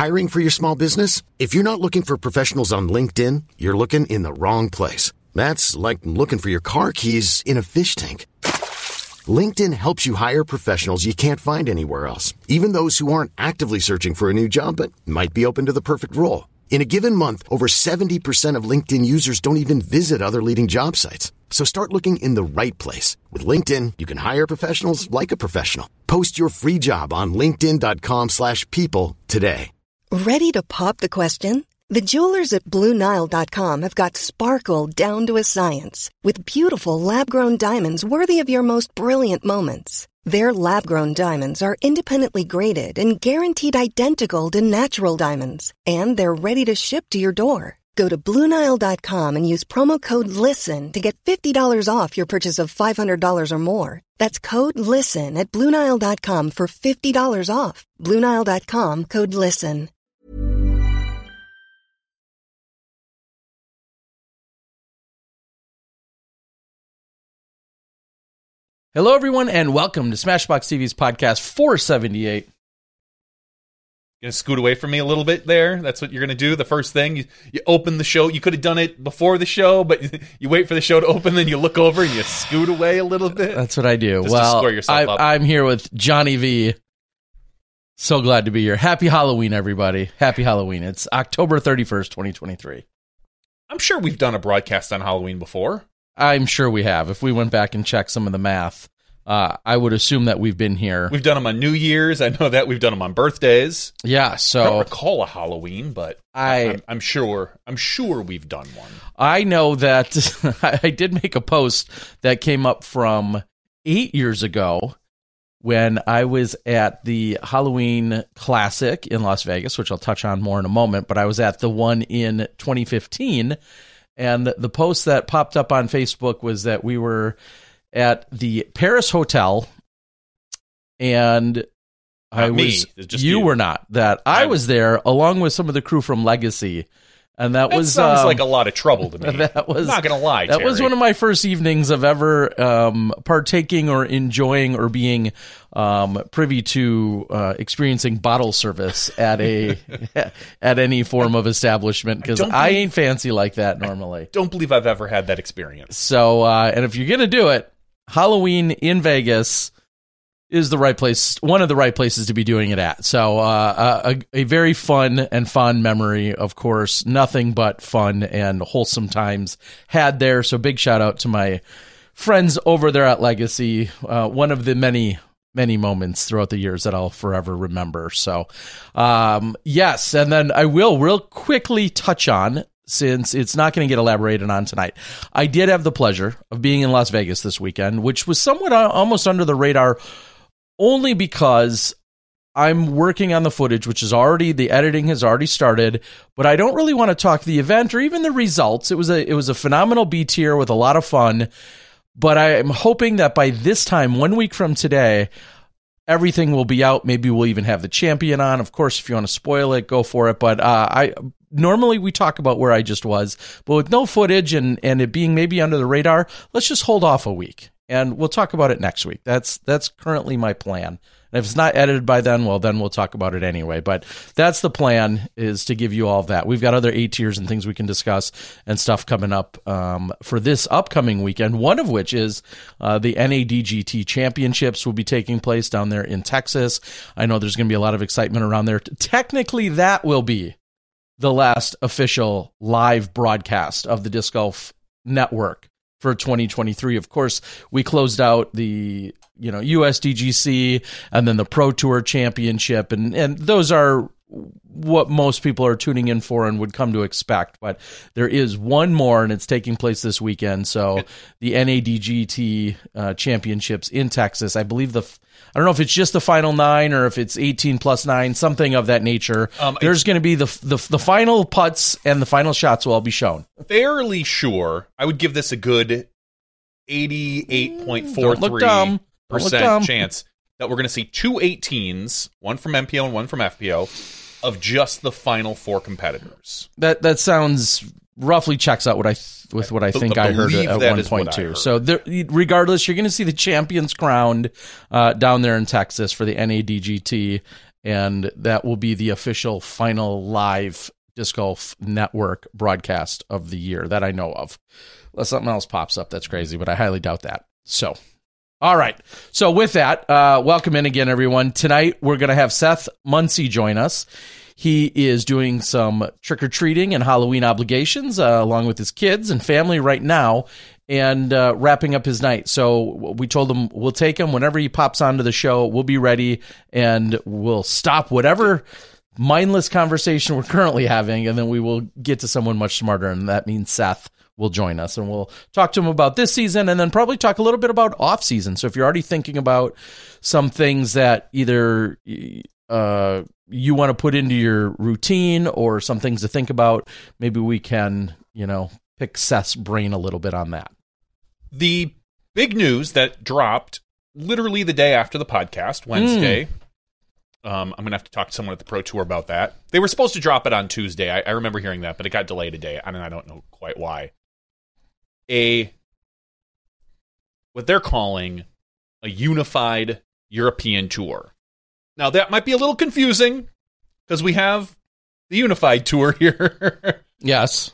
Hiring for your small business? If you're not looking for professionals on LinkedIn, you're looking in the wrong place. That's like looking for your car keys in a fish tank. LinkedIn helps you hire professionals you can't find anywhere else, even those who aren't actively searching for a new job but might be open to the perfect role. In a given month, over 70% of LinkedIn users don't even visit other leading job sites. So start looking in the right place. With LinkedIn, you can hire professionals like a professional. Post your free job on linkedin.com/people today. Ready to pop the question? The jewelers at BlueNile.com have got sparkle down to a science with beautiful lab-grown diamonds worthy of your most brilliant moments. Their lab-grown diamonds are independently graded and guaranteed identical to natural diamonds, and they're ready to ship to your door. Go to BlueNile.com and use promo code LISTEN to get $50 off your purchase of $500 or more. That's code LISTEN at BlueNile.com for $50 off. BlueNile.com, code LISTEN. Hello, everyone, and welcome to Smashbox TV's podcast 478. Gonna scoot away from me a little bit there. That's what you're gonna do. The first thing, you open the show. You could have done it before the show, but you wait for the show to open, then you look over and you scoot away a little bit. That's what I do. Just to square yourself up. I'm here with Johnny V. So glad to be here. Happy Halloween, everybody. Happy Halloween. It's October 31st, 2023. I'm sure we've done a broadcast on Halloween before. I'm sure we have. If we went back and checked some of the math, I would assume that we've been here. We've done them on New Year's. I know that we've done them on birthdays. Yeah, so I don't recall a Halloween, but I'm sure we've done one. I know that I did make a post that came up from 8 years ago when I was at the Halloween Classic in Las Vegas, which I'll touch on more in a moment, but I was at the one in 2015. And the post that popped up on Facebook was that we were at the Paris Hotel, and you were not. I was there along with some of the crew from Legacy, and that sounds like a lot of trouble to me. I'm not going to lie, that Terry. was one of my first evenings of ever partaking or enjoying or being privy to experiencing bottle service at any form of establishment, because I ain't fancy like that normally. I don't believe I've ever had that experience. So, and if you're going to do it, Halloween in Vegas is the right place, one of the right places to be doing it at. So a very fun and fond memory, of course. Nothing but fun and wholesome times had there. So big shout out to my friends over there at Legacy. One of the many moments throughout the years that I'll forever remember. So yes, and then I will real quickly touch on, since it's not going to get elaborated on tonight, I did have the pleasure of being in Las Vegas this weekend, which was somewhat almost under the radar, only because I'm working on the footage, the editing has already started, but I don't really want to talk the event or even the results. It was a phenomenal B tier with a lot of fun, but I'm hoping that by this time, 1 week from today, everything will be out. Maybe we'll even have the champion on. Of course, if you want to spoil it, go for it. But normally we talk about where I just was, but with no footage and it being maybe under the radar, let's just hold off a week. And we'll talk about it next week. That's currently my plan. And if it's not edited by then, well, then we'll talk about it anyway. But that's the plan, is to give you all of that. We've got other A tiers and things we can discuss and stuff coming up for this upcoming weekend, one of which is the NADGT Championships will be taking place down there in Texas. I know there's going to be a lot of excitement around there. Technically, that will be the last official live broadcast of the Disc Golf Network for 2023. Of course, we closed out the USDGC and then the Pro Tour Championship, and those are what most people are tuning in for and would come to expect. But there is one more, and it's taking place this weekend. So the NADGT Championships in Texas, I believe I don't know if it's just the final 9 or if it's 18 plus 9, something of that nature. There's going to be the final putts and the final shots will all be shown. Fairly sure. I would give this a good 88.43% chance that we're going to see 2 18s, one from MPO and one from FPO, of just the final 4 competitors. That sounds roughly checks out with what I think I heard at 1.2. So regardless, you're going to see the champions crowned down there in Texas for the NADGT. and that will be the official final live Disc Golf Network broadcast of the year that I know of. Unless something else pops up, that's crazy, but I highly doubt that. So, all right. So with that, welcome in again, everyone. Tonight, we're going to have Seth Muncie join us. He is doing some trick-or-treating and Halloween obligations along with his kids and family right now, and wrapping up his night. So we told him we'll take him whenever he pops onto the show. We'll be ready, and we'll stop whatever mindless conversation we're currently having, and then we will get to someone much smarter, and that means Seth will join us, and we'll talk to him about this season, and then probably talk a little bit about off season. So if you're already thinking about some things that either you want to put into your routine or some things to think about, maybe we can, pick Seth's brain a little bit on that. The big news that dropped literally the day after the podcast, Wednesday. I'm going to have to talk to someone at the Pro Tour about that. They were supposed to drop it on Tuesday. I remember hearing that, but it got delayed a day, and I don't know quite why. What they're calling a unified European tour. Now, that might be a little confusing because we have the unified tour here. Yes.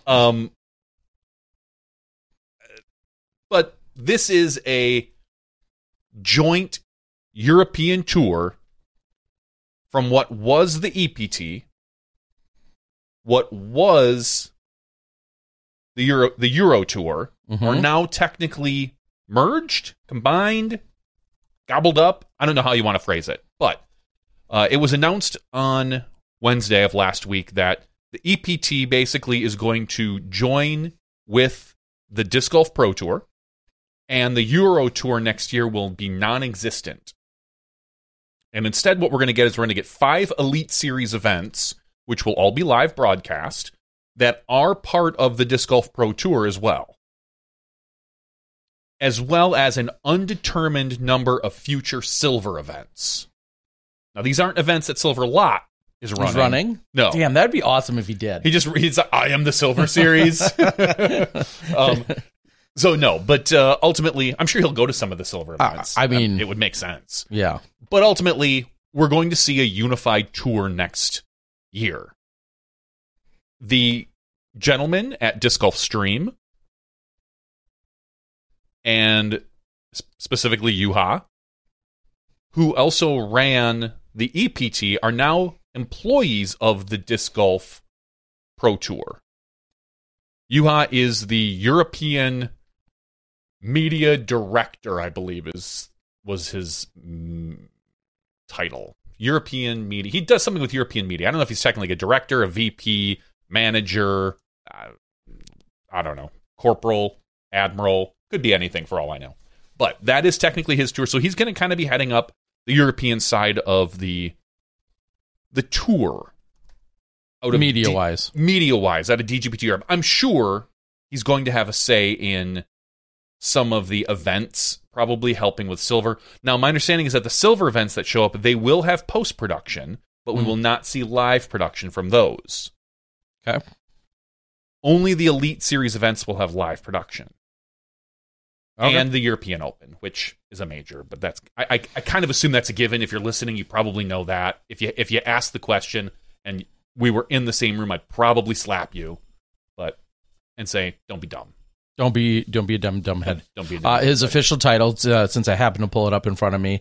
But this is a joint European tour from what was the EPT, what was the Euro Tour, are now technically merged, combined, gobbled up. I don't know how you want to phrase it, but it was announced on Wednesday of last week that the EPT basically is going to join with the Disc Golf Pro Tour, and the Euro Tour next year will be non-existent. And instead, what we're going to get is we're going to get 5 Elite Series events, which will all be live broadcast, that are part of the Disc Golf Pro Tour as well as an undetermined number of future Silver events. Now, these aren't events that Silver Lot is running. He's running? No. Damn, that'd be awesome if he did. He's like, I am the Silver Series. So no, but ultimately, I'm sure he'll go to some of the Silver events. I mean, it would make sense. Yeah. But ultimately, we're going to see a unified tour next year. The gentleman at Disc Golf Stream, and specifically Juha, who also ran the EPT, are now employees of the Disc Golf Pro Tour. Juha is the European media director, I believe was his title. European media. He does something with European media. I don't know if he's technically a director, a VP, manager, I don't know, corporal, admiral, could be anything for all I know. But that is technically his tour, so he's going to kind of be heading up the European side of the tour. Media-wise. Media-wise, out of DGPT Europe. I'm sure he's going to have a say in some of the events, probably helping with Silver. Now, my understanding is that the Silver events that show up, they will have post-production, but we will not see live production from those. Okay. Only the Elite Series events will have live production. Okay. And the European Open, which is a major, but that's I kind of assume that's a given. If you're listening, you probably know that. If you ask the question and we were in the same room, I'd probably slap you, and say, "Don't be dumb. Don't be a dumb head." Don't be a dumb his official title, since I happen to pull it up in front of me,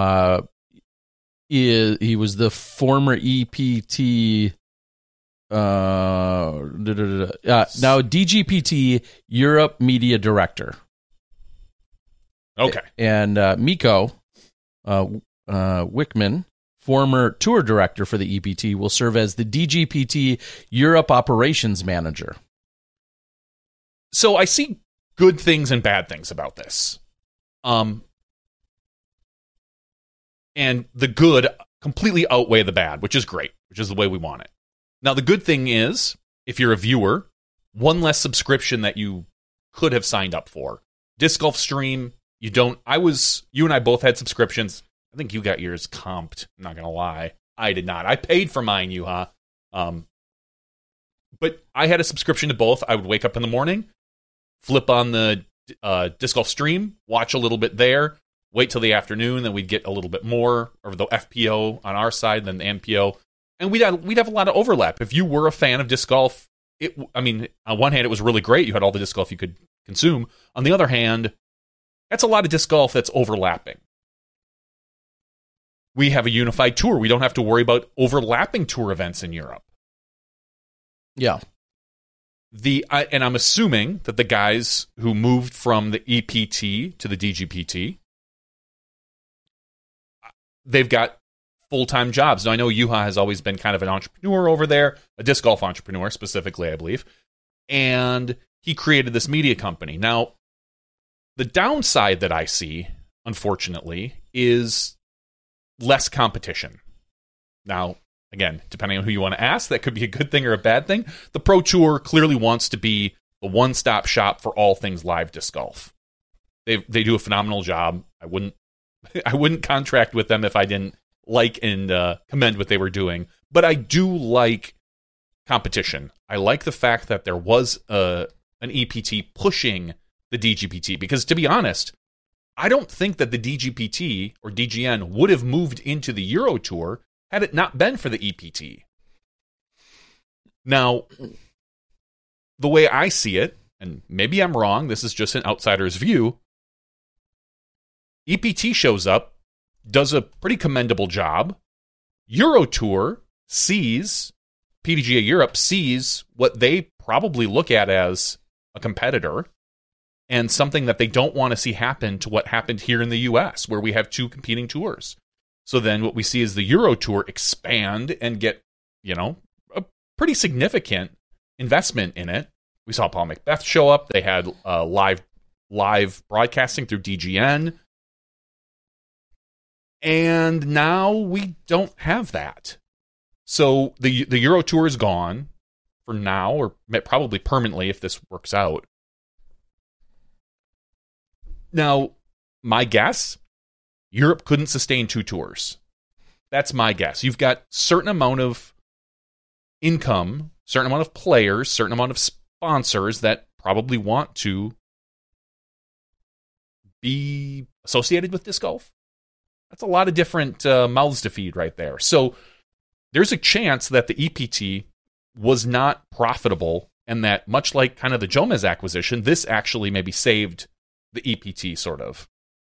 he was the former EPT. Now DGPT Europe Media Director. Okay. And Mikko Wickman, former tour director for the EPT, will serve as the DGPT Europe Operations Manager. So I see good things and bad things about this. And the good completely outweigh the bad, which is great, which is the way we want it. Now, the good thing is, if you're a viewer, one less subscription that you could have signed up for. Disc Golf Stream, you and I both had subscriptions. I think you got yours comped, I'm not going to lie. I did not. I paid for mine, Juha. But I had a subscription to both. I would wake up in the morning, flip on the Disc Golf Stream, watch a little bit there, wait till the afternoon, then we'd get a little bit more of the FPO on our side than the MPO, and we'd have a lot of overlap. If you were a fan of disc golf, on one hand, it was really great. You had all the disc golf you could consume. On the other hand, that's a lot of disc golf that's overlapping. We have a unified tour. We don't have to worry about overlapping tour events in Europe. Yeah. And I'm assuming that the guys who moved from the EPT to the DGPT, they've got full-time jobs. Now, I know Juha has always been kind of an entrepreneur over there, a disc golf entrepreneur specifically, I believe, and he created this media company. Now, the downside that I see, unfortunately, is less competition. Now, again, depending on who you want to ask, that could be a good thing or a bad thing. The Pro Tour clearly wants to be the one-stop shop for all things live disc golf. They do a phenomenal job. I wouldn't contract with them if I didn't like and commend what they were doing. But I do like competition. I like the fact that there was an EPT pushing the DGPT, because to be honest, I don't think that the DGPT or DGN would have moved into the Euro Tour had it not been for the EPT. Now, the way I see it, and maybe I'm wrong, this is just an outsider's view, EPT shows up, does a pretty commendable job. Euro Tour sees, PDGA Europe sees what they probably look at as a competitor, and something that they don't want to see happen to what happened here in the US, where we have two competing tours. So then what we see is the Euro Tour expand and get, a pretty significant investment in it. We saw Paul Macbeth show up. They had live broadcasting through DGN. And now we don't have that. So the Euro Tour is gone for now, or probably permanently if this works out. Now, my guess, Europe couldn't sustain two tours. That's my guess. You've got certain amount of income, certain amount of players, certain amount of sponsors that probably want to be associated with disc golf. That's a lot of different mouths to feed right there. So there's a chance that the EPT was not profitable, and that much like kind of the Jomez acquisition, this actually maybe saved the EPT sort of.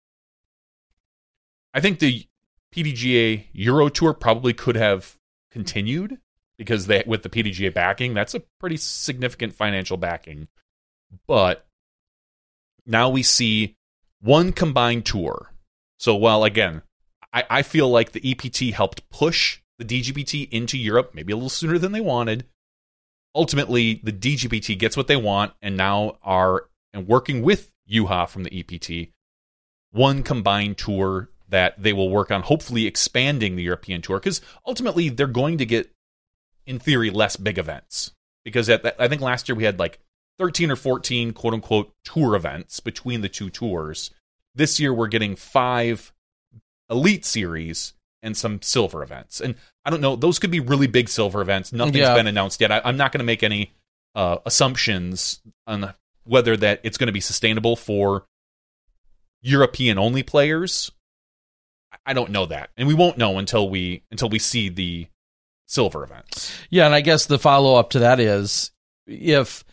I think the PDGA Euro Tour probably could have continued, because with the PDGA backing, that's a pretty significant financial backing. But now we see one combined tour. So while, again, I feel like the EPT helped push the DGPT into Europe, maybe a little sooner than they wanted, ultimately the DGPT gets what they want and now are working with Juha from the EPT, one combined tour that they will work on, hopefully expanding the European tour, because ultimately they're going to get, in theory, less big events. Because I think last year we had like 13 or 14 quote-unquote tour events between the two tours. This year we're getting 5 Elite Series and some silver events. And I don't know, those could be really big silver events. Nothing's been announced yet. I'm not going to make any assumptions on whether that it's going to be sustainable for European-only players. I don't know that. And we won't know until we see the silver events. Yeah, and I guess the follow-up to that is if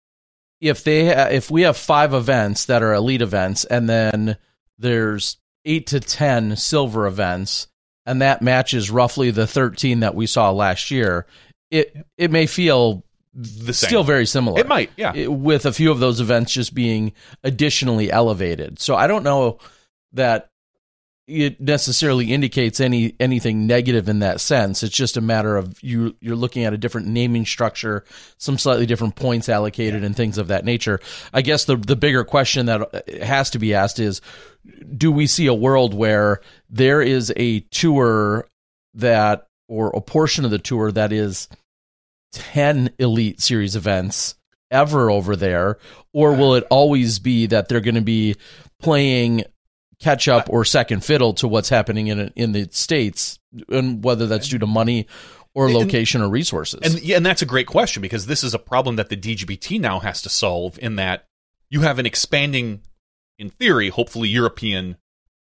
we have 5 events that are elite events, and then there's 8 to 10 silver events, and that matches roughly the 13 that we saw last year, it may feel still very similar. It might, yeah. With a few of those events just being additionally elevated. So I don't know that it necessarily indicates anything negative in that sense. It's just a matter of you're looking at a different naming structure, some slightly different points allocated, and things of that nature. I guess the bigger question that has to be asked is, do we see a world where there is a tour that, or a portion of the tour that is 10 Elite Series events ever over there, or will it always be that they're going to be playing catch up or second fiddle to what's happening in the States, and whether that's due to money or location or resources? And that's a great question, because this is a problem that the DGPT now has to solve, in that you have an expanding, in theory, hopefully European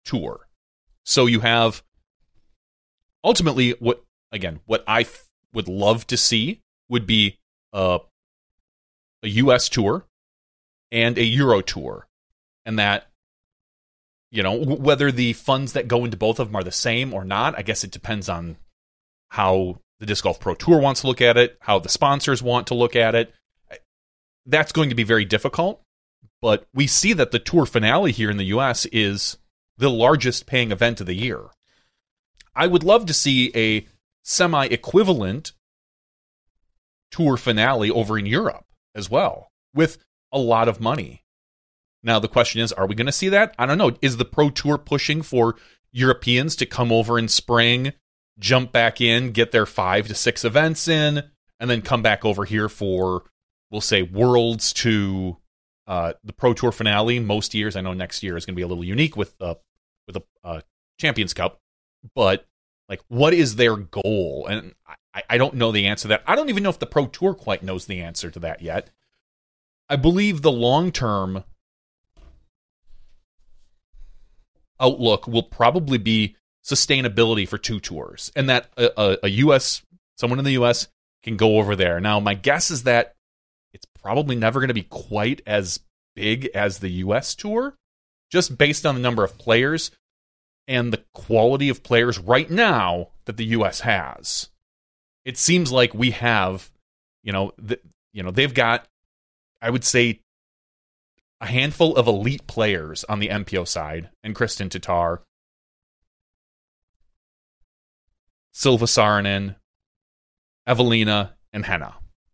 tour. So you have ultimately what I would love to see would be a U.S. tour and a Euro tour, and that, you know, whether the funds that go into both of them are the same or not, I guess it depends on how the Disc Golf Pro Tour wants to look at it, how the sponsors want to look at it. That's going to be very difficult, but we see that the tour finale here in the U.S. is the largest paying event of the year. I would love to see a semi-equivalent tour finale over in Europe as well, with a lot of money. Now, the question is, are we going to see that? I don't know. Is the Pro Tour pushing for Europeans to come over in spring, jump back in, get their 5 to 6 events in, and then come back over here for, we'll say, Worlds to the Pro Tour finale? Most years, I know next year is going to be a little unique with a Champions Cup, but like, what is their goal? And I don't know the answer to that. I don't even know if the Pro Tour quite knows the answer to that yet. I believe the long-term outlook will probably be sustainability for 2 tours, and that someone in the U.S. can go over there. Now, my guess is that it's probably never going to be quite as big as the U.S. tour, just based on the number of players and the quality of players right now that the U.S. has. It seems like we have, they've got, I would say, a handful of elite players on the MPO side, and Kristin Tattar, Silva Saarinen, Evelina, and Henna.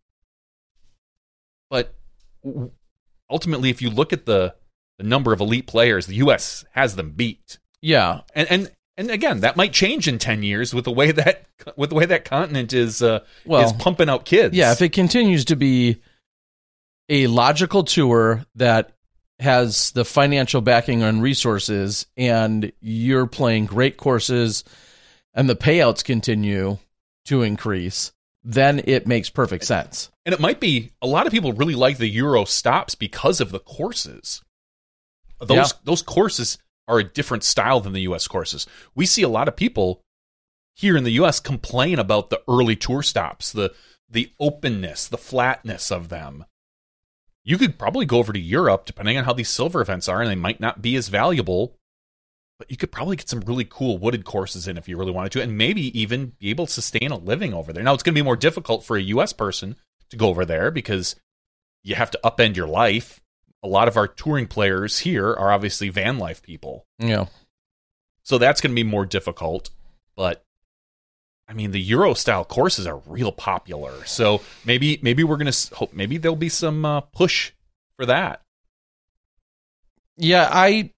But ultimately, if you look at the number of elite players, the U.S. has them beat. Yeah, and again, that might change in 10 years with the way that continent is pumping out kids. Yeah, if it continues to be a logical tour that has the financial backing and resources, and you're playing great courses, and the payouts continue to increase, then it makes perfect sense. And it might be, a lot of people really like the Euro stops because of the courses. Those courses are a different style than the U.S. courses. We see a lot of people here in the U.S. complain about the early tour stops, the openness, the flatness of them. You could probably go over to Europe, depending on how these silver events are, and they might not be as valuable, but you could probably get some really cool wooded courses in if you really wanted to, and maybe even be able to sustain a living over there. Now, it's going to be more difficult for a U.S. person to go over there because you have to upend your life. A lot of our touring players here are obviously van life people. Yeah. So that's going to be more difficult, but I mean, the Euro style courses are real popular. So maybe we're going to hope, maybe there'll be some push for that. Yeah,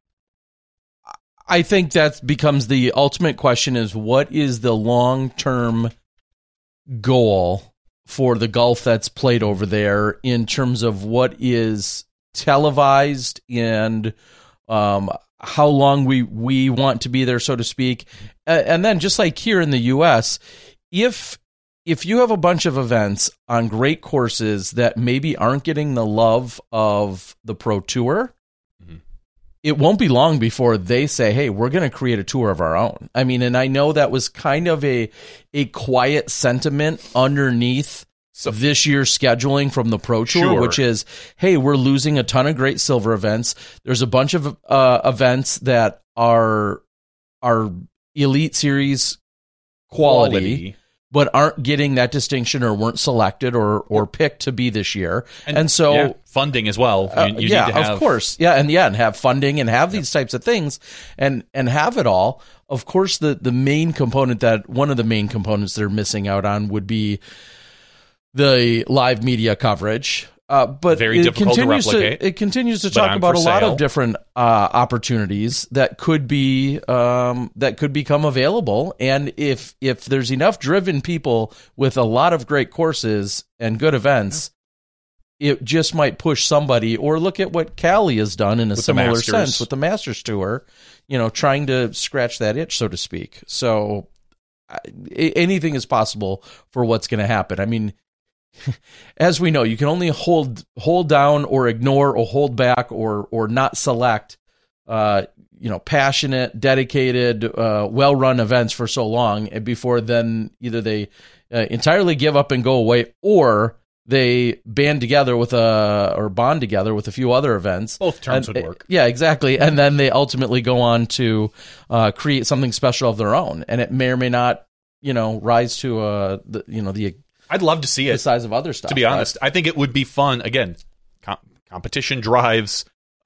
I think that becomes the ultimate question: is what is the long-term goal for the golf that's played over there in terms of what is televised and how long we want to be there, so to speak. And then just like here in the U.S., if you have a bunch of events on great courses that maybe aren't getting the love of the Pro Tour, it won't be long before they say, hey, we're going to create a tour of our own. I mean, and I know that was kind of a quiet sentiment underneath this year's scheduling from the Pro Tour, which is, hey, we're losing a ton of great silver events. There's a bunch of events that are Elite Series quality, but aren't getting that distinction or weren't selected or picked to be this year. And so funding as well. You need to have, of course. Yeah. And have funding and have these types of things and have it all. Of course, one of the main components they're missing out on would be the live media coverage. But very difficult to replicate. It continues to talk about a lot of different opportunities that could be that could become available. And if there's enough driven people with a lot of great courses and good events, it just might push somebody. Or look at what Cali has done in a similar sense with the Masters Tour, trying to scratch that itch, so to speak. So anything is possible for what's going to happen. I mean, as we know, you can only hold down or ignore or hold back or not select passionate, dedicated, well-run events for so long, and before then either they entirely give up and go away, or they bond together with a few other events. Both terms would work. Yeah, exactly. And then they ultimately go on to create something special of their own, and it may or may not, rise to the I'd love to see it the size of other stuff. To be honest, I think it would be fun. Again, competition drives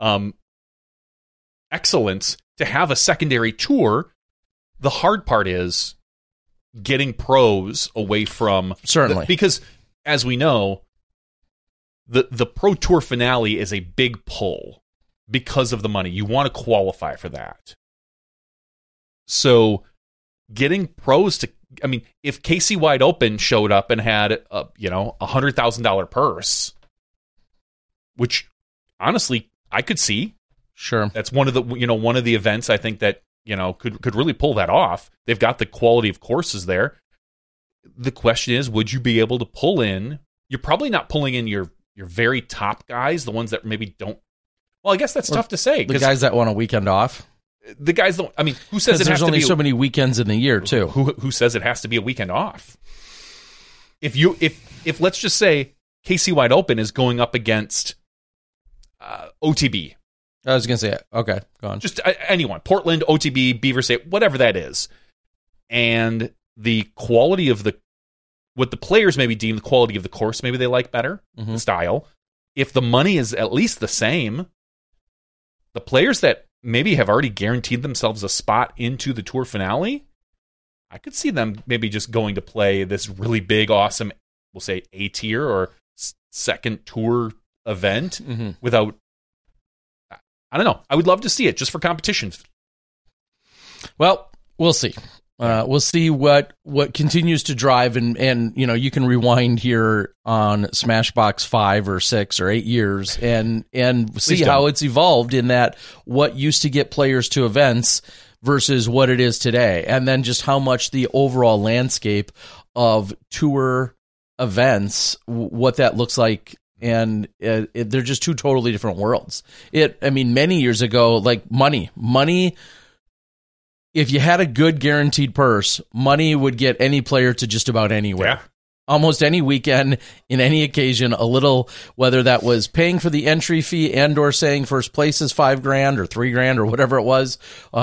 excellence. To have a secondary tour, the hard part is getting pros away from certainly because, as we know, the Pro Tour finale is a big pull because of the money. You want to qualify for that. So getting pros to, if KC Wide Open showed up and had a $100,000 purse, which honestly I could see. Sure. That's one of the events I think that, could really pull that off. They've got the quality of courses there. The question is, would you be able to pull in? You're probably not pulling in your very top guys, the ones that maybe don't. Well, I guess that's tough to say. The guys that want a weekend off. The guys don't. Who says it has to be? There's only so many weekends in the year too. Who says it has to be a weekend off? If let's just say KC Wide Open is going up against OTB. I was going to say, okay, go on. Just anyone, Portland, OTB, Beaver State, whatever that is, and the quality of what the players maybe deem the quality of the course, maybe they like better, the style. If the money is at least the same, the players that maybe have already guaranteed themselves a spot into the tour finale, I could see them maybe just going to play this really big, awesome, we'll say A-tier or second tour event without. I don't know. I would love to see it just for competition. Well, we'll see. We'll see what continues to drive, and you can rewind here on Smashbox 5 or 6 or 8 years and see how it's evolved in that what used to get players to events versus what it is today, and then just how much the overall landscape of tour events, what that looks like. And they're just two totally different worlds. Many years ago, like money, if you had a good guaranteed purse, money would get any player to just about anywhere. Yeah. Almost any weekend, in any occasion, a little, whether that was paying for the entry fee and or saying first place is $5,000 or $3,000 or whatever it was,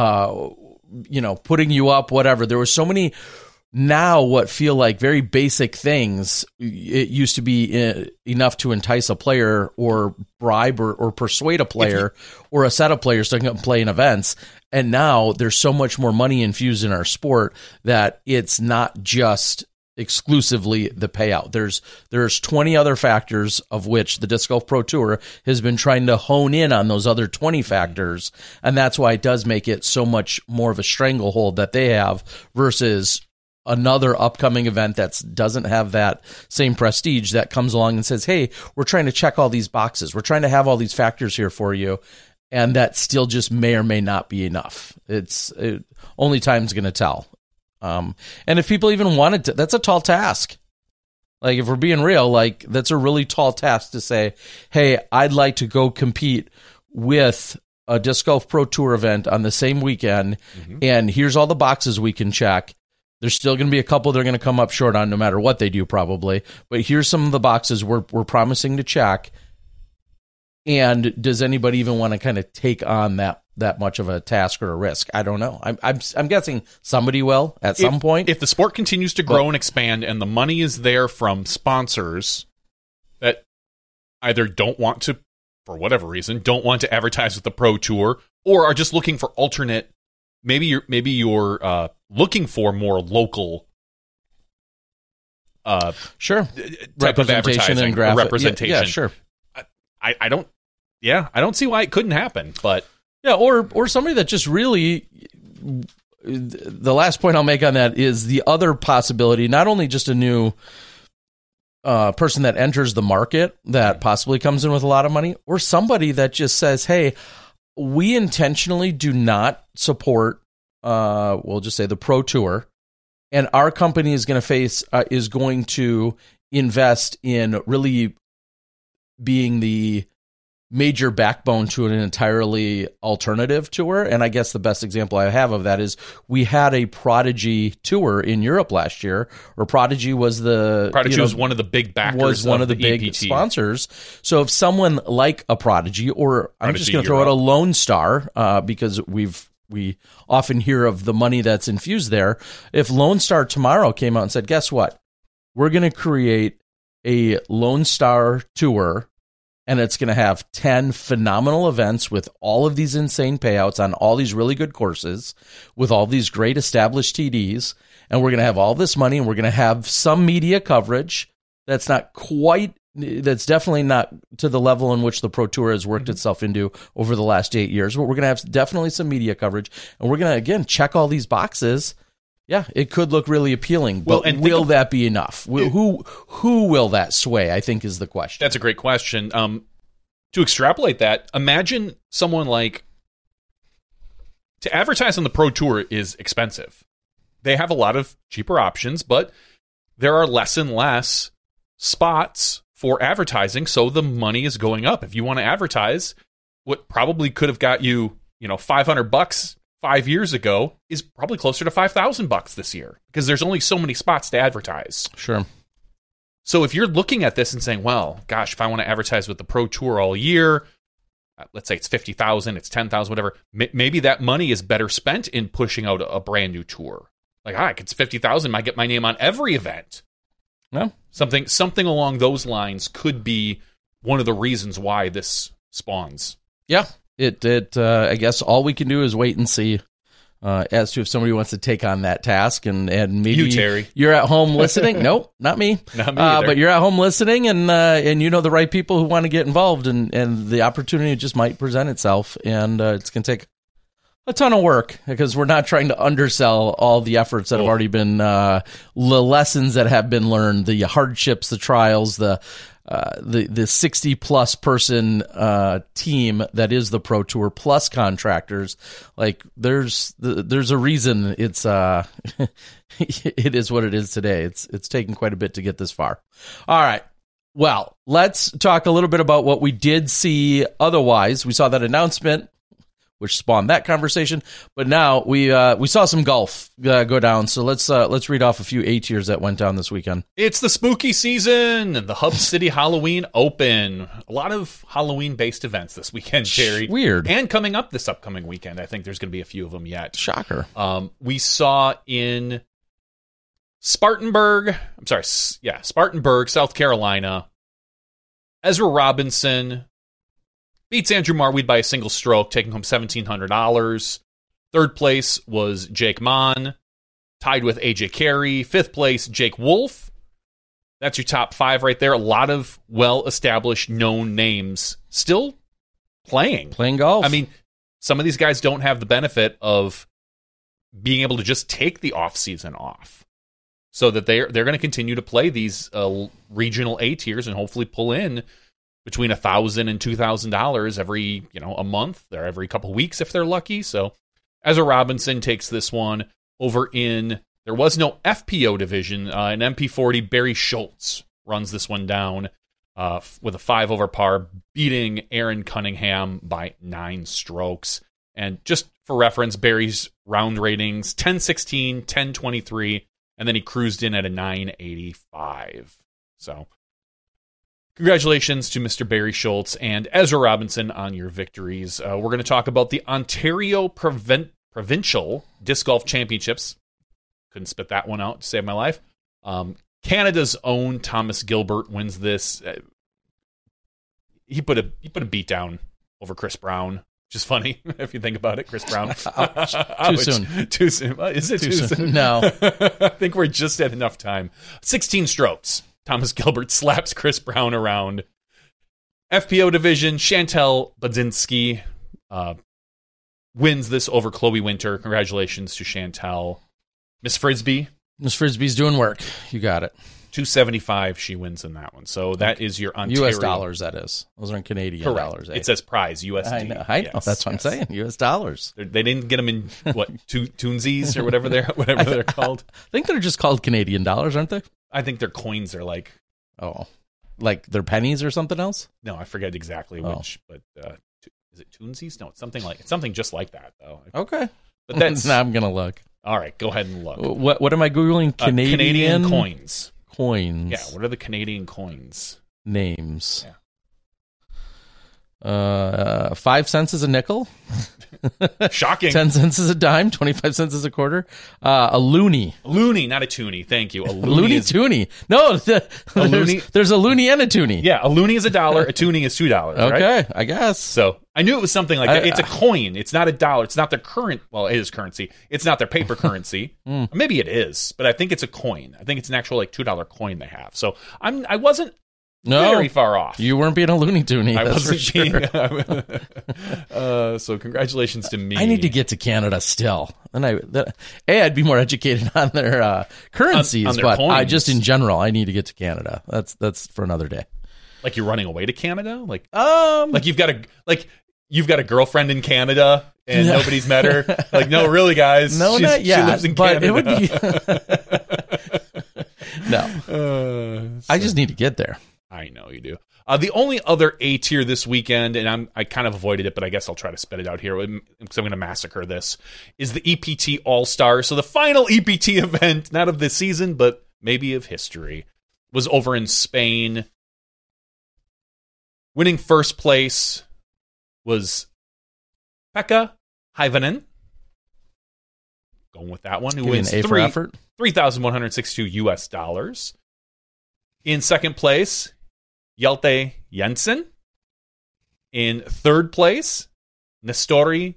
putting you up, whatever. There were so many now what feel like very basic things. It used to be enough to entice a player or bribe or persuade a player or a set of players to come play in events. And now there's so much more money infused in our sport that it's not just exclusively the payout. There's 20 other factors of which the Disc Golf Pro Tour has been trying to hone in on those other 20 factors. And that's why it does make it so much more of a stranglehold that they have versus another upcoming event that doesn't have that same prestige that comes along and says, hey, we're trying to check all these boxes. We're trying to have all these factors here for you. And that still just may or may not be enough. Only time's going to tell. And if people even wanted to, that's a tall task. Like, if we're being real, like, that's a really tall task to say, hey, I'd like to go compete with a Disc Golf Pro Tour event on the same weekend. And here's all the boxes we can check. There's still going to be a couple they're going to come up short on no matter what they do probably. But here's some of the boxes we're promising to check. And does anybody even want to kind of take on that much of a task or a risk? I don't know. I'm guessing somebody will at some point. If the sport continues to grow and expand and the money is there from sponsors that either don't want to, for whatever reason, don't want to advertise with the Pro Tour or are just looking for alternate, maybe you're looking for more local sure type of advertising and graphic representation. Yeah, sure. I don't see why it couldn't happen, but yeah, or somebody that just really. The last point I'll make on that is the other possibility, not only just a new person that enters the market that possibly comes in with a lot of money, or somebody that just says, hey, we intentionally do not support, we'll just say the Pro Tour, and our company is going to invest in really being the major backbone to an entirely alternative tour. And I guess the best example I have of that is we had a Prodigy tour in Europe last year, or Prodigy was was one of the big backers, was one of the big EPT sponsors. So if someone like a Prodigy, or I'm just going to throw out a Lone Star, because we often hear of the money that's infused there. If Lone Star tomorrow came out and said, guess what? We're going to create a Lone Star tour, and it's going to have 10 phenomenal events with all of these insane payouts on all these really good courses with all these great established TDs. And we're going to have all this money, and we're going to have some media coverage that's definitely not to the level in which the Pro Tour has worked itself into over the last 8 years. But we're going to have definitely some media coverage, and we're going to, again, check all these boxes. Yeah, it could look really appealing, but will that be enough? Who will that sway, I think, is the question. That's a great question. To extrapolate that, imagine someone like... To advertise on the Pro Tour is expensive. They have a lot of cheaper options, but there are less and less spots for advertising, so the money is going up. If you want to advertise, what probably could have got you, $500 5 years ago is probably closer to $5,000 this year, because there's only so many spots to advertise. Sure. So if you're looking at this and saying, well, gosh, if I want to advertise with the Pro Tour all year, let's say it's $50,000, it's $10,000, whatever, maybe that money is better spent in pushing out a brand new tour. Like, it's $50,000, I get my name on every event. No. Something along those lines could be one of the reasons why this spawns. Yeah. I guess all we can do is wait and see as to if somebody wants to take on that task, and maybe you, Terry, you're at home listening. Nope, not me. Not me either. But you're at home listening, and you know the right people who want to get involved, and the opportunity just might present itself, and it's going to take a ton of work, because we're not trying to undersell all the efforts that have already been, the lessons that have been learned, the hardships, the trials, the 60+ person team that is the Pro Tour, plus contractors. Like, there's a reason it's it is what it is today. It's taken quite a bit to get this far. All right. Well, let's talk a little bit about what we did see otherwise. We saw that announcement, which spawned that conversation. But now we saw some golf go down. So let's read off a few A tiers that went down this weekend. It's the spooky season, the Hub City Halloween Open. A lot of Halloween-based events this weekend, Jerry. Weird. And coming up this upcoming weekend. I think there's going to be a few of them yet. Shocker. We saw in Spartanburg, South Carolina, Ezra Robinson beats Andrew Marweed by a single stroke, taking home $1,700. Third place was Jake Mon, tied with AJ Carey. Fifth place, Jake Wolf. That's your top five right there. A lot of well-established, known names still playing golf. I mean, some of these guys don't have the benefit of being able to just take the off-season off, so that they're going to continue to play these regional A tiers and hopefully pull in between $1,000 and $2,000 every, a month or every couple weeks if they're lucky. So Ezra Robinson takes this one over in, there was no FPO division, in MP40, Barry Schultz runs this one down with a 5 over par, beating Aaron Cunningham by 9 strokes. And just for reference, Barry's round ratings, 10-16, 10-23, and then he cruised in at a 985. So congratulations to Mr. Barry Schultz and Ezra Robinson on your victories. We're going to talk about the Ontario Provincial Disc Golf Championships. Couldn't spit that one out to save my life. Canada's own Thomas Gilbert wins this. He put a beat down over Chris Brown. Which is funny if you think about it, Chris Brown. Soon. Too soon. Is it too soon? No. I think we're just at enough time. 16 strokes. Thomas Gilbert slaps Chris Brown around. FPO division, Chantel Badzinski wins this over Chloe Winter. Congratulations to Chantel. Miss Frisbee. Miss Frisbee's doing work. You got it. $275 she wins in that one. So that is your Ontario. U.S. dollars, that is. Those aren't Canadian dollars. Eh? It says prize, USD. I know. Yes, that's what I'm saying. U.S. dollars. They didn't get them in, Toonsies or whatever they're called. I think they're just called Canadian dollars, aren't they? I think their coins are like... Oh. like they're pennies or something else? No, I forget exactly which, but is it Toonsies? No, it's something just like that though. Okay, but that's now I'm gonna look. All right, go ahead and look. What am I googling? Canadian coins. Coins. Yeah, what are the Canadian coins? Names. Yeah. 5 cents is a nickel. Shocking. 10 cents is a dime. 25 cents is a quarter. A loony. A loony, not a toonie. Thank you. A loony toonie. No, there's a loony and a toonie. Yeah, a loony is $1. A toonie is $2. Okay, right? I guess. So I knew it was something like that. It's a coin. It's not $1. It's not their current. Well, it is currency. It's not their paper currency. Maybe it is, but I think it's a coin. I think it's an actual like $2 coin they have. So I wasn't. Very far off. You weren't being a Looney Toonie. I wasn't being. So congratulations to me. I need to get to Canada still, and I'd be more educated on their currencies, on their but coins. I just in general, I need to get to Canada. That's for another day. Like you're running away to Canada, like you've got a girlfriend in Canada and nobody's met her. Like no, really, guys, no, not yet. She lives in but Canada. It would be no. I just need to get there. I know you do. The only other A tier this weekend, and I kind of avoided it, but I guess I'll try to spit it out here because I'm going to massacre this, is the EPT All-Star. So the final EPT event, not of this season, but maybe of history, was over in Spain. Winning first place was Pekka Hyvänen. Going with that one, who wins $3,162 US. In second place, Hjalte Jensen. In third place, Nestori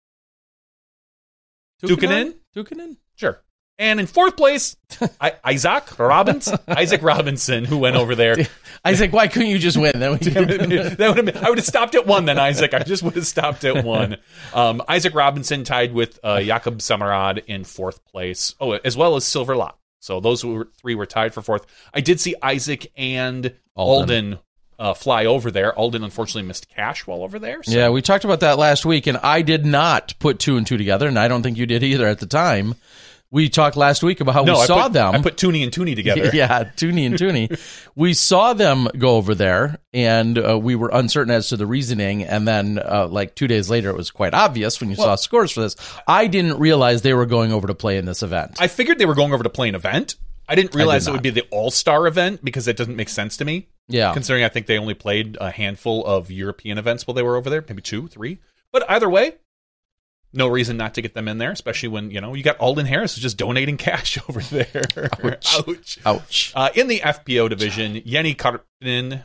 Tukkanen. Sure. And in fourth place, Isaac Robinson, who went over there. Isaac, why couldn't you just win? I would have stopped at one then, Isaac. I just would have stopped at one. Isaac Robinson tied with Jakob Samarad in fourth place. Oh, as well as Silver Lot. So those three were tied for fourth. I did see Isaac and Alden fly over there. Alden unfortunately missed cash while over there. So. Yeah, we talked about that last week, and I did not put 2 and 2 together, and I don't think you did either at the time. We talked last week about how we saw them. I put Toonie and Toonie together. Yeah, Toonie and Toonie. We saw them go over there, and we were uncertain as to the reasoning. And then, like 2 days later, it was quite obvious when you saw scores for this. I didn't realize they were going over to play in this event. I figured they were going over to play an event. I didn't realize it would be the All-Star event because that doesn't make sense to me. Yeah. Considering I think they only played a handful of European events while they were over there, maybe 2, 3. But either way, no reason not to get them in there, especially when, you got Alden Harris who's just donating cash over there. Ouch. In the FPO division, Jenny Karppinen,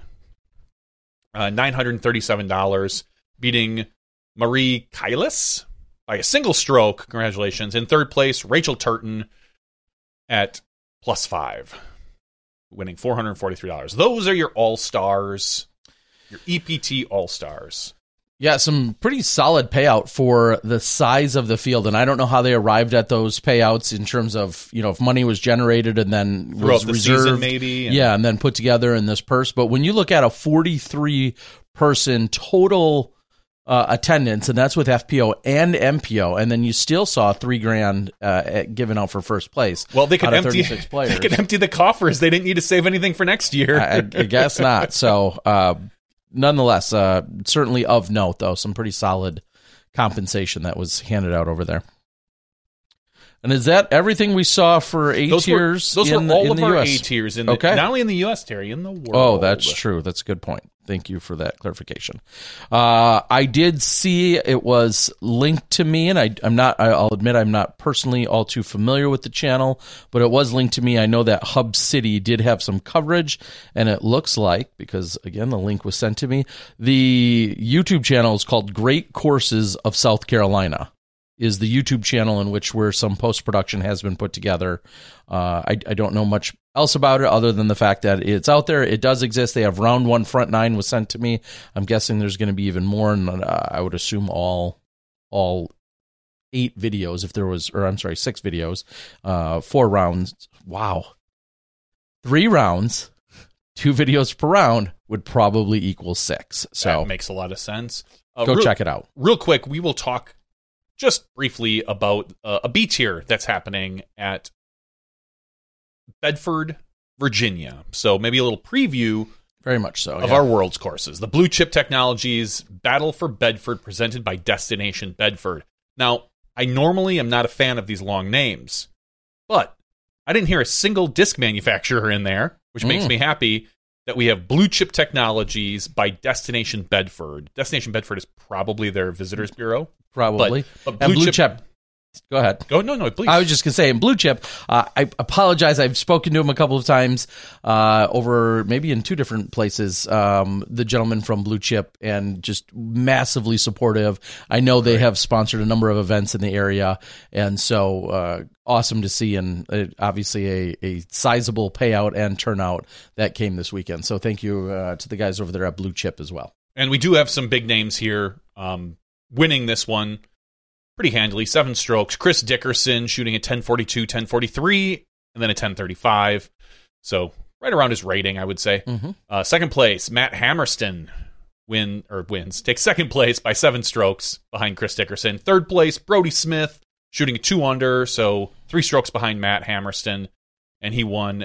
$937, beating Marie Kailis by a single stroke. Congratulations. In third place, Rachel Turton at +5, winning $443. Those are your All-Stars, your EPT All-Stars. Yeah, some pretty solid payout for the size of the field, and I don't know how they arrived at those payouts in terms of, if money was generated and then was the reserved, season maybe. And then put together in this purse. But when you look at a 43-person total attendance, and that's with FPO and MPO, and then you still saw $3,000 given out for first place. Well, they could empty 36 players. They could empty the coffers. They didn't need to save anything for next year. I guess not. So. Nonetheless, certainly of note, though, some pretty solid compensation that was handed out over there. And is that everything we saw for A tiers? Those were all of our US? A tiers, not only in the U.S., Terry, in the world. Oh, that's true. That's a good point. Thank you for that clarification. I did see it was linked to me, and I'll admit I'm not personally all too familiar with the channel, but it was linked to me. I know that Hub City did have some coverage, and it looks like, because again, the link was sent to me, the YouTube channel is called Great Courses of South Carolina. Is the YouTube channel in which where some post-production has been put together. I don't know much else about it other than the fact that it's out there. It does exist. They have round 1 front 9 was sent to me. I'm guessing there's going to be even more, and I would assume all 8 videos if there was, or I'm sorry, 6 videos, 4 rounds. Wow. 3 rounds, 2 videos per round would probably equal 6. So that makes a lot of sense. Go check it out. Real quick, we will talk just briefly about a B tier that's happening at Bedford, Virginia. So maybe a little preview Very much so. Of our world's courses. The Blue Chip Technologies Battle for Bedford, presented by Destination Bedford. Now, I normally am not a fan of these long names, but I didn't hear a single disc manufacturer in there, which makes me happy that we have Blue Chip Technologies by Destination Bedford. Destination Bedford is probably their visitors bureau. Probably. But Blue Chip. Go ahead. No, please. I was just going to say, in Blue Chip, I apologize. I've spoken to him a couple of times over maybe in two different places, the gentleman from Blue Chip, and just massively supportive. I know they have sponsored a number of events in the area, and so awesome to see, and obviously a sizable payout and turnout that came this weekend. So thank you to the guys over there at Blue Chip as well. And we do have some big names here winning this one pretty handily. 7 strokes. Chris Dickerson shooting a 10:42, 10:43, and then a 10:35. So right around his rating, I would say. Second place, Matt Hammerston wins. Takes second place by 7 strokes behind Chris Dickerson. Third place, Brody Smith shooting a 2 under, so 3 strokes behind Matt Hammerston, and he won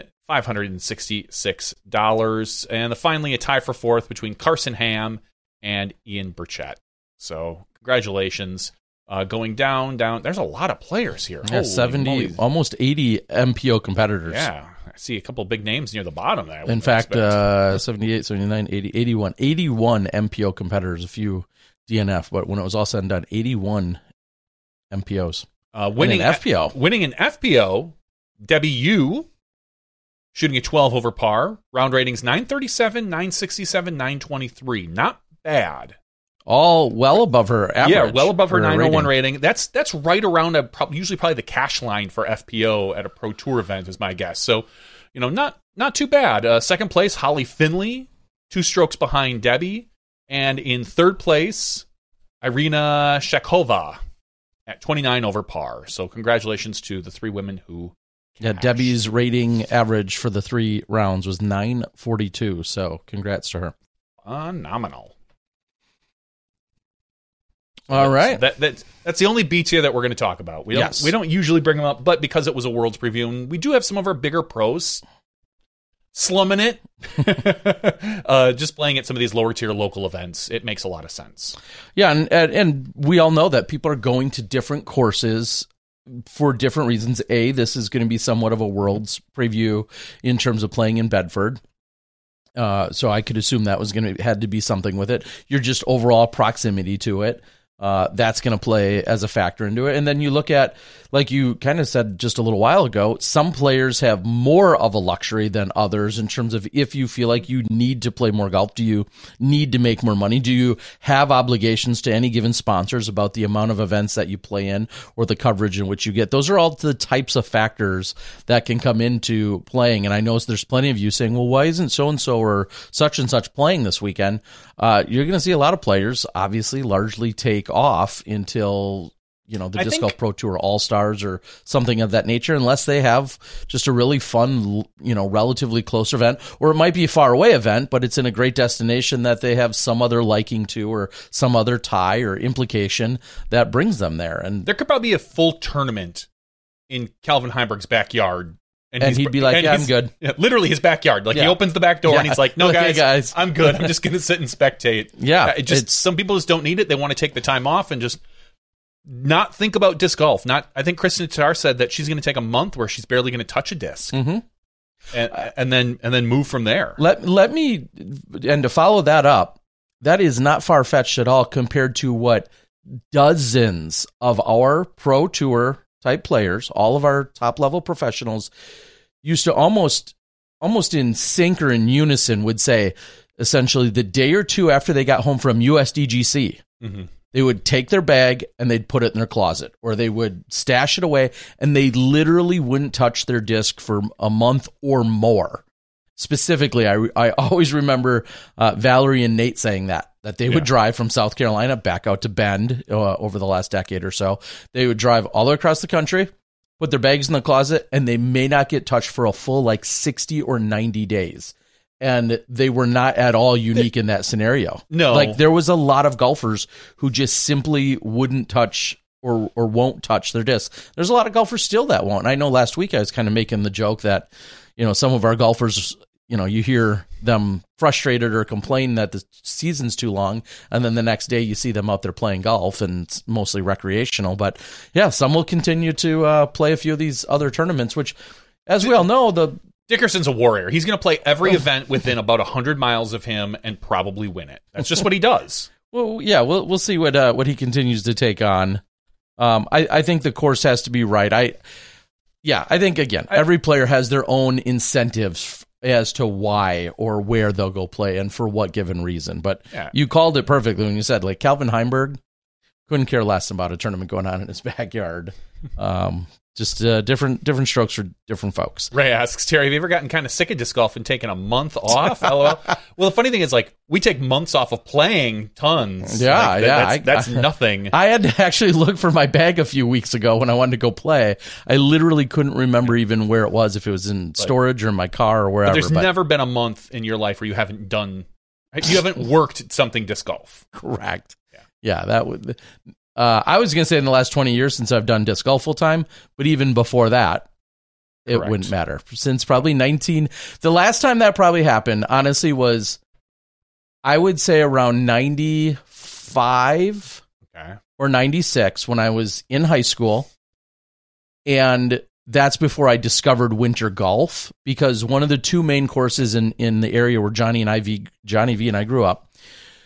$566. And finally, a tie for fourth between Carson Ham and Ian Burchett. So congratulations. Going down. There's a lot of players here. Yeah, 70, moly. almost 80 MPO competitors. Yeah, I see a couple big names near the bottom there. In fact, 78, 79, 80, 81 MPO competitors, a few DNF, but when it was all said and done, 81 MPOs. Winning an FPO. Winning an FPO, Debbie Yu, shooting a 12 over par. Round ratings 937, 967, 923. Not bad. All well above her average. Yeah, well above her 901 rating. That's right around usually probably the cash line for FPO at a Pro Tour event is my guess. So, not too bad. Second place, Holly Finley, 2 strokes behind Debbie. And in third place, Irina Shekova at 29 over par. So congratulations to the 3 women who cashed. Yeah, Debbie's rating average for the 3 rounds was 942. So congrats to her. Phenomenal. All right. That's the only B tier that we're going to talk about. We don't usually bring them up, but because it was a Worlds preview, and we do have some of our bigger pros slumming it, just playing at some of these lower tier local events, it makes a lot of sense. Yeah, and we all know that people are going to different courses for different reasons. This is going to be somewhat of a Worlds preview in terms of playing in Bedford. So I could assume that was had to be something with it. Your just overall proximity to it. That's going to play as a factor into it. And then you look at, like you kind of said just a little while ago, some players have more of a luxury than others in terms of if you feel like you need to play more golf. Do you need to make more money? Do you have obligations to any given sponsors about the amount of events that you play in or the coverage in which you get? Those are all the types of factors that can come into playing. And I know there's plenty of you saying, well, why isn't so-and-so or such and such playing this weekend? You're going to see a lot of players obviously largely take off until the Disc Golf Pro Tour All-Stars or something of that nature, unless they have just a really fun, relatively close event, or it might be a far away event, but it's in a great destination that they have some other liking to or some other tie or implication that brings them there. And there could probably be a full tournament in Calvin Heimberg's backyard. And he'd be like, I'm good. Literally his backyard. He opens the back door and he's like, no, guys, I'm good. I'm just going to sit and spectate. Yeah. Some people just don't need it. They want to take the time off and just not think about disc golf. I think Kristen Tatar said that she's going to take a month where she's barely going to touch a disc. Mm-hmm. And then move from there. Let me, and to follow that up, that is not far-fetched at all compared to what dozens of our Pro Tour type players, all of our top-level professionals, used to almost in sync or in unison would say, essentially, the day or two after they got home from USDGC, they would take their bag and they'd put it in their closet, or they would stash it away, and they literally wouldn't touch their disc for a month or more. Specifically, I always remember Valerie and Nate saying that they would drive from South Carolina back out to Bend over the last decade or so. They would drive all the way across the country, put their bags in the closet, and they may not get touched for a full 60 or 90 days. And they were not at all unique in that scenario. No. There was a lot of golfers who just simply wouldn't touch or won't touch their disc. There's a lot of golfers still that won't. I know last week I was kind of making the joke that, some of our golfers, you hear them frustrated or complain that the season's too long, and then the next day you see them out there playing golf, and it's mostly recreational. But yeah, some will continue to play a few of these other tournaments, which, as we all know, Dickerson's a warrior. He's going to play every event within about 100 miles of him and probably win it. That's just what he does. Well, yeah, we'll see what he continues to take on. I think the course has to be right. I think, again, every player has their own incentives as to why or where they'll go play and for what given reason. But you called it perfectly when you said, like, Calvin Heimberg couldn't care less about a tournament going on in his backyard. Just different strokes for different folks. Ray asks, Terry, have you ever gotten kind of sick of disc golf and taken a month off? LOL. Well, the funny thing is, like, we take months off of playing tons. That's nothing. I had to actually look for my bag a few weeks ago when I wanted to go play. I literally couldn't remember even where it was, if it was in storage or in my car or wherever. But there's never been a month in your life where you haven't worked something disc golf. Correct. Yeah, that would... I was going to say in the last 20 years since I've done disc golf full time, but even before that, it wouldn't matter. Since probably the last time that probably happened, honestly, was, I would say, around 95 or 96 when I was in high school. And that's before I discovered winter golf, because one of the two main courses in the area where Johnny V and I grew up.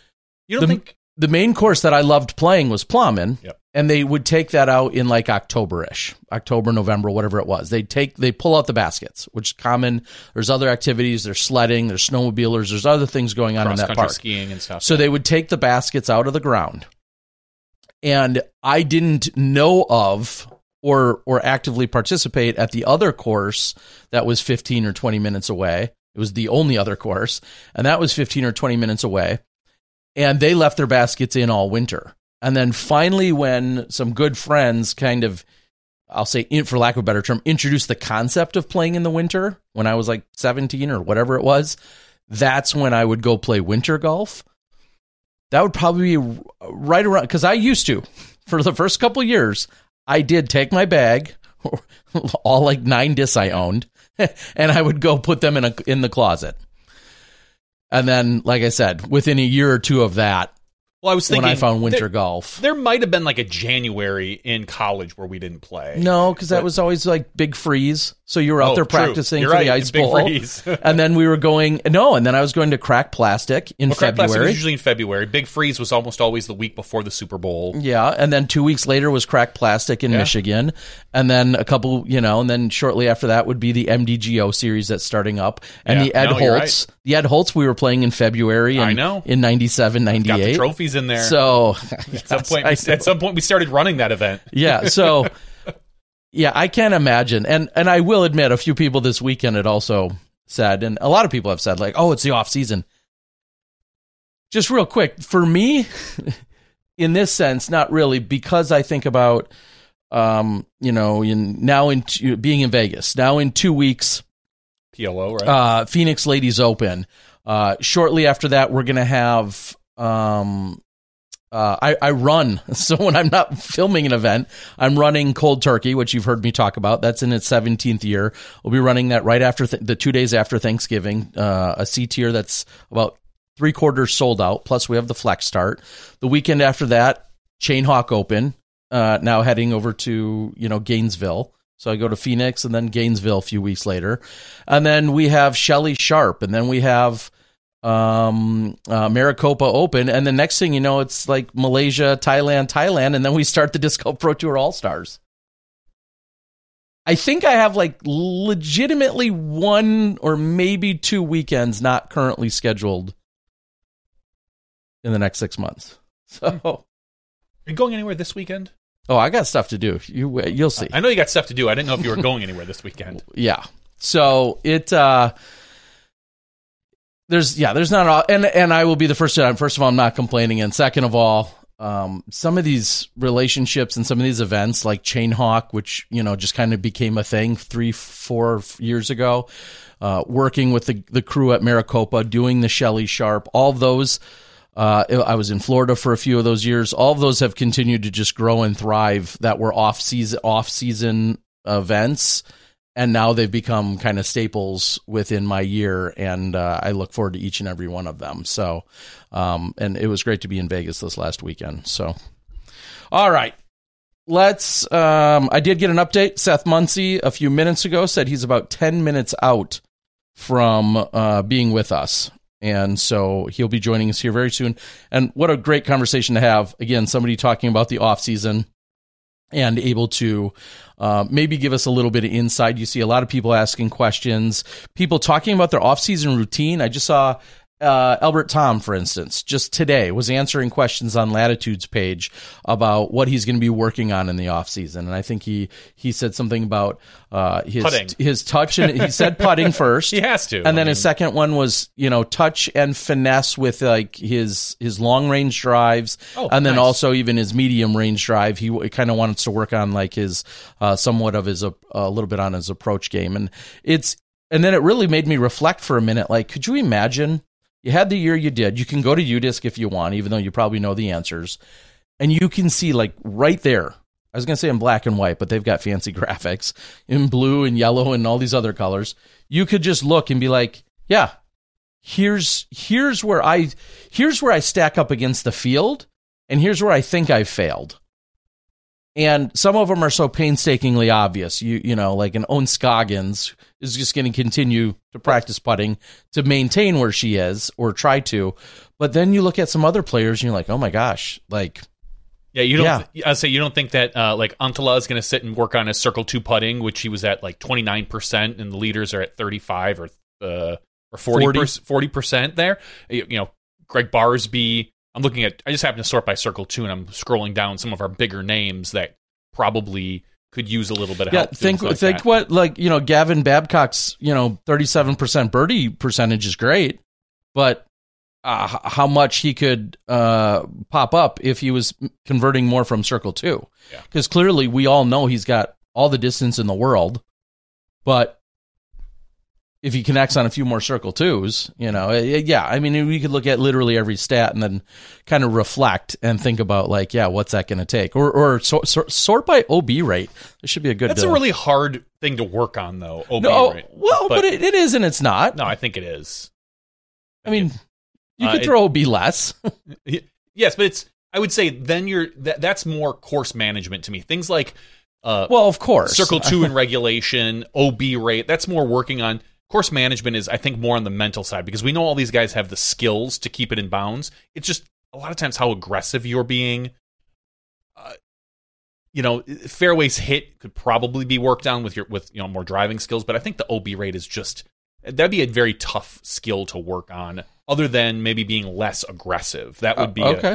The main course that I loved playing was Plowman, and they would take that out in like October-ish, October, November, whatever it was. They pull out the baskets, which is common. There's other activities. There's sledding. There's snowmobilers. There's other things going on in that park. Skiing and stuff. So they would take the baskets out of the ground, and I didn't know of or actively participate at the other course that was 15 or 20 minutes away. It was the only other course, and that was 15 or 20 minutes away. And they left their baskets in all winter. And then finally, when some good friends kind of, I'll say, for lack of a better term, introduced the concept of playing in the winter, when I was like 17 or whatever it was, that's when I would go play winter golf. That would probably be right around, because I used to, for the first couple of years, I did take my bag, all like 9 discs I owned, and I would go put them in the closet. And then, like I said, within a year or two of that, well, I was thinking when I found winter golf. There might have been like a January in college where we didn't play. No, because that was always like Big Freeze. So you were out there practicing for the ice bowl. And then we were and then I was going to Crack Plastic in February. Crack Plastic was usually in February. Big Freeze was almost always the week before the Super Bowl. Yeah, and then 2 weeks later was Crack Plastic in Michigan. And then and then shortly after that would be the MDGO series that's starting up. And the Ed Holtz. The Ed Holtz we were playing in February in 97, 98. Got the trophies in there. So at some point we started running that event. Yeah, so yeah, I can't imagine. And I will admit, a few people this weekend had also said, and a lot of people have said, like, oh, it's the off season. Just real quick, for me, in this sense, not really, because I think about being in Vegas. Now in 2 weeks, PLO, right? Phoenix Ladies Open. Shortly after that, we're going to have I run. So when I'm not filming an event, I'm running Cold Turkey, which you've heard me talk about. That's in its 17th year. We'll be running that right after the 2 days after Thanksgiving, a C tier that's about 3/4 sold out. Plus we have the Flex Start. The weekend after that, Chain Hawk Open, now heading over to, Gainesville. So I go to Phoenix and then Gainesville a few weeks later. And then we have Shelly Sharp, and then we have Maricopa Open, and the next thing you know, it's like Malaysia, Thailand, and then we start the Disc Golf Pro Tour All-Stars. I think I have like legitimately 1 or maybe 2 weekends not currently scheduled in the next 6 months. So, are you going anywhere this weekend? Oh, I got stuff to do. You'll see. I know you got stuff to do. I didn't know if you were going anywhere this weekend. Yeah. So there's not, and I will be the first to, first of all, I'm not complaining. And second of all, some of these relationships and some of these events like Chain Hawk, which, just kind of became a thing 3-4 years ago, working with the crew at Maricopa, doing the Shelly Sharp, all those, I was in Florida for a few of those years. All of those have continued to just grow and thrive that were off season events. And now they've become kind of staples within my year, and I look forward to each and every one of them. So, and it was great to be in Vegas this last weekend. So, all right. I did get an update. Seth Muncy a few minutes ago said he's about 10 minutes out from being with us. And so he'll be joining us here very soon. And what a great conversation to have. Again, somebody talking about the off season and able to maybe give us a little bit of insight. You see a lot of people asking questions, people talking about their off-season routine. I just saw Albert Tom, for instance, just today was answering questions on Latitude's page about what he's going to be working on in the offseason. And I think he said something about his touch, and he said putting first. He has to. And then his second one was, touch and finesse with like his long range drives. And then also even his medium range drive. He kind of wants to work on like his somewhat of his a little bit on his approach game. And then it really made me reflect for a minute. Like, could you imagine? You had the year you did. You can go to UDisc if you want, even though you probably know the answers. And you can see, like, right there. I was going to say in black and white, but they've got fancy graphics in blue and yellow and all these other colors. You could just look and be like, yeah, here's where I stack up against the field, and here's where I think I've failed. And some of them are so painstakingly obvious. You know, like an Owen Scoggins is just going to continue to practice putting to maintain where she is or try to. But then you look at some other players and you're like, oh my gosh, like. Yeah, I'd say you don't think that like Antala is going to sit and work on his circle 2 putting, which he was at like 29%, and the leaders are at 35 or 40% there. Greg Barsby. I just happen to sort by circle 2, and I'm scrolling down some of our bigger names that probably could use a little bit of help. Think what, like, Gavin Babcock's, 37% birdie percentage is great, but how much he could pop up if he was converting more from circle 2. Because clearly we all know he's got all the distance in the world, but if he connects on a few more circle 2s, I mean, we could look at literally every stat and then kind of reflect and think about, like, what's that going to take? Or sort by OB rate. This should be a good. That's a really hard thing to work on, though. OB rate. Well, but it is and it's not. No, I think it is. I mean, you could throw OB less. Yes, but I would say then that's more course management to me. Things like, of course, circle 2 in regulation, OB rate. That's more working on. Course management is, I think, more on the mental side, because we know all these guys have the skills to keep it in bounds. It's just a lot of times how aggressive you're being. Fairways hit could probably be worked on with more driving skills, but I think the OB rate is that'd be a very tough skill to work on, other than maybe being less aggressive. That would be okay.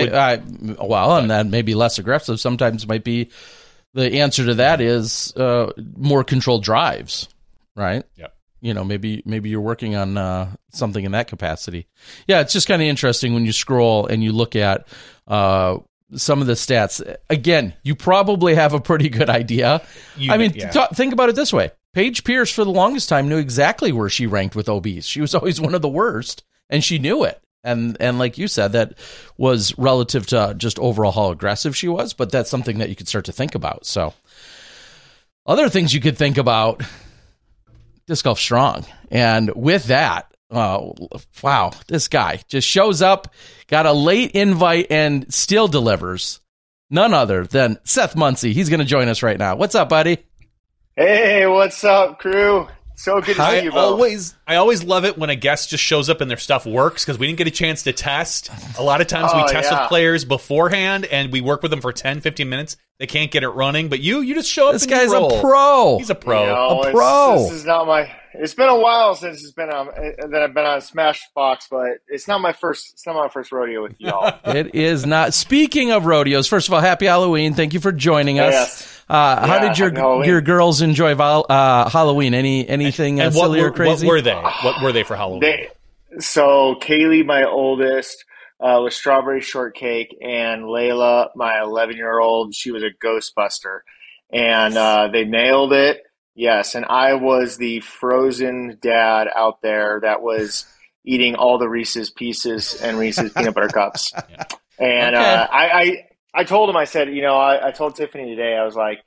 And that maybe less aggressive sometimes might be the answer to that is more controlled drives, right? Yeah. Maybe you're working on something in that capacity. Yeah, it's just kind of interesting when you scroll and you look at some of the stats. Again, you probably have a pretty good idea. Think about it this way. Paige Pierce, for the longest time, knew exactly where she ranked with OBs. She was always one of the worst, and she knew it. And like you said, that was relative to just overall how aggressive she was, but that's something that you could start to think about. So other things you could think about, Disc Golf Strong. And with that, wow, this guy just shows up, got a late invite, and still delivers. None other than Seth Muncy. He's going to join us right now. What's up, buddy? Hey, what's up, crew? So good to see you both. I always love it when a guest just shows up and their stuff works, because we didn't get a chance to test. A lot of times we test with players beforehand and we work with them for 10, 15 minutes. They can't get it running, but you just show up. This guy's a pro. He's a pro. A pro. This is not my. It's been a while since I've been on Smashbox, but it's not my first rodeo with y'all. It is not. Speaking of rodeos, first of all, happy Halloween! Thank you for joining us. Yes. How did your girls enjoy Halloween? Anything silly or crazy? What were they? What were they for Halloween? So Kaylee, my oldest, was strawberry shortcake, and Layla, my 11-year-old, she was a Ghostbuster, and they nailed it. Yes, and I was the frozen dad out there that was eating all the Reese's Pieces and Reese's Peanut Butter Cups. Yeah. And okay. I told him, I said, I told Tiffany today, I was like,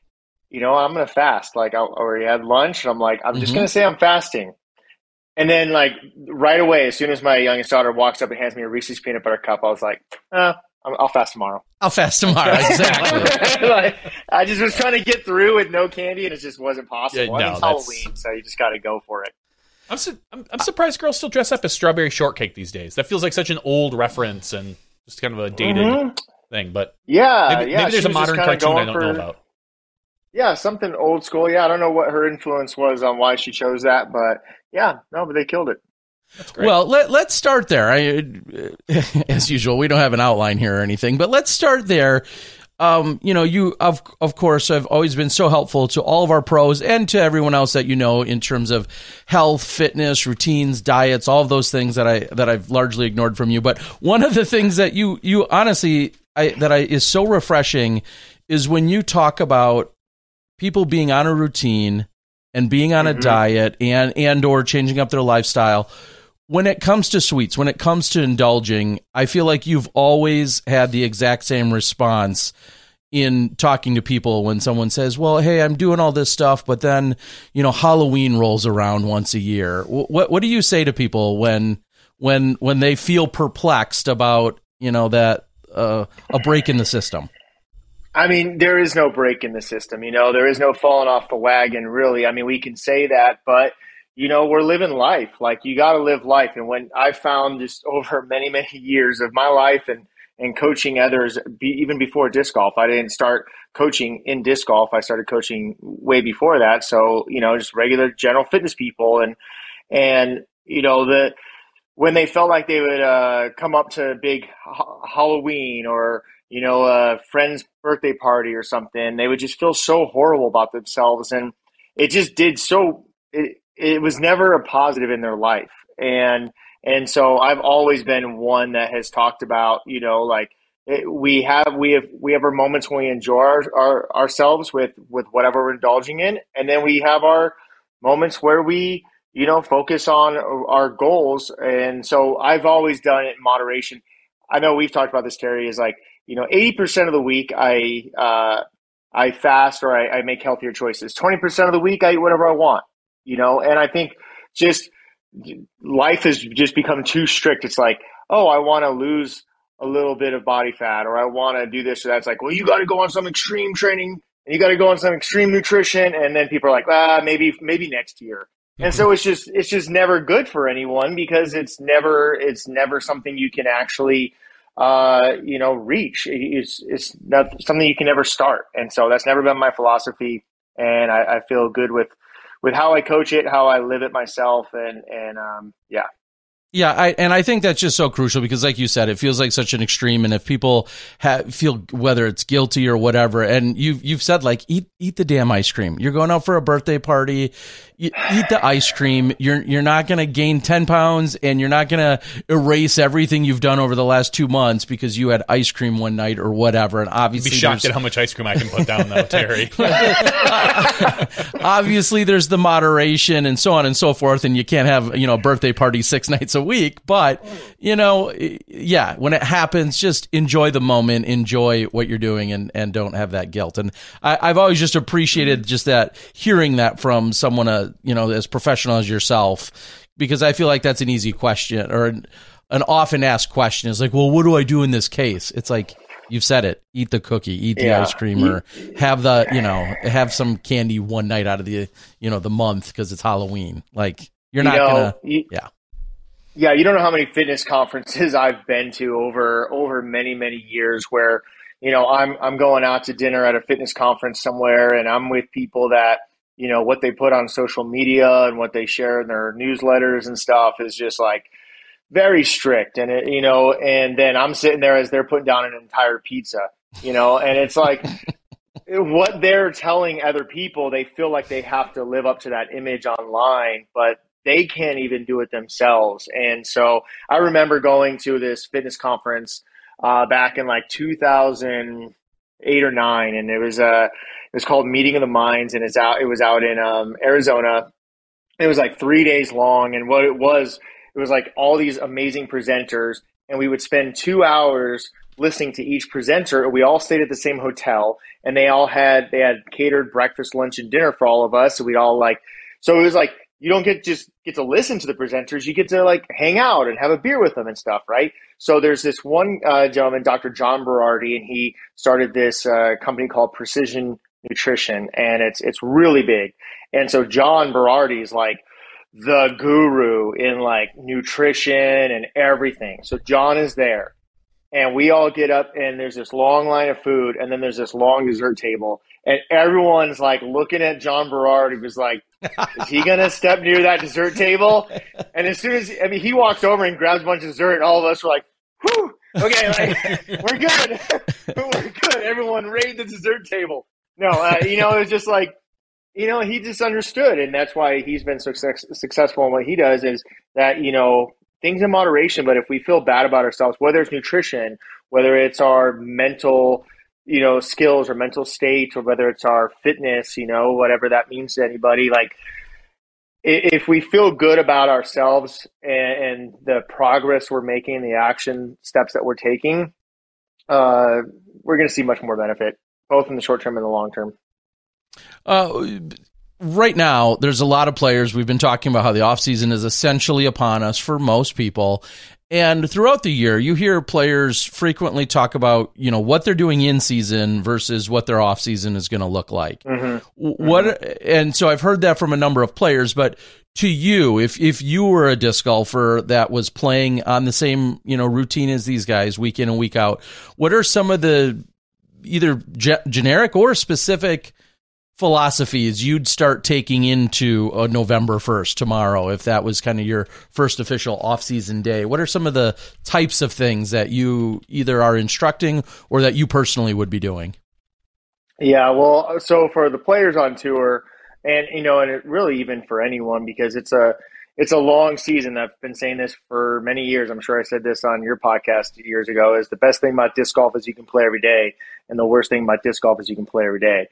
I'm going to fast. Like, I already had lunch, and I'm like, I'm just Mhm. going to say I'm fasting. And then, like, right away, as soon as my youngest daughter walks up and hands me a Reese's peanut butter cup, I was like, I'll fast tomorrow. I'll fast tomorrow. Exactly. Like, I just was trying to get through with no candy, and it just wasn't possible. Yeah, no, I mean, it's Halloween, so you just got to go for it. I'm surprised girls still dress up as strawberry shortcake these days. That feels like such an old reference and just kind of a dated thing. But maybe there's a modern cartoon I don't know about. Yeah, something old school. Yeah, I don't know what her influence was on why she chose that, but but they killed it. That's great. Well, let's start there. As usual, we don't have an outline here or anything, but let's start there. You of course have always been so helpful to all of our pros and to everyone else that you know in terms of health, fitness, routines, diets, all of those things that I've largely ignored from you. But one of the things that you honestly is so refreshing is when you talk about people being on a routine and being on a diet and or changing up their lifestyle. When it comes to sweets, when it comes to indulging, I feel like you've always had the exact same response in talking to people when someone says, well, hey, I'm doing all this stuff, but then, Halloween rolls around once a year. What do you say to people when they feel perplexed about, that a break in the system? I mean, there is no break in the system. There is no falling off the wagon, really. I mean, we can say that, but we're living life. Like, you got to live life. And when I found just over many, many years of my life and coaching others, even before disc golf, I didn't start coaching in disc golf. I started coaching way before that. So, just regular general fitness people. And when they felt like they would come up to a big Halloween or, a friend's birthday party or something, they would just feel so horrible about themselves. And it just did it was never a positive in their life. And so I've always been one that has talked about, we have our moments when we enjoy ourselves with whatever we're indulging in. And then we have our moments where we, focus on our goals. And so I've always done it in moderation. I know we've talked about this, Terry, is like, 80% of the week I fast or I make healthier choices. 20% of the week I eat whatever I want. And I think just life has just become too strict. It's like, oh, I want to lose a little bit of body fat, or I want to do this or that. It's like, well, you got to go on some extreme training and you got to go on some extreme nutrition. And then people are like, maybe next year. And so it's just never good for anyone because it's never something you can actually, reach. It's not something you can never start. And so that's never been my philosophy. And I feel good with how I coach it, how I live it myself. Yeah, I think that's just so crucial because, like you said, it feels like such an extreme. And if people feel whether it's guilty or whatever, and you've said like eat the damn ice cream. You're going out for a birthday party, eat the ice cream. You're not going to gain 10 pounds, and you're not going to erase everything you've done over the last 2 months because you had ice cream one night or whatever. And obviously, I'd be shocked at how much ice cream I can put down, though, Terry. Obviously, there's the moderation and so on and so forth, and you can't have a birthday party 6 nights a week, but when it happens, just enjoy the moment, enjoy what you're doing, and don't have that guilt. And I've always just appreciated just that, hearing that from someone as professional as yourself, because I feel like that's an easy question or an often asked question is like, well, what do I do in this case? It's like, you've said it, eat the cookie, eat the ice cream, or have have some candy one night out of the month because it's Halloween. Like, you're not gonna. Yeah, you don't know how many fitness conferences I've been to over many, many years where, I'm going out to dinner at a fitness conference somewhere and I'm with people that, what they put on social media and what they share in their newsletters and stuff is just like very strict. And, and then I'm sitting there as they're putting down an entire pizza, and it's like what they're telling other people, they feel like they have to live up to that image online, but they can't even do it themselves. And so I remember going to this fitness conference back in like 2008 or 9, and it was called Meeting of the Minds, and it was out in Arizona. It was like 3 days long, and what it was like all these amazing presenters, and we would spend 2 hours listening to each presenter. We all stayed at the same hotel, and they had catered breakfast, lunch, and dinner for all of us. So we'd all so it was like, you don't get to listen to the presenters. You get to like hang out and have a beer with them and stuff, right? So there's this one gentleman, Dr. John Berardi, and he started this company called Precision Nutrition, and it's really big. And so John Berardi is like the guru in like nutrition and everything. So John is there, and we all get up, and there's this long line of food, and then there's this long dessert table, and everyone's like looking at John Berardi, was like, is he going to step near that dessert table? And as soon as, he walks over and grabs a bunch of dessert, and all of us were like, whew, okay, like, we're good. We're good. Everyone raid the dessert table. No, it was just like, he just understood. And that's why he's been successful in what he does, is that, things in moderation. But if we feel bad about ourselves, whether it's nutrition, whether it's our mental skills or mental state, or whether it's our fitness, whatever that means to anybody, like if we feel good about ourselves and the progress we're making, the action steps that we're taking, we're going to see much more benefit, both in the short term and the long term. Right now, there's a lot of players. We've been talking about how the offseason is essentially upon us for most people. And throughout the year, you hear players frequently talk about, what they're doing in season versus what their off season is going to look like. And so I've heard that from a number of players, but to you, if you were a disc golfer that was playing on the same, routine as these guys week in and week out, what are some of the either generic or specific philosophies you'd start taking into November 1st, tomorrow, if that was kind of your first official off-season day? What are some of the types of things that you either are instructing or that you personally would be doing? Yeah, well, so for the players on tour, and and it really even for anyone, because it's a long season. I've been saying this for many years. I'm sure I said this on your podcast years ago, is the best thing about disc golf is you can play every day. And the worst thing about disc golf is you can play every day,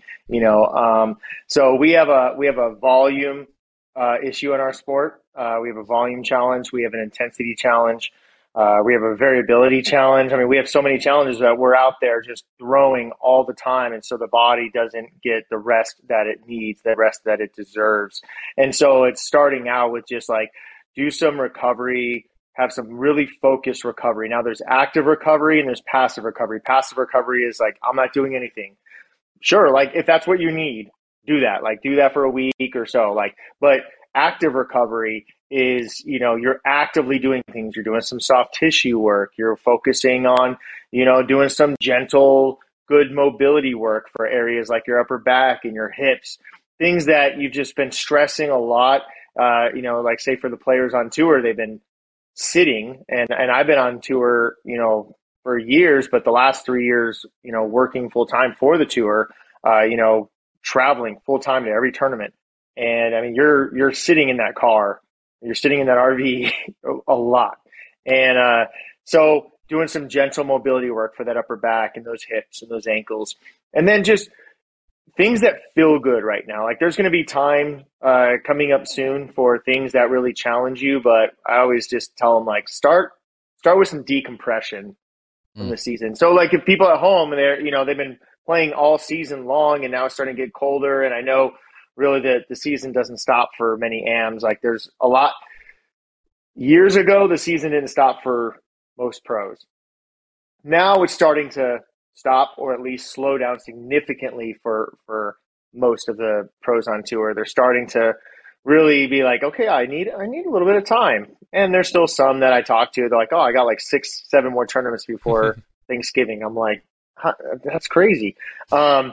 So we have a volume issue in our sport. We have a volume challenge. We have an intensity challenge. We have a variability challenge. We have so many challenges that we're out there just throwing all the time. And so the body doesn't get the rest that it needs, the rest that it deserves. And so it's starting out with just like, do some recovery, have some really focused recovery. Now there's active recovery and there's passive recovery. Passive recovery is like, I'm not doing anything. Sure. Like if that's what you need, do that. Like do that for a week or so. But active recovery is, you're actively doing things. You're doing some soft tissue work. You're focusing on, doing some gentle, good mobility work for areas like your upper back and your hips, things that you've just been stressing a lot. Like say for the players on tour, they've been sitting, and I've been on tour, for years, but the last 3 years, working full time for the tour, traveling full time to every tournament. And you're sitting in that car, you're sitting in that RV a lot. And so doing some gentle mobility work for that upper back and those hips and those ankles, and then just things that feel good right now. Like there's going to be time coming up soon for things that really challenge you, but I always just tell them like start with some decompression from the season. So like if people at home, they're they've been playing all season long, and now it's starting to get colder, and I know really the season doesn't stop for many AMs. Like there's a lot. Years ago, the season didn't stop for most pros. Now it's starting to stop, or at least slow down significantly for most of the pros on tour. They're starting to really be like, okay, I need a little bit of time. And there's still some that I talk to. They're like, oh, I got like 6-7 more tournaments before Thanksgiving. I'm like, huh, that's crazy. So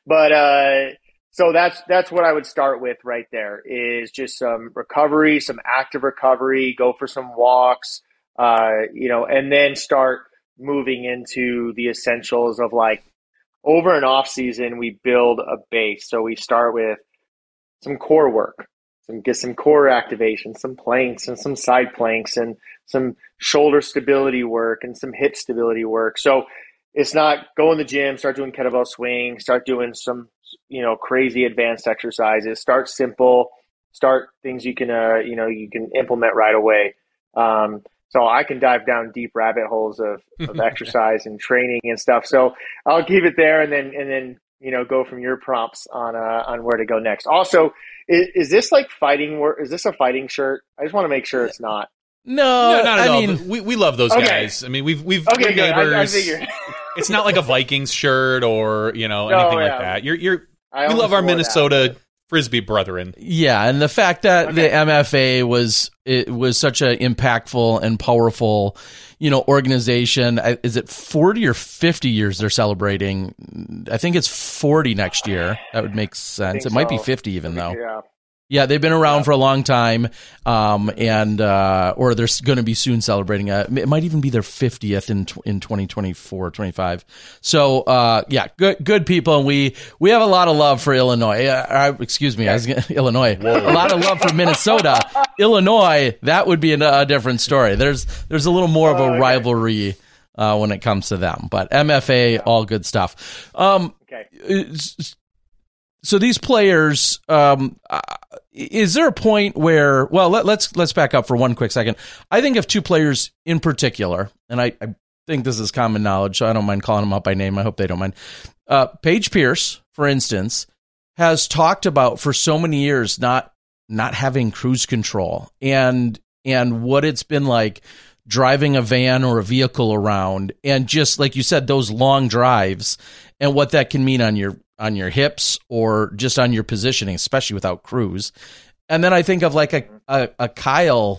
that's what I would start with right there, is just some recovery, some active recovery, go for some walks, and then start moving into the essentials of like over and off season, we build a base. So we start with some core work, get some core activation, some planks and some side planks and some shoulder stability work and some hip stability work. So it's not go in the gym, start doing kettlebell swing, start doing some, crazy advanced exercises, start simple, start things you can implement right away. So I can dive down deep rabbit holes of exercise and training and stuff. So I'll keep it there, and then go from your prompts on where to go next. Also, is this like fighting? Is this a fighting shirt? I just want to make sure it's not. No, not at I all. mean, we love those guys. I mean, we're neighbors. I figured. It's not like a Vikings shirt or anything like that. We love our Minnesota Frisbee brethren. Yeah, and the fact that the MFA was such an impactful and powerful, organization. Is it 40 or 50 years they're celebrating? I think it's 40 next year. That would make sense. It might be 50 even though. Yeah. Yeah, they've been around for a long time, or they're going to be soon celebrating. It might even be their 50th in 2024, 25. So, good people, and we have a lot of love for Illinois. Illinois. Whoa. A lot of love for Minnesota. Illinois, that would be a different story. There's a little more of a rivalry when it comes to them, but MFA, all good stuff. So these players, is there a point where? Well, let's back up for one quick second. I think of two players in particular, and I think this is common knowledge, so I don't mind calling them out by name. I hope they don't mind. Paige Pierce, for instance, has talked about for so many years not having cruise control and what it's been like driving a van or a vehicle around, and just like you said, those long drives and what that can mean on your hips or just on your positioning, especially without cruise. And then I think of like a Kyle,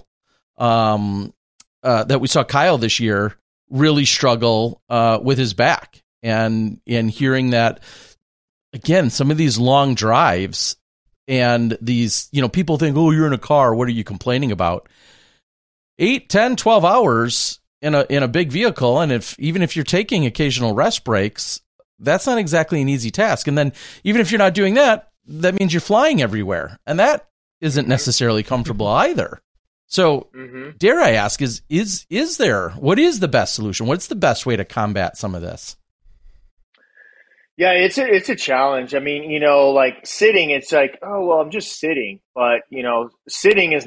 that we saw Kyle this year really struggle with his back, and hearing that again, some of these long drives and these, people think, oh, you're in a car, what are you complaining about? 8, 10, 12 hours in a big vehicle. And even if you're taking occasional rest breaks, that's not exactly an easy task. And then even if you're not doing that, that means you're flying everywhere. And that isn't necessarily comfortable either. So dare I ask, is there, what is the best solution? What's the best way to combat some of this? Yeah, it's a challenge. I mean, like sitting, it's like, oh, well, I'm just sitting. But, sitting's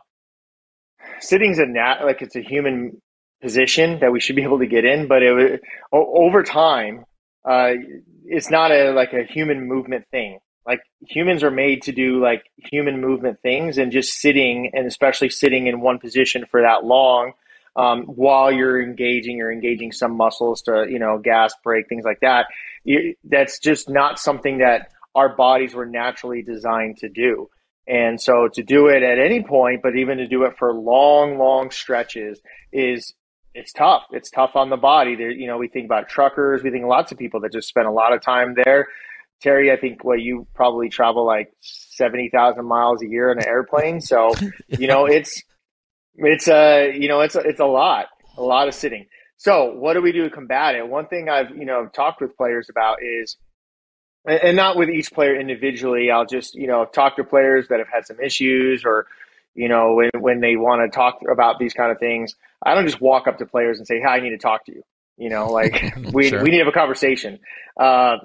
it's a human position that we should be able to get in. But over time, it's not a human movement thing. Like humans are made to do like human movement things, and just sitting, and especially sitting in one position for that long, while you're engaging some muscles to, gas, brake, things like that. That's just not something that our bodies were naturally designed to do. And so to do it at any point, but even to do it for long, long stretches it's tough. It's tough on the body. There, we think about truckers. We think lots of people that just spend a lot of time there. Terry, I think you probably travel like 70,000 miles a year in an airplane. So, it's a lot of sitting. So what do we do to combat it? One thing I've, talked with players about is, and not with each player individually, I'll just, talk to players that have had some issues, or, when they want to talk about these kind of things. I don't just walk up to players and say, "Hi, I need to talk to you." We need to have a conversation. But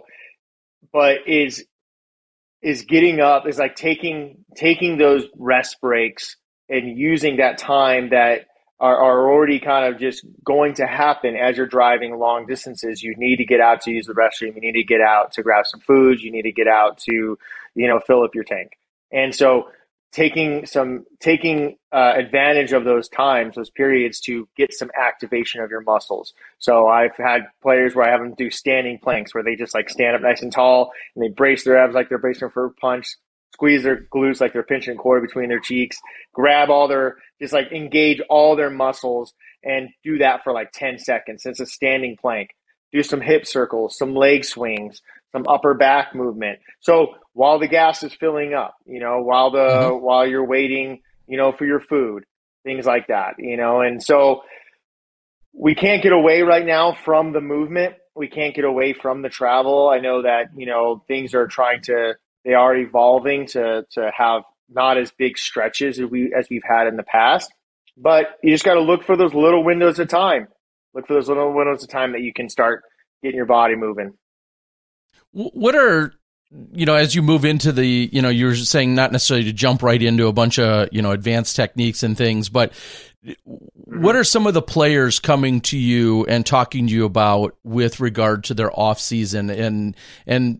is getting up, is like taking those rest breaks and using that time that are already kind of just going to happen as you're driving long distances. You need to get out to use the restroom. You need to get out to grab some food. You need to get out to, fill up your tank. And so taking advantage of those times, those periods, to get some activation of your muscles. So I've had players where I have them do standing planks, where they just like stand up nice and tall, and they brace their abs like they're bracing for a punch, squeeze their glutes like they're pinching a cord between their cheeks, just like engage all their muscles, and do that for like 10 seconds. It's a standing plank. Do some hip circles, some leg swings, some upper back movement. So while the gas is filling up, while you're waiting, for your food, things like that, and so we can't get away right now from the movement. We can't get away from the travel. I know that, things they are evolving to have not as big stretches as we've had in the past, but you just got to look for those little windows of time. Look for those little windows of time that you can start getting your body moving. What are as you move into the, you're saying not necessarily to jump right into a bunch of, advanced techniques and things, but what are some of the players coming to you and talking to you about with regard to their off season? And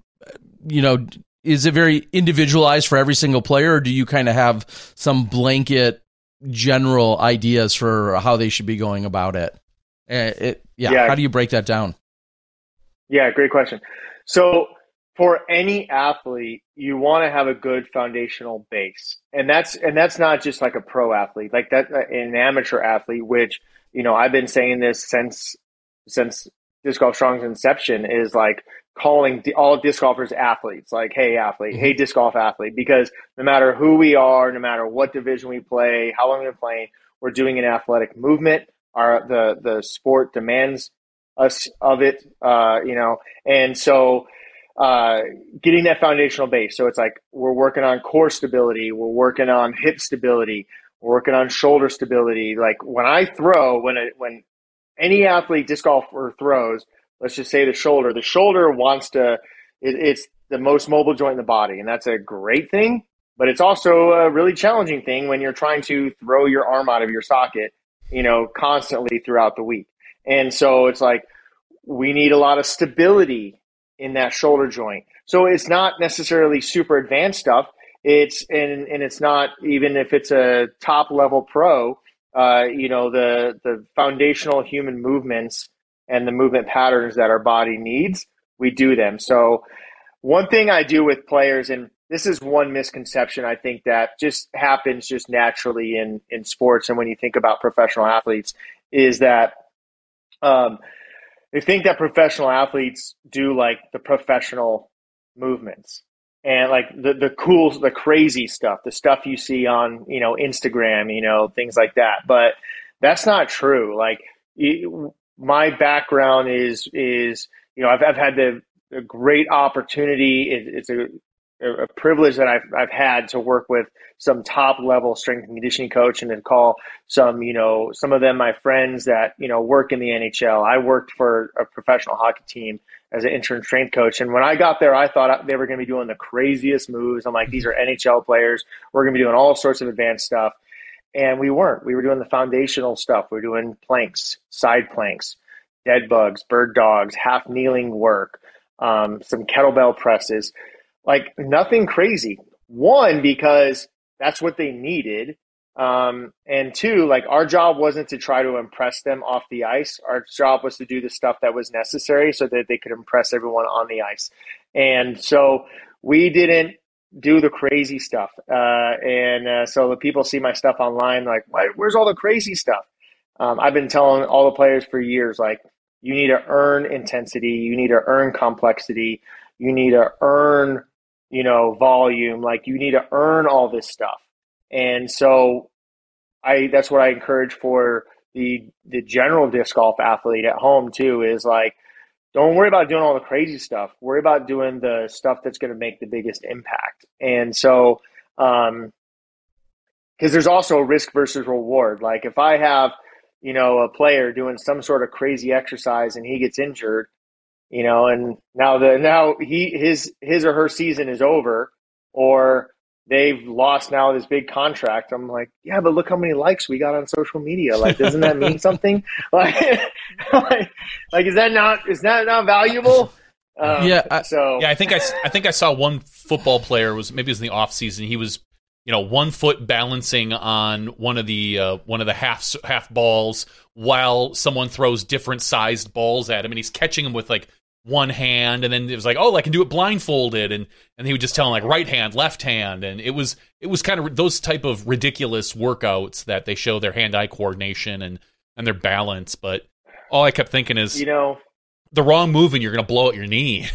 is it very individualized for every single player, or do you kind of have some blanket general ideas for how they should be going about it? How do you break that down? Yeah, great question. So for any athlete, you want to have a good foundational base. And that's not just like a pro athlete, like that, an amateur athlete, which, I've been saying this since Disc Golf Strong's inception, is like calling all disc golfers athletes, like, hey athlete, hey disc golf athlete, because no matter who we are, no matter what division we play, how long we've been playing, we're doing an athletic movement. The sport demands us of it, and so getting that foundational base. So it's like we're working on core stability, we're working on hip stability, we're working on shoulder stability. Like when I throw, when any athlete disc golfer throws, let's just say the shoulder wants to, it's the most mobile joint in the body, and that's a great thing, but it's also a really challenging thing when you're trying to throw your arm out of your socket, constantly throughout the week. And so it's like we need a lot of stability in that shoulder joint. So it's not necessarily super advanced stuff. It's not, even if it's a top level pro, the foundational human movements and the movement patterns that our body needs, we do them. So one thing I do with players, and this is one misconception I think that just happens just naturally in sports, and when you think about professional athletes, is that they think that professional athletes do like the professional movements and like the cool, the crazy stuff, the stuff you see on, Instagram, things like that. But that's not true. Like my background is, I've had the great opportunity. It's a privilege that I've had to work with some top level strength and conditioning coach, and then call some of them my friends that, work in the NHL. I worked for a professional hockey team as an interim strength coach. And when I got there, I thought they were going to be doing the craziest moves. I'm like, these are NHL players. We're going to be doing all sorts of advanced stuff. And we weren't. We were doing the foundational stuff. We were doing planks, side planks, dead bugs, bird dogs, half kneeling work, some kettlebell presses, like nothing crazy. One, because that's what they needed. And two, like our job wasn't to try to impress them off the ice. Our job was to do the stuff that was necessary so that they could impress everyone on the ice. And so we didn't do the crazy stuff. So the people see my stuff online, like, where's all the crazy stuff? I've been telling all the players for years, like, you need to earn intensity. You need to earn complexity. You need to earn, volume. Like, you need to earn all this stuff. And so that's what I encourage for the general disc golf athlete at home too, is like, don't worry about doing all the crazy stuff. Worry about doing the stuff that's going to make the biggest impact. And so, because there's also risk versus reward. Like if I have, a player doing some sort of crazy exercise and he gets injured, and now his or her season is over, or they've lost now this big contract. I'm like, yeah, but look how many likes we got on social media. Like, doesn't that mean something? Like, is that not valuable? I think I saw one football player it was in the off season. He was, 1 foot balancing on one of the half balls while someone throws different sized balls at him, and he's catching them with like one hand, and then it was like, oh, I can do it blindfolded, and he would just tell him like right hand, left hand, and it was kind of those type of ridiculous workouts that they show their hand-eye coordination and their balance. But all I kept thinking is, the wrong move and you're going to blow out your knee.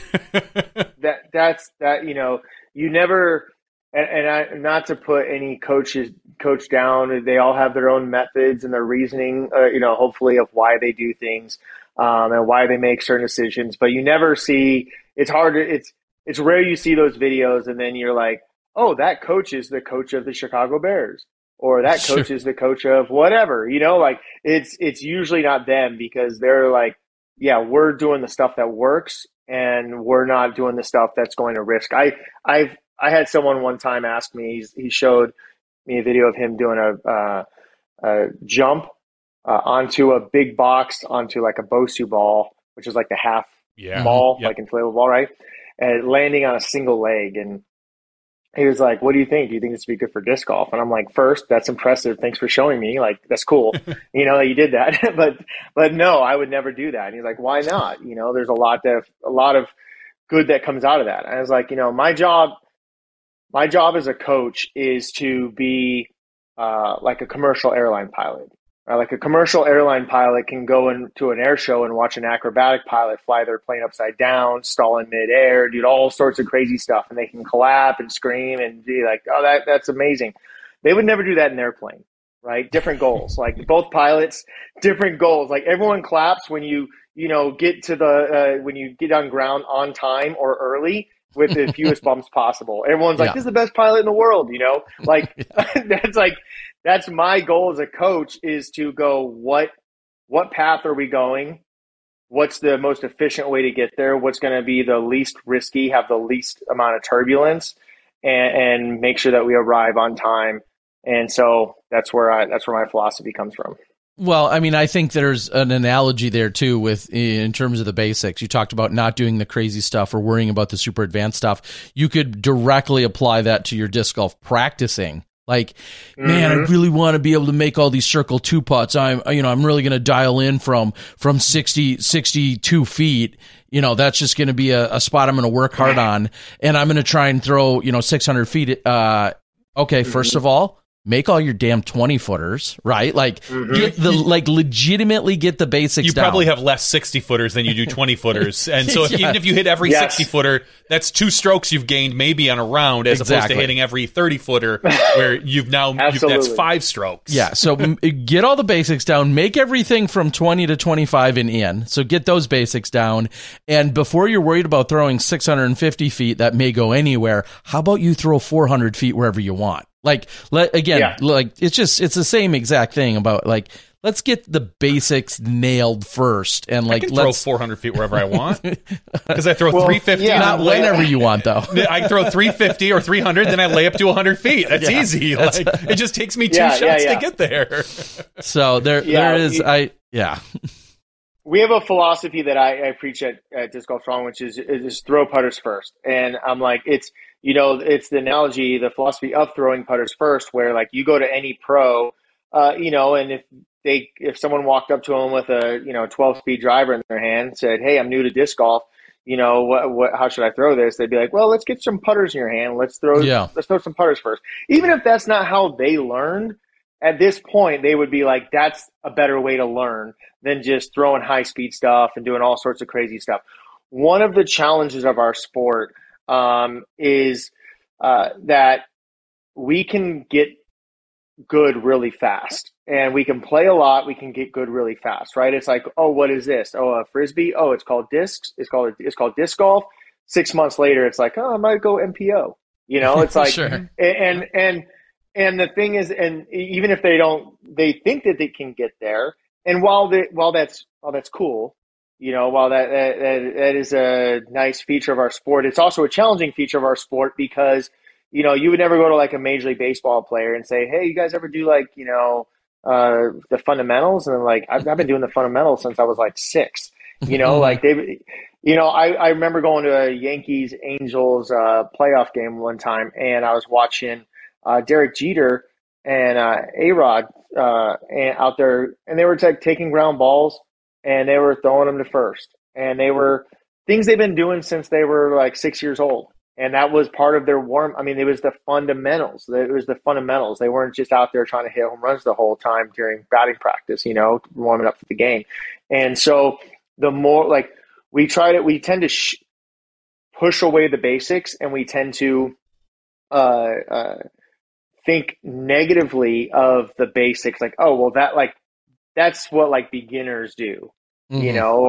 You never, and not to put any coach down, they all have their own methods and their reasoning, hopefully, of why they do things. And why they make certain decisions, but you never see. It's rare you see those videos, and then you're like, oh, that coach is the coach of the Chicago Bears, or that coach is the coach of whatever. Like it's usually not them, because they're like, yeah, we're doing the stuff that works, and we're not doing the stuff that's going to risk. I had someone one time ask me, he showed me a video of him doing a jump onto a big box, onto like a Bosu ball, which is like the half ball, like inflatable ball, right? And landing on a single leg. And he was like, what do you think? Do you think this would be good for disc golf? And I'm like, first, that's impressive. Thanks for showing me. Like, that's cool. That you did that. but no, I would never do that. And he's like, why not? There's a lot of good that comes out of that. And I was like, my job as a coach is to be like a commercial airline pilot. Like a commercial airline pilot can go into an air show and watch an acrobatic pilot fly their plane upside down, stall in midair, do all sorts of crazy stuff, and they can clap and scream and be like, "Oh, that's amazing." They would never do that in their plane, right? Different goals. Like both pilots, different goals. Like everyone claps when you get to when you get on ground on time or early with the fewest bumps possible. Everyone's like, "This is the best pilot in the world," Like that's my goal as a coach, is to go, what path are we going? What's the most efficient way to get there? What's going to be the least risky, have the least amount of turbulence, and make sure that we arrive on time. And so that's where my philosophy comes from. Well, I mean, I think there's an analogy there too in terms of the basics. You talked about not doing the crazy stuff or worrying about the super advanced stuff. You could directly apply that to your disc golf practicing. Like, man, I really want to be able to make all these circle two putts. I'm really going to dial in from 62 feet. That's just going to be a spot I'm going to work hard on. And I'm going to try and throw, 600 feet. Okay. First of all, make all your damn 20-footers, right? Like, legitimately get the basics You down. probably have less 60-footers than you do 20-footers. And so even if you hit every 60-footer, that's 2 strokes you've gained maybe on a round, as opposed to hitting every 30-footer where that's 5 strokes. Yeah, so get all the basics down. Make everything from 20 to 25 and in. So get those basics down. And before you're worried about throwing 650 feet that may go anywhere, how about you throw 400 feet wherever you want? Like, it's the same exact thing about, like, let's get the basics nailed first. And I can throw 400 feet wherever I want, because I throw 350. Yeah, not whenever you want, though. I throw 350 or 300, then I lay up to 100 feet. That's easy. It just takes me 2 shots to get there. So there is. We have a philosophy that I preach at Disc Golf Strong, which is throw putters first. And I'm like, it's the analogy, the philosophy of throwing putters first, where like you go to any pro, and if someone walked up to them with a 12-speed driver in their hand and said, "Hey, I'm new to disc golf, how should I throw this?" They'd be like, "Well, let's get some putters in your hand. Let's throw some putters first." Even if that's not how they learned, at this point, they would be like, that's a better way to learn than just throwing high-speed stuff and doing all sorts of crazy stuff. One of the challenges of our sport is that we can get good really fast, and we can play a lot. We can get good really fast, right? It's like, oh, what is this? Oh, a frisbee. Oh, it's called discs. It's called disc golf. 6 months later, it's like, oh, I might go MPO. It's like, sure. And the thing is, and even if they think that they can get there. And while that's cool, while that is a nice feature of our sport, it's also a challenging feature of our sport, because, you would never go to like a Major League Baseball player and say, "Hey, you guys ever do like, the fundamentals?" And like, I've been doing the fundamentals since I was like 6, like I remember going to a Yankees Angels playoff game one time, and I was watching Derek Jeter and A-Rod out there, and they were taking ground balls and they were throwing them to first, and they were things they've been doing since they were like 6 years old. And that was part of their it was the fundamentals. They weren't just out there trying to hit home runs the whole time during batting practice, warming up for the game. And so the more like we tend to push away the basics, and we tend to think negatively of the basics, like, oh, well, that's what like beginners do, and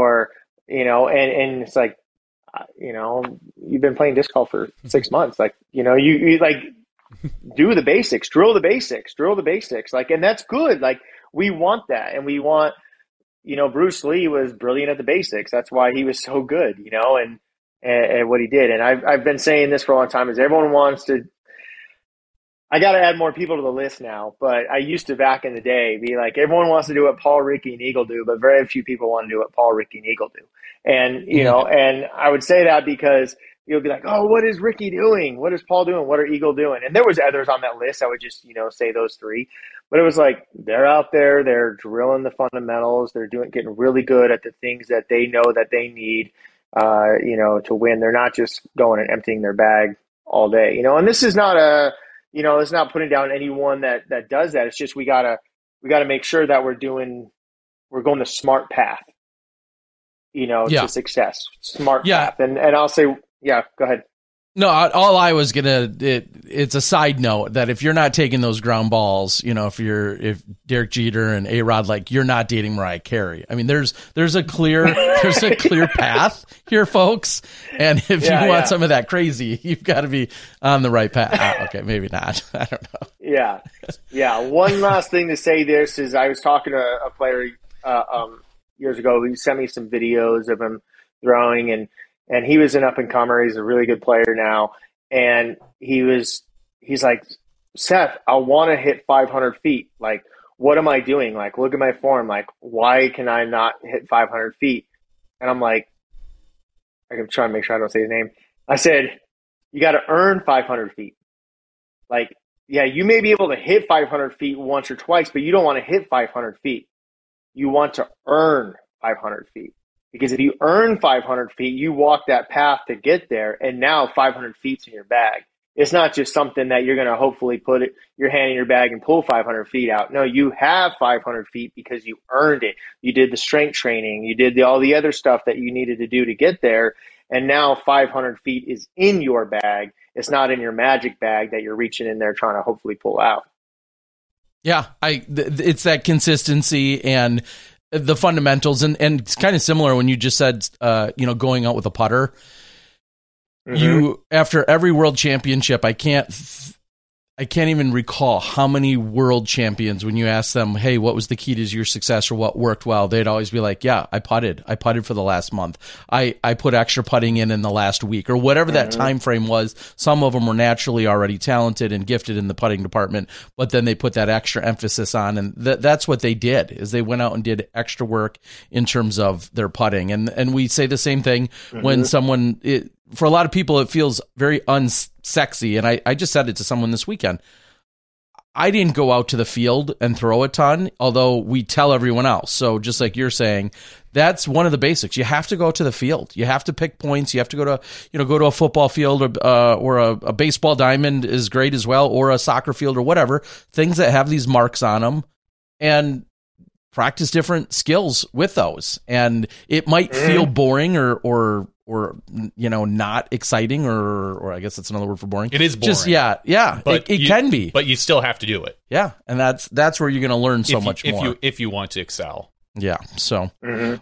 it's like, you've been playing disc golf for 6 months, like, you like do the basics, drill the basics, like, and that's good. Like, we want that, and we want, Bruce Lee was brilliant at the basics. That's why he was so good, and at what he did. And I've been saying this for a long time, is everyone wants to, I got to add more people to the list now, but I used to back in the day be like, everyone wants to do what Paul, Ricky, and Eagle do, but very few people want to do what Paul, Ricky, and Eagle do. And, you know, and I would say that because you'll be like, oh, what is Ricky doing? What is Paul doing? What are Eagle doing? And there was others on that list. I would just, you know, say those three. But it was like, they're out there, they're drilling the fundamentals, they're getting really good at the things that they know that they need, you know, to win. They're not just going and emptying their bag all day, you know. And this is not you know, it's not putting down anyone that does that. It's just we gotta make sure that we're going the smart path, you know, to success. Smart path. And I'll say, yeah, go ahead. No, all I was it's a side note that if you're not taking those ground balls, you know, if Derek Jeter and A-Rod, like, you're not dating Mariah Carey. I mean, there's a clear path here, folks. And if you want some of that crazy, you've got to be on the right path. Okay, maybe not. I don't know. Yeah. Yeah. One last thing to say this is I was talking to a player years ago. He sent me some videos of him throwing, and he was an up-and-comer. He's a really good player now. And he's like, Seth, I want to hit 500 feet. Like, what am I doing? Like, look at my form. Like, why can I not hit 500 feet? And I'm like, I'm trying to make sure I don't say his name. I said, you got to earn 500 feet. Like, yeah, you may be able to hit 500 feet once or twice, but you don't want to hit 500 feet. You want to earn 500 feet. Because if you earn 500 feet, you walk that path to get there, and now 500 feet's in your bag. It's not just something that you're going to hopefully put your hand in your bag and pull 500 feet out. No, you have 500 feet because you earned it. You did the strength training. You did all the other stuff that you needed to do to get there, and now 500 feet is in your bag. It's not in your magic bag that you're reaching in there trying to hopefully pull out. Yeah, it's that consistency and the fundamentals, and it's kind of similar when you just said, you know, going out with a putter. Mm-hmm. You, after every world championship, I can't even recall how many world champions, when you ask them, hey, what was the key to your success or what worked well, they'd always be like, yeah, I putted for the last month. I put extra putting in the last week, or whatever that time frame was. Some of them were naturally already talented and gifted in the putting department, but then they put that extra emphasis on, and that's what they did, is they went out and did extra work in terms of their putting. And we say the same thing when someone, for a lot of people, it feels very unsexy. And I just said it to someone this weekend. I didn't go out to the field and throw a ton, although we tell everyone else. So just like you're saying, that's one of the basics. You have to go to the field. You have to pick points. You have to go to a football field, or a baseball diamond is great as well, or a soccer field or whatever, things that have these marks on them, and practice different skills with those. And it might feel boring or you know, not exciting, or I guess that's another word for boring. It is boring. Just, yeah, but it can be. But you still have to do it. Yeah, and that's where you're going to learn so much more. If you want to excel. Yeah, so.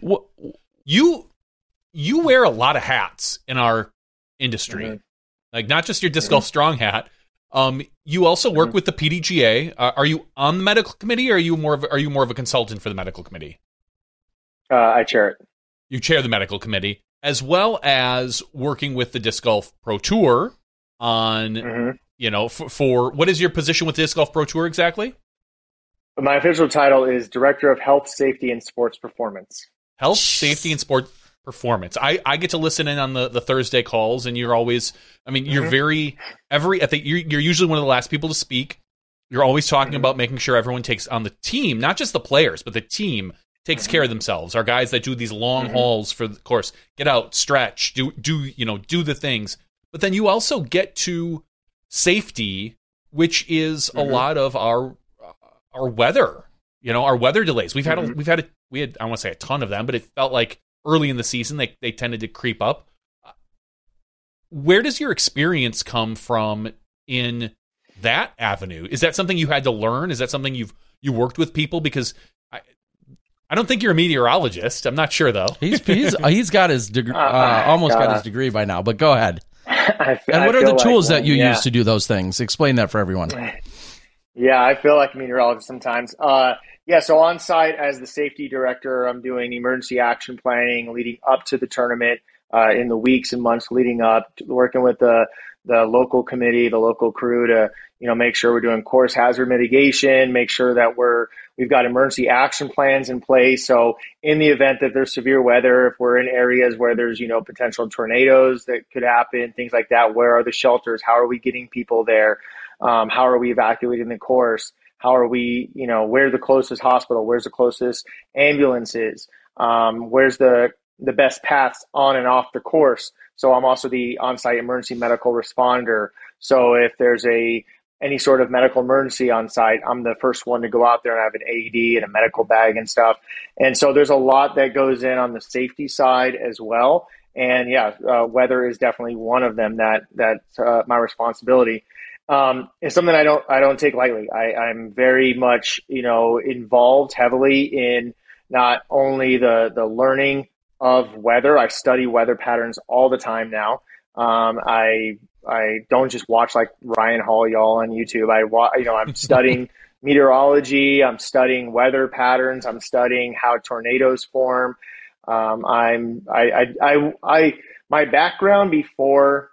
You wear a lot of hats in our industry. Like, not just your disc golf strong hat. You also work with the PDGA. Are you on the medical committee, or are you more of a consultant for the medical committee? I chair it. You chair the medical committee, as well as working with the Disc Golf Pro Tour on, you know, for what is your position with the Disc Golf Pro Tour exactly? My official title is Director of Health, Safety, and Sports Performance. Health, Safety, and Sport Performance. I get to listen in on the Thursday calls, and you're always, I mean, you're I think you're usually one of the last people to speak. You're always talking about making sure everyone takes on the team, not just the players, but the team takes care of themselves. Our guys that do these long hauls for the course, get out, stretch, do the things. But then you also get to safety, which is a lot of our weather, you know, our weather delays. We had I don't want to say a ton of them, but it felt like early in the season they tended to creep up. Where does your experience come from in that avenue? Is that something you had to learn? Is that something you worked with people? Because I don't think you're a meteorologist. I'm not sure though. He's got his degree, almost got his degree by now. But go ahead. And what are the tools that you use to do those things? Explain that for everyone. Yeah, I feel like a meteorologist sometimes. So on site as the safety director, I'm doing emergency action planning leading up to the tournament. in the weeks and months leading up, working with the local committee, the local crew to, make sure we're doing course hazard mitigation, make sure that we've got emergency action plans in place. So in the event that there's severe weather, if we're in areas where there's, potential tornadoes that could happen, things like that, where are the shelters? How are we getting people there? How are we evacuating the course? How are we, where's the closest hospital? Where's the closest ambulances? Where's the best paths on and off the course? So I'm also the on-site emergency medical responder. So if there's any sort of medical emergency on site, I'm the first one to go out there and have an AED and a medical bag and stuff. And so there's a lot that goes in on the safety side as well. And weather is definitely one of them that's my responsibility. It's something I don't take lightly. I'm very much, involved heavily in not only the learning of weather. I study weather patterns all the time now. I don't just watch like Ryan Hall y'all on YouTube. I'm studying meteorology. I'm studying weather patterns. I'm studying how tornadoes form. My background before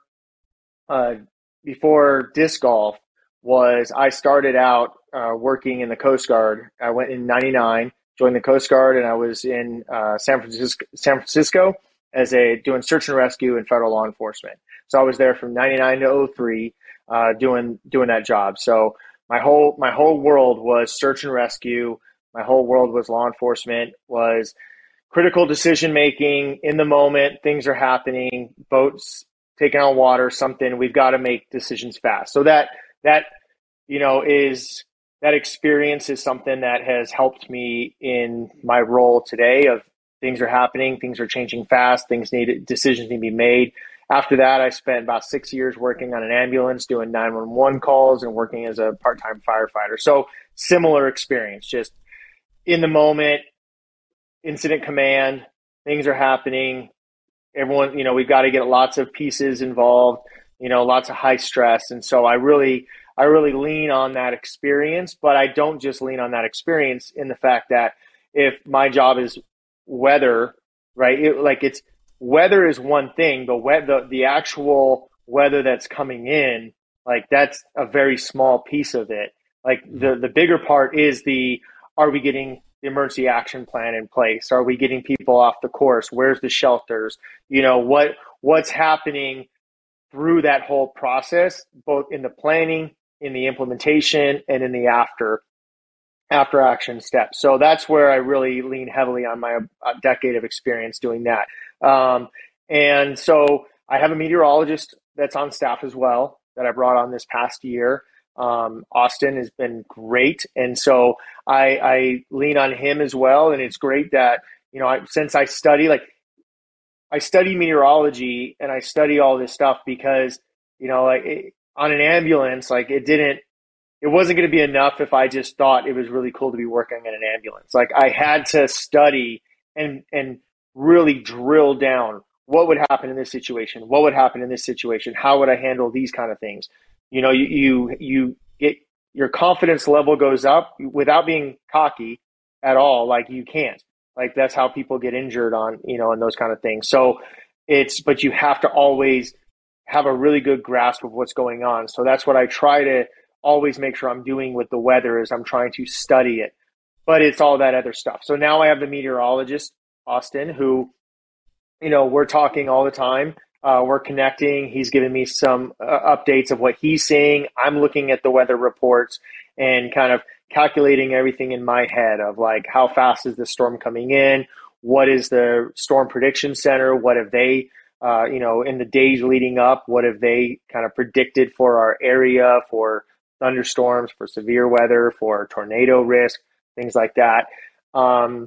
disc golf was I started out working in the Coast Guard. I went in '99, joined the Coast Guard, and I was in San Francisco as doing search and rescue and federal law enforcement. So I was there from '99 to '03, doing that job. So my whole world was search and rescue. My whole world was law enforcement, was critical decision making in the moment. Things are happening, boats taking on water, something. We've got to make decisions fast. So that experience is something that has helped me in my role today. Of things are happening, things are changing fast, decisions need to be made. After that, I spent about 6 years working on an ambulance, doing 911 calls and working as a part-time firefighter. So similar experience, just in the moment, incident command, things are happening. Everyone, we've got to get lots of pieces involved, lots of high stress. And so I really lean on that experience, but I don't just lean on that experience in the fact that if my job is weather, right? Weather is one thing, but the actual weather that's coming in, like that's a very small piece of it. Like the bigger part is are we getting the emergency action plan in place? Are we getting people off the course? Where's the shelters? What's happening through that whole process, both in the planning, in the implementation, and in the after action steps. So that's where I really lean heavily on my decade of experience doing that. And so I have a meteorologist that's on staff as well that I brought on this past year. Austin has been great. And so I lean on him as well. And it's great that, since I study meteorology and I study all this stuff because, on an ambulance, it wasn't going to be enough if I just thought it was really cool to be working in an ambulance. Like I had to study and really drill down what would happen in this situation, what would happen in this situation, how would I handle these kind of things. You get your confidence level goes up without being cocky at all. Like you can't. Like that's how people get injured on, and those kind of things. So but you have to always have a really good grasp of what's going on. So that's what I try to always make sure I'm doing with the weather is I'm trying to study it, but it's all that other stuff. So now I have the meteorologist, Austin, who, we're talking all the time. We're connecting. He's giving me some updates of what he's seeing. I'm looking at the weather reports and kind of calculating everything in my head of like, how fast is the storm coming in? What is the Storm Prediction Center? What have they, in the days leading up, what have they kind of predicted for our area, for thunderstorms, for severe weather, for tornado risk, things like that. And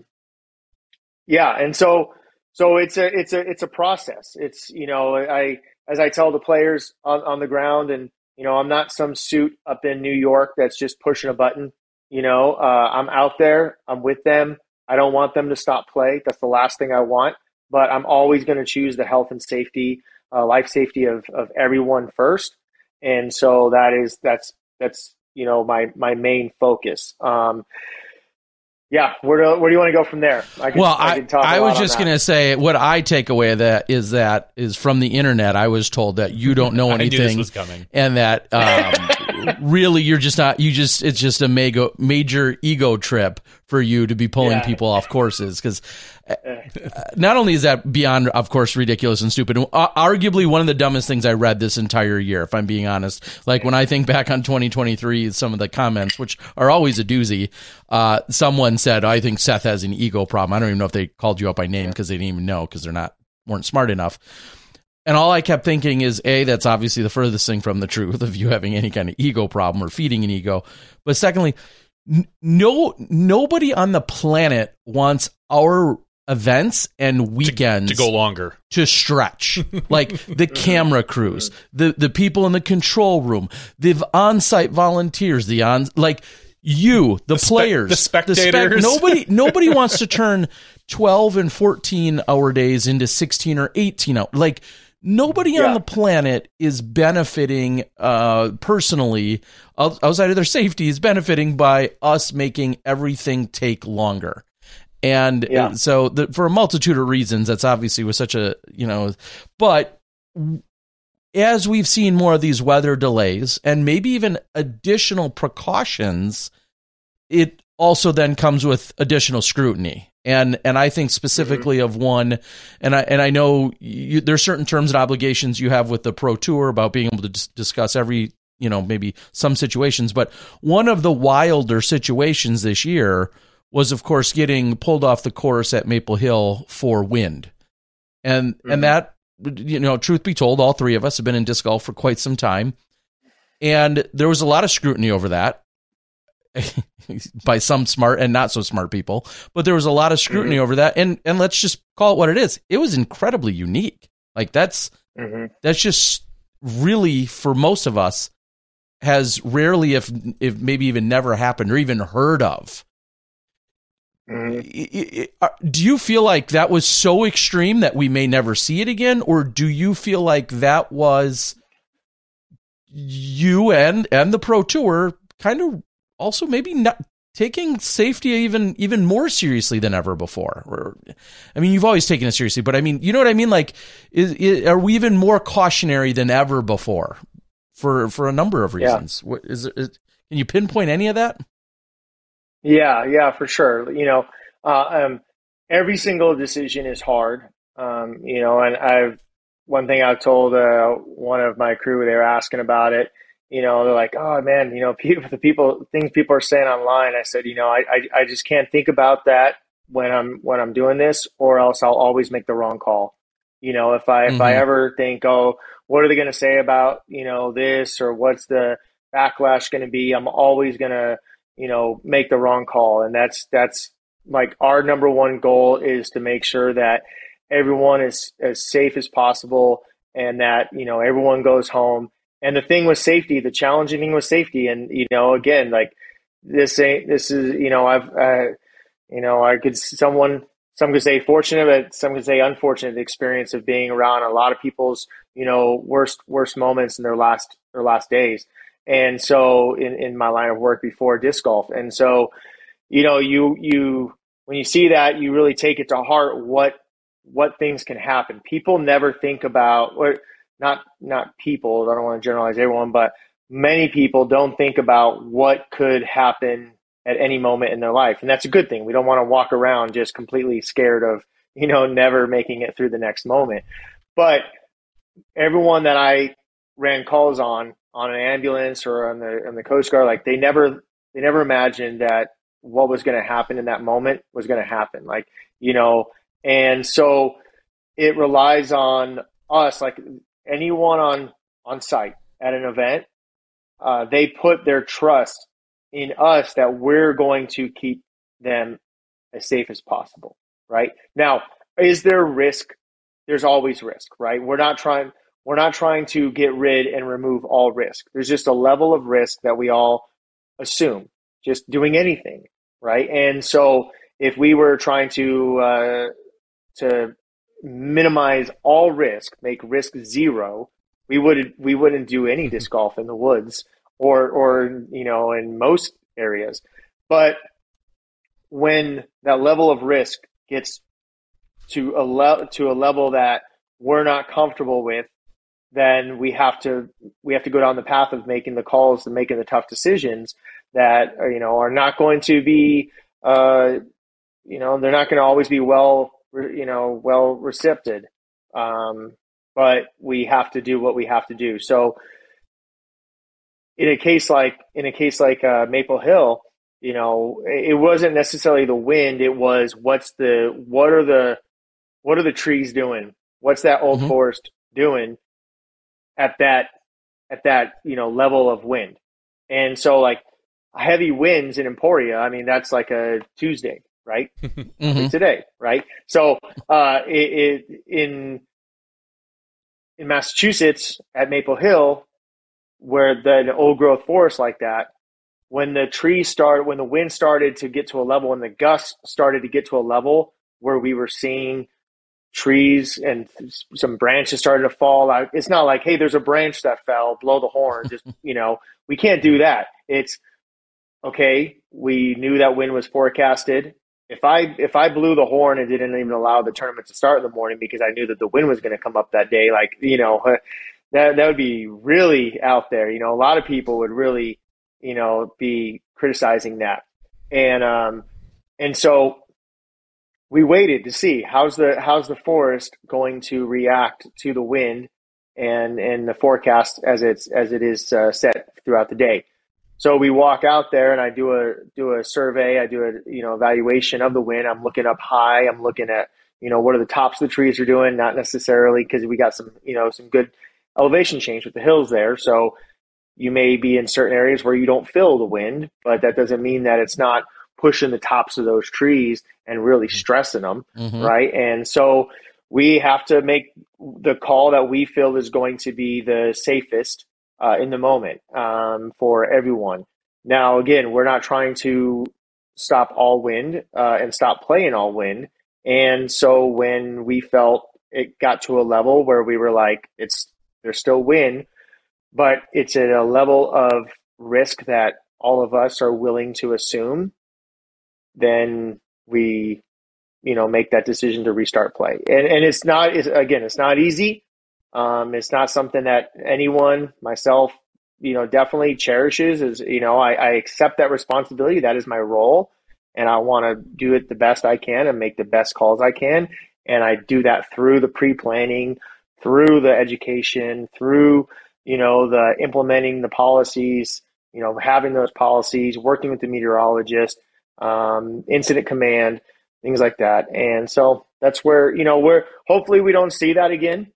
so it's a process. It's, as I tell the players on the ground, and, I'm not some suit up in New York that's just pushing a button. I'm out there, I'm with them. I don't want them to stop play. That's the last thing I want, but I'm always going to choose the health and safety, life safety of everyone first. And so that's my main focus. yeah, where do you want to go from there? I was just going to say what I take away of that is from the internet. I was told that you don't know anything, I knew this was coming, and that really you're just not. It's just a major ego trip for you to be pulling people off courses, because not only is that beyond, of course, ridiculous and stupid, arguably one of the dumbest things I read this entire year, if I'm being honest. Like when I think back on 2023, some of the comments, which are always a doozy, someone said, I think Seth has an ego problem. I don't even know if they called you out by name because they didn't even know, because they're weren't smart enough. And all I kept thinking is, A, that's obviously the furthest thing from the truth of you having any kind of ego problem or feeding an ego. But secondly, nobody on the planet wants our events and weekends to go longer, to stretch. Like the camera crews, the people in the control room, the on-site volunteers, the players, the spectators. Nobody wants to turn 12 and 14 hour days into 16 or 18 hour. Like nobody on the planet is benefiting personally, outside of their safety, is benefiting by us making everything take longer. And so for a multitude of reasons, that's obviously was such a, but as we've seen more of these weather delays and maybe even additional precautions, it also then comes with additional scrutiny. And I think specifically of one, and I know there's certain terms and obligations you have with the Pro Tour about being able to discuss every, maybe some situations, but one of the wilder situations this year was, of course, getting pulled off the course at Maple Hill for wind. And that, truth be told, all three of us have been in disc golf for quite some time. And there was a lot of scrutiny over that by some smart and not so smart people. But there was a lot of scrutiny over that. And let's just call it what it is. It was incredibly unique. Like that's just really, for most of us, has rarely, if maybe even never happened or even heard of. Do you feel like that was so extreme that we may never see it again, or do you feel like that was you and the Pro Tour kind of also maybe not taking safety even more seriously than ever before? Or, I mean, you've always taken it seriously, but I mean, you know what I mean? Like, are we even more cautionary than ever before for a number of reasons? What can you pinpoint any of that? Yeah, for sure. Every single decision is hard. And one thing I've told one of my crew, they were asking about it. They're like, "Oh man, things people are saying online." I said, I just can't think about that when I'm doing this, or else I'll always make the wrong call. If I ever think, oh, what are they going to say about this, or what's the backlash going to be, I'm always going to make the wrong call. And that's like our number one goal is to make sure that everyone is as safe as possible, and that, everyone goes home. And the thing with safety, the challenging thing with safety, and, again, like some could say fortunate, but some could say unfortunate experience of being around a lot of people's, worst moments in their last days. And so in my line of work before disc golf. And so, you when you see that, you really take it to heart what things can happen. People never think about, or not people, I don't want to generalize everyone, but many people don't think about what could happen at any moment in their life. And that's a good thing. We don't want to walk around just completely scared of, never making it through the next moment. But everyone that I ran calls on an ambulance or on the Coast Guard, like they never imagined that what was going to happen in that moment was going to happen. Like, and so it relies on us, like anyone on site at an event, they put their trust in us that we're going to keep them as safe as possible. Right now, is there risk? There's always risk, right? We're not trying to get rid and remove all risk. There's just a level of risk that we all assume just doing anything, right? And so if we were trying to minimize all risk, make risk zero, we wouldn't do any disc golf in the woods or in most areas. But when that level of risk gets to a level that we're not comfortable with, then we have to go down the path of making the calls and making the tough decisions that are not going to be they're not going to always be well received. But we have to do what we have to do. So in a case like Maple Hill, it wasn't necessarily the wind. It was what are the trees doing? What's that old forest doing at that level of wind? And so like heavy winds in Emporia, I mean, that's like a Tuesday, right? Like today, right? So in Massachusetts at Maple Hill, where the old growth forest like that, when the wind started to get to a level and the gusts started to get to a level where we were seeing trees and some branches started to fall out. It's not like, hey, there's a branch that fell, blow the horn. Just, we can't do that. It's okay. We knew that wind was forecasted. If I blew the horn and didn't even allow the tournament to start in the morning because I knew that the wind was going to come up that day, like, that would be really out there. A lot of people would really, be criticizing that. And so we waited to see how's the forest going to react to the wind and the forecast as it is set throughout the day. So we walk out there and I do a survey. I do a evaluation of the wind. I'm looking up high. I'm looking at what are the tops of the trees are doing. Not necessarily because we got some some good elevation change with the hills there. So you may be in certain areas where you don't feel the wind, but that doesn't mean that it's not pushing the tops of those trees and really stressing them, right? And so we have to make the call that we feel is going to be the safest in the moment for everyone. Now, again, we're not trying to stop all wind and stop playing all wind. And so when we felt it got to a level where we were like, there's still wind, but it's at a level of risk that all of us are willing to assume, then we, make that decision to restart play. And it's not easy. It's not something that anyone, myself, definitely cherishes. I accept that responsibility. That is my role. And I want to do it the best I can and make the best calls I can. And I do that through the pre-planning, through the education, through, the implementing the policies, having those policies, working with the meteorologist, incident command, things like that. And so that's where, hopefully we don't see that again.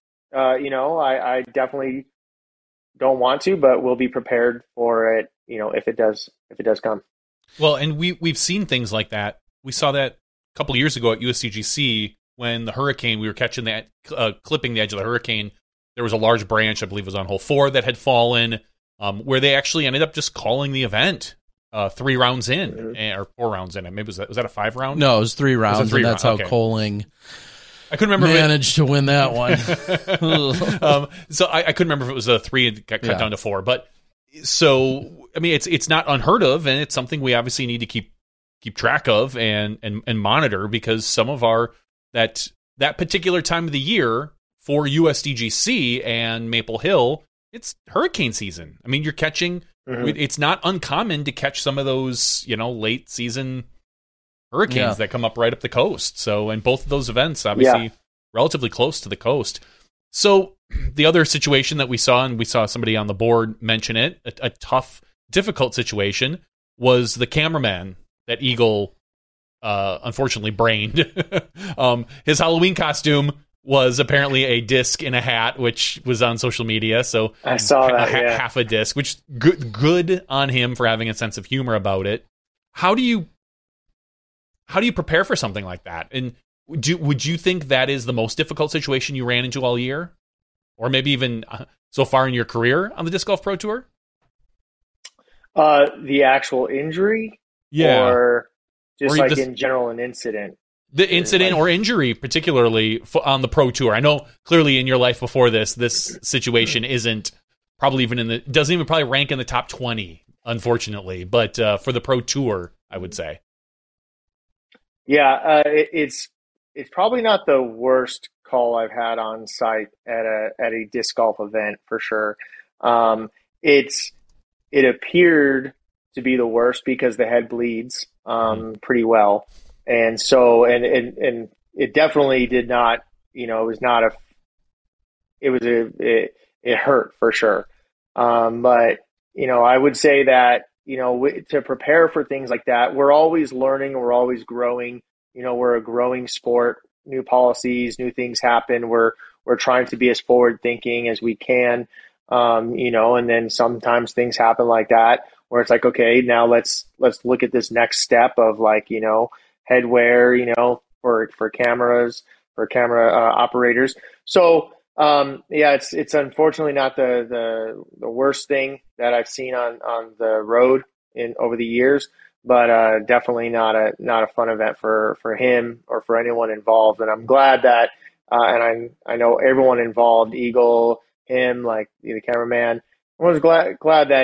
I definitely don't want to, but we'll be prepared for it, if it does come. Well, and we've seen things like that. We saw that a couple of years ago at USDGC when the hurricane, we were catching that, clipping the edge of the hurricane. There was a large branch, I believe it was on hole 4, that had fallen, where they actually ended up just calling the event 3 rounds in, or 4 rounds in. Maybe was that a 5 round? No, it was 3 rounds, and that's how Coling I couldn't remember managed to win that one. So I couldn't remember if it was a 3 and got cut down to 4. But so I mean, it's not unheard of, and it's something we obviously need to keep track of and monitor, because some of our that particular time of the year for USDGC and Maple Hill, it's hurricane season. I mean, you're catching. It's not uncommon to catch some of those, late season hurricanes that come up right up the coast. So, and both of those events, obviously, relatively close to the coast. So, the other situation that we saw, and we saw somebody on the board mention it, a tough, difficult situation, was the cameraman that Eagle, unfortunately, brained. His Halloween costume was apparently a disc in a hat, which was on social media. So I saw that, half a disc, which good on him for having a sense of humor about it. How do you prepare for something like that? And would you think that is the most difficult situation you ran into all year, or maybe even so far in your career on the Disc Golf Pro Tour? The actual injury, or just or in general, an incident. The incident or injury, particularly on the Pro Tour. I know clearly in your life before this situation isn't probably even doesn't even probably rank in the top 20, unfortunately. But for the Pro Tour, I would say. It's probably not the worst call I've had on site at a disc golf event for sure. Um, it's it appeared to be the worst because the head bleeds pretty well, and so and it definitely did not. It was not a. It was it hurt for sure, but I would say that to prepare for things like that, we're always learning, we're always growing. We're a growing sport. New policies, new things happen. We're trying to be as forward thinking as we can. And then sometimes things happen like that where it's like, okay, now let's look at this next step of like, headwear, for cameras, for camera operators. So, it's unfortunately not the worst thing that I've seen on the road over the years, but definitely not a fun event for him or for anyone involved. And I'm glad that, and I know everyone involved, Eagle, him, like the cameraman. I was glad that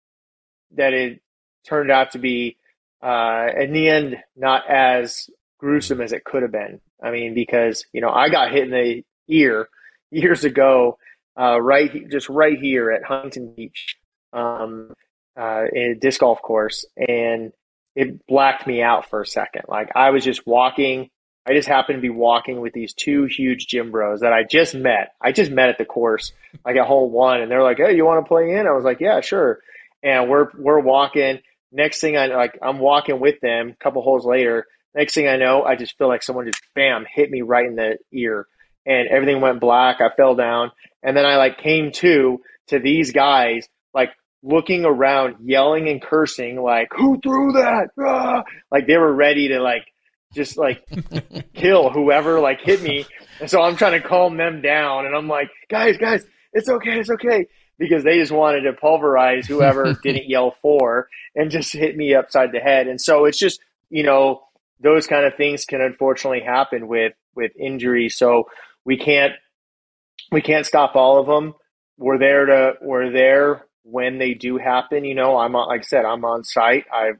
it turned out to be in the end not as gruesome as it could have been. I mean, because I got hit in the ear years ago, right here at Huntington Beach, in a disc golf course, and it blacked me out for a second. Like I was just walking. I just happened to be walking with these two huge gym bros that I just met. I just met at the course, like at hole one, and they're like, "Hey, you want to play in?" I was like, "Yeah, sure." And we're walking. Next thing I'm walking with them. A couple holes later, next thing I know, I just feel like someone just bam hit me right in the ear, and everything went black. I fell down, and then I came to these guys looking around, yelling and cursing, like, "Who threw that?" Ah! Like they were ready to just kill whoever hit me. And so I'm trying to calm them down, and I'm like, guys, it's okay, because they just wanted to pulverize whoever didn't yell for and just hit me upside the head. And so it's just, those kind of things can unfortunately happen with injury. So we can't stop all of them. We're there when they do happen. Like I said, I'm on site. I've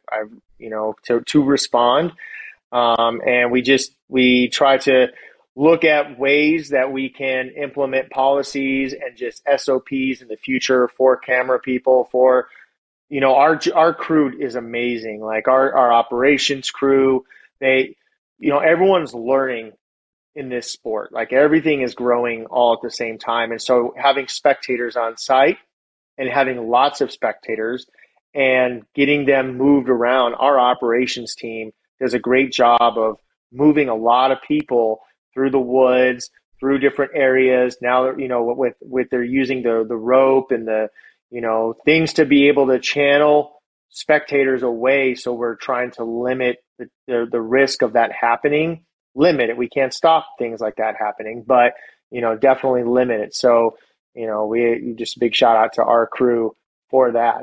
to respond. And we try to look at ways that we can implement policies and just SOPs in the future for camera people. For our crew is amazing. Like our operations crew, everyone's learning in this sport. Like everything is growing all at the same time, and so having spectators on site and having lots of spectators and getting them moved around. Our operations team does a great job of moving a lot of people through the woods, through different areas. Now, with they're using the rope and the, things to be able to channel spectators away. So we're trying to limit the risk of that happening. Limit it. We can't stop things like that happening, but, definitely limit it. So, we just a big shout out to our crew for that.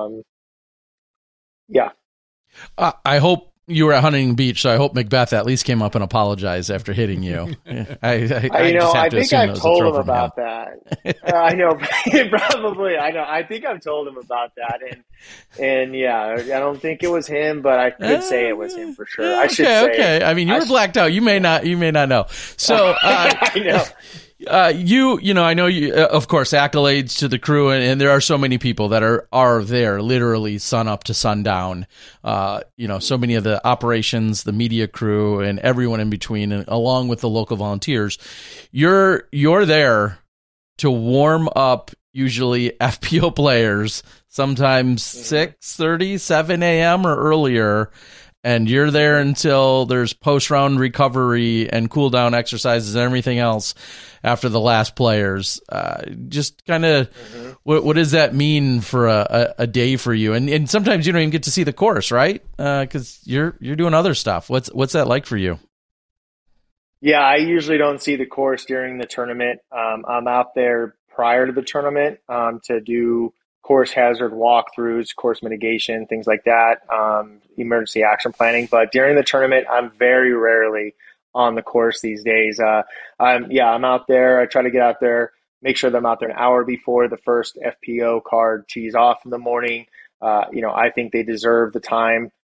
Yeah. I hope you were at Huntington Beach, so I hope Macbeth at least came up and apologized after hitting you. I think I've told him about that. I know, probably. I know. I think I've told him about that, and yeah, I don't think it was him, but I could say it was him for sure. I should say. Okay. I mean, you were blacked out. You may not know. So I know. I know you, of course, accolades to the crew, and there are so many people that are there literally sun up to sundown. So many of the operations, the media crew, and everyone in between, and along with the local volunteers. You're there to warm up usually FPO players, sometimes 6:30, 7 a.m. or earlier. And you're there until there's post-round recovery and cool-down exercises and everything else after the last players. Just kind of, what does that mean for a day for you? And sometimes you don't even get to see the course, right? Because you're doing other stuff. What's that like for you? Yeah, I usually don't see the course during the tournament. I'm out there prior to the tournament to do course hazard walkthroughs, course mitigation, things like that, emergency action planning. But during the tournament, I'm very rarely on the course these days. I'm out there. I try to get out there, make sure that I'm out there an hour before the first FPO card tees off in the morning. I think they deserve the time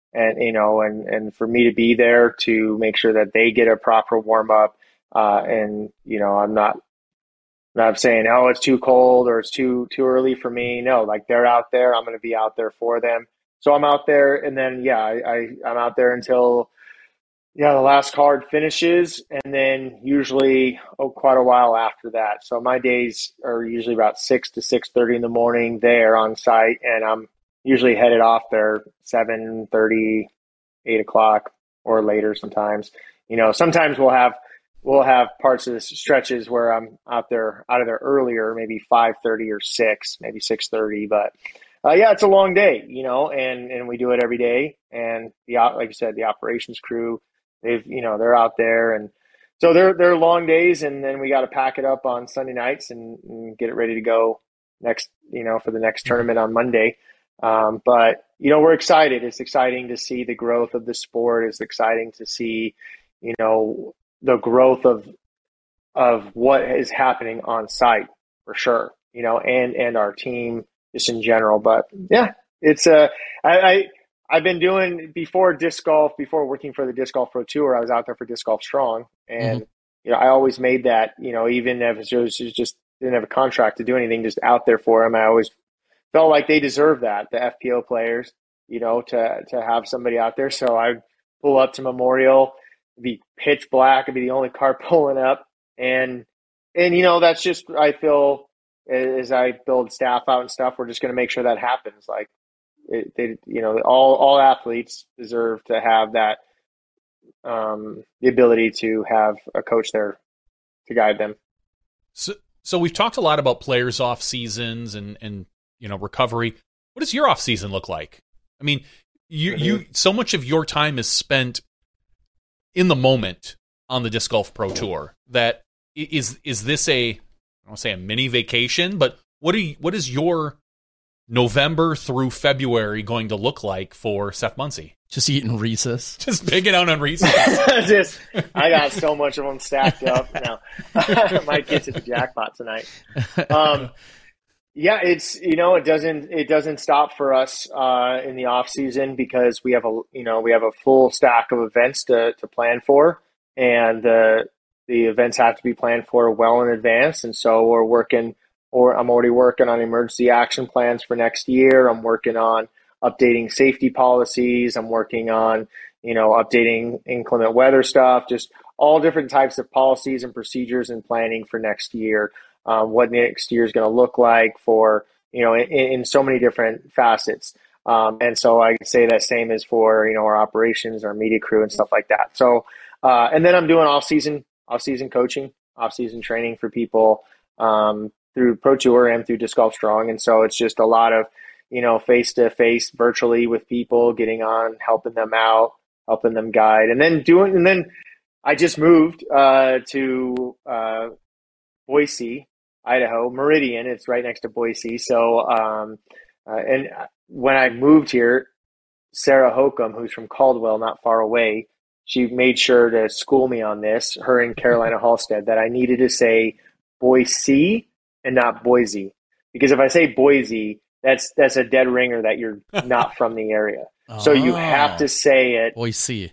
and and for me to be there to make sure that they get a proper warm up. And I'm not saying, oh, it's too cold or it's too early for me. No, like they're out there. I'm going to be out there for them. So I'm out there, and then I'm out there until the last card finishes, and then usually quite a while after that. So my days are usually about 6 to 6:30 in the morning there on site, and I'm usually headed off there 7:30, 8 o'clock or later sometimes. Sometimes we'll have parts of the stretches where I'm out of there earlier, maybe 5:30 or 6, maybe 6:30. But it's a long day, and we do it every day. And like you said, the operations crew, they're out there, and so they're long days. And then we got to pack it up on Sunday nights and get it ready to go next, for the next tournament on Monday. But we're excited. It's exciting to see the growth of the sport. It's exciting to see, the growth of what is happening on site for sure, and our team just in general. But yeah, it's I've been doing before working for the Disc Golf Pro Tour. I was out there for Disc Golf Strong, and I always made that, even if it was just didn't have a contract to do anything, just out there for them. I always felt like they deserve that, the FPO players, to have somebody out there. So I'd pull up to Memorial. It'd be pitch black. It'd be the only car pulling up. And that's just, I feel as I build staff out and stuff, we're just going to make sure that happens. Like all athletes deserve to have that, the ability to have a coach there to guide them. So we've talked a lot about players off seasons and recovery. What does your off season look like? I mean, you so much of your time is spent in the moment on the Disc Golf Pro Tour. That is this I don't want to say a mini vacation, but what is your November through February going to look like for Seth Muncy? Just eating Reese's. Just pigging out on Reese's. I got so much of them stacked up now. My kids hit the jackpot tonight. It doesn't stop for us in the off season because we have a full stack of events to plan for, and the events have to be planned for well in advance. And so I'm already working on emergency action plans for next year. I'm working on updating safety policies. I'm working on updating inclement weather stuff, just all different types of policies and procedures and planning for next year. What next year is going to look like for, in so many different facets. And so I say that same as for, our operations, our media crew and stuff like that. So, and then I'm doing off-season coaching, off-season training for people through Pro Tour and through Disc Golf Strong. And so it's just a lot of, face-to-face virtually with people, getting on, helping them out, helping them guide, and then I just moved to Boise, Idaho, Meridian. It's right next to Boise. So, and when I moved here, Sarah Hokum, who's from Caldwell, not far away, she made sure to school me on this, her and Carolina Halstead, that I needed to say Boise and not Boise. Because if I say Boise, that's a dead ringer that you're not from the area. So you have to say it Boise.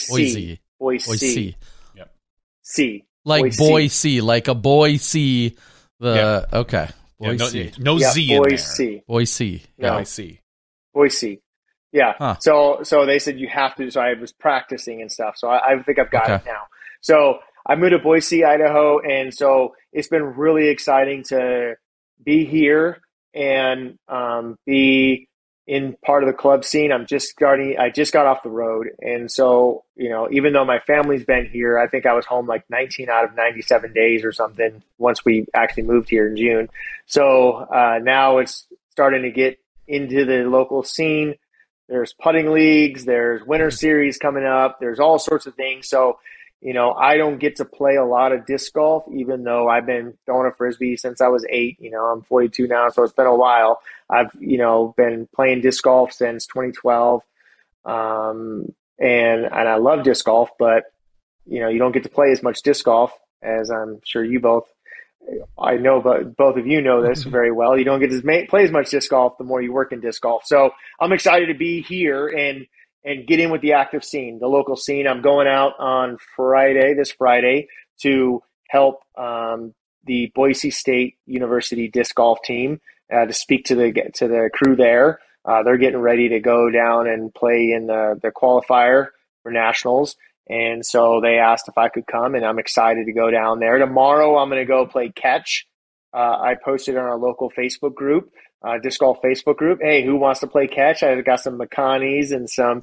Yep. C. Like Boise, like a Boise. Okay. Boise. No Z in Boise. Boise. No. Boise. Yeah. Huh. So they said you have to. So I was practicing and stuff. So I think I've got it now. So I moved to Boise, Idaho, and so it's been really exciting to be here and be in part of the club scene. I just got off the road. And so, even though my family's been here, I think I was home like 19 out of 97 days or something once we actually moved here in June. So now it's starting to get into the local scene. There's putting leagues, there's winter series coming up, there's all sorts of things. So, I don't get to play a lot of disc golf, even though I've been throwing a Frisbee since I was 8. I'm 42 now, so it's been a while. I've, been playing disc golf since 2012. And I love disc golf, but, you don't get to play as much disc golf as I'm sure you both, I know, but both of you know this very well. You don't get to play as much disc golf the more you work in disc golf. So I'm excited to be here and get in with the active scene, the local scene. I'm going out on this Friday, to help the Boise State University disc golf team, to speak to the crew there. They're getting ready to go down and play in the qualifier for nationals. And so they asked if I could come, and I'm excited to go down there. Tomorrow, I'm going to go play catch. I posted on our local Facebook group, disc golf Facebook group. Hey, who wants to play catch? I've got some Macanis and some,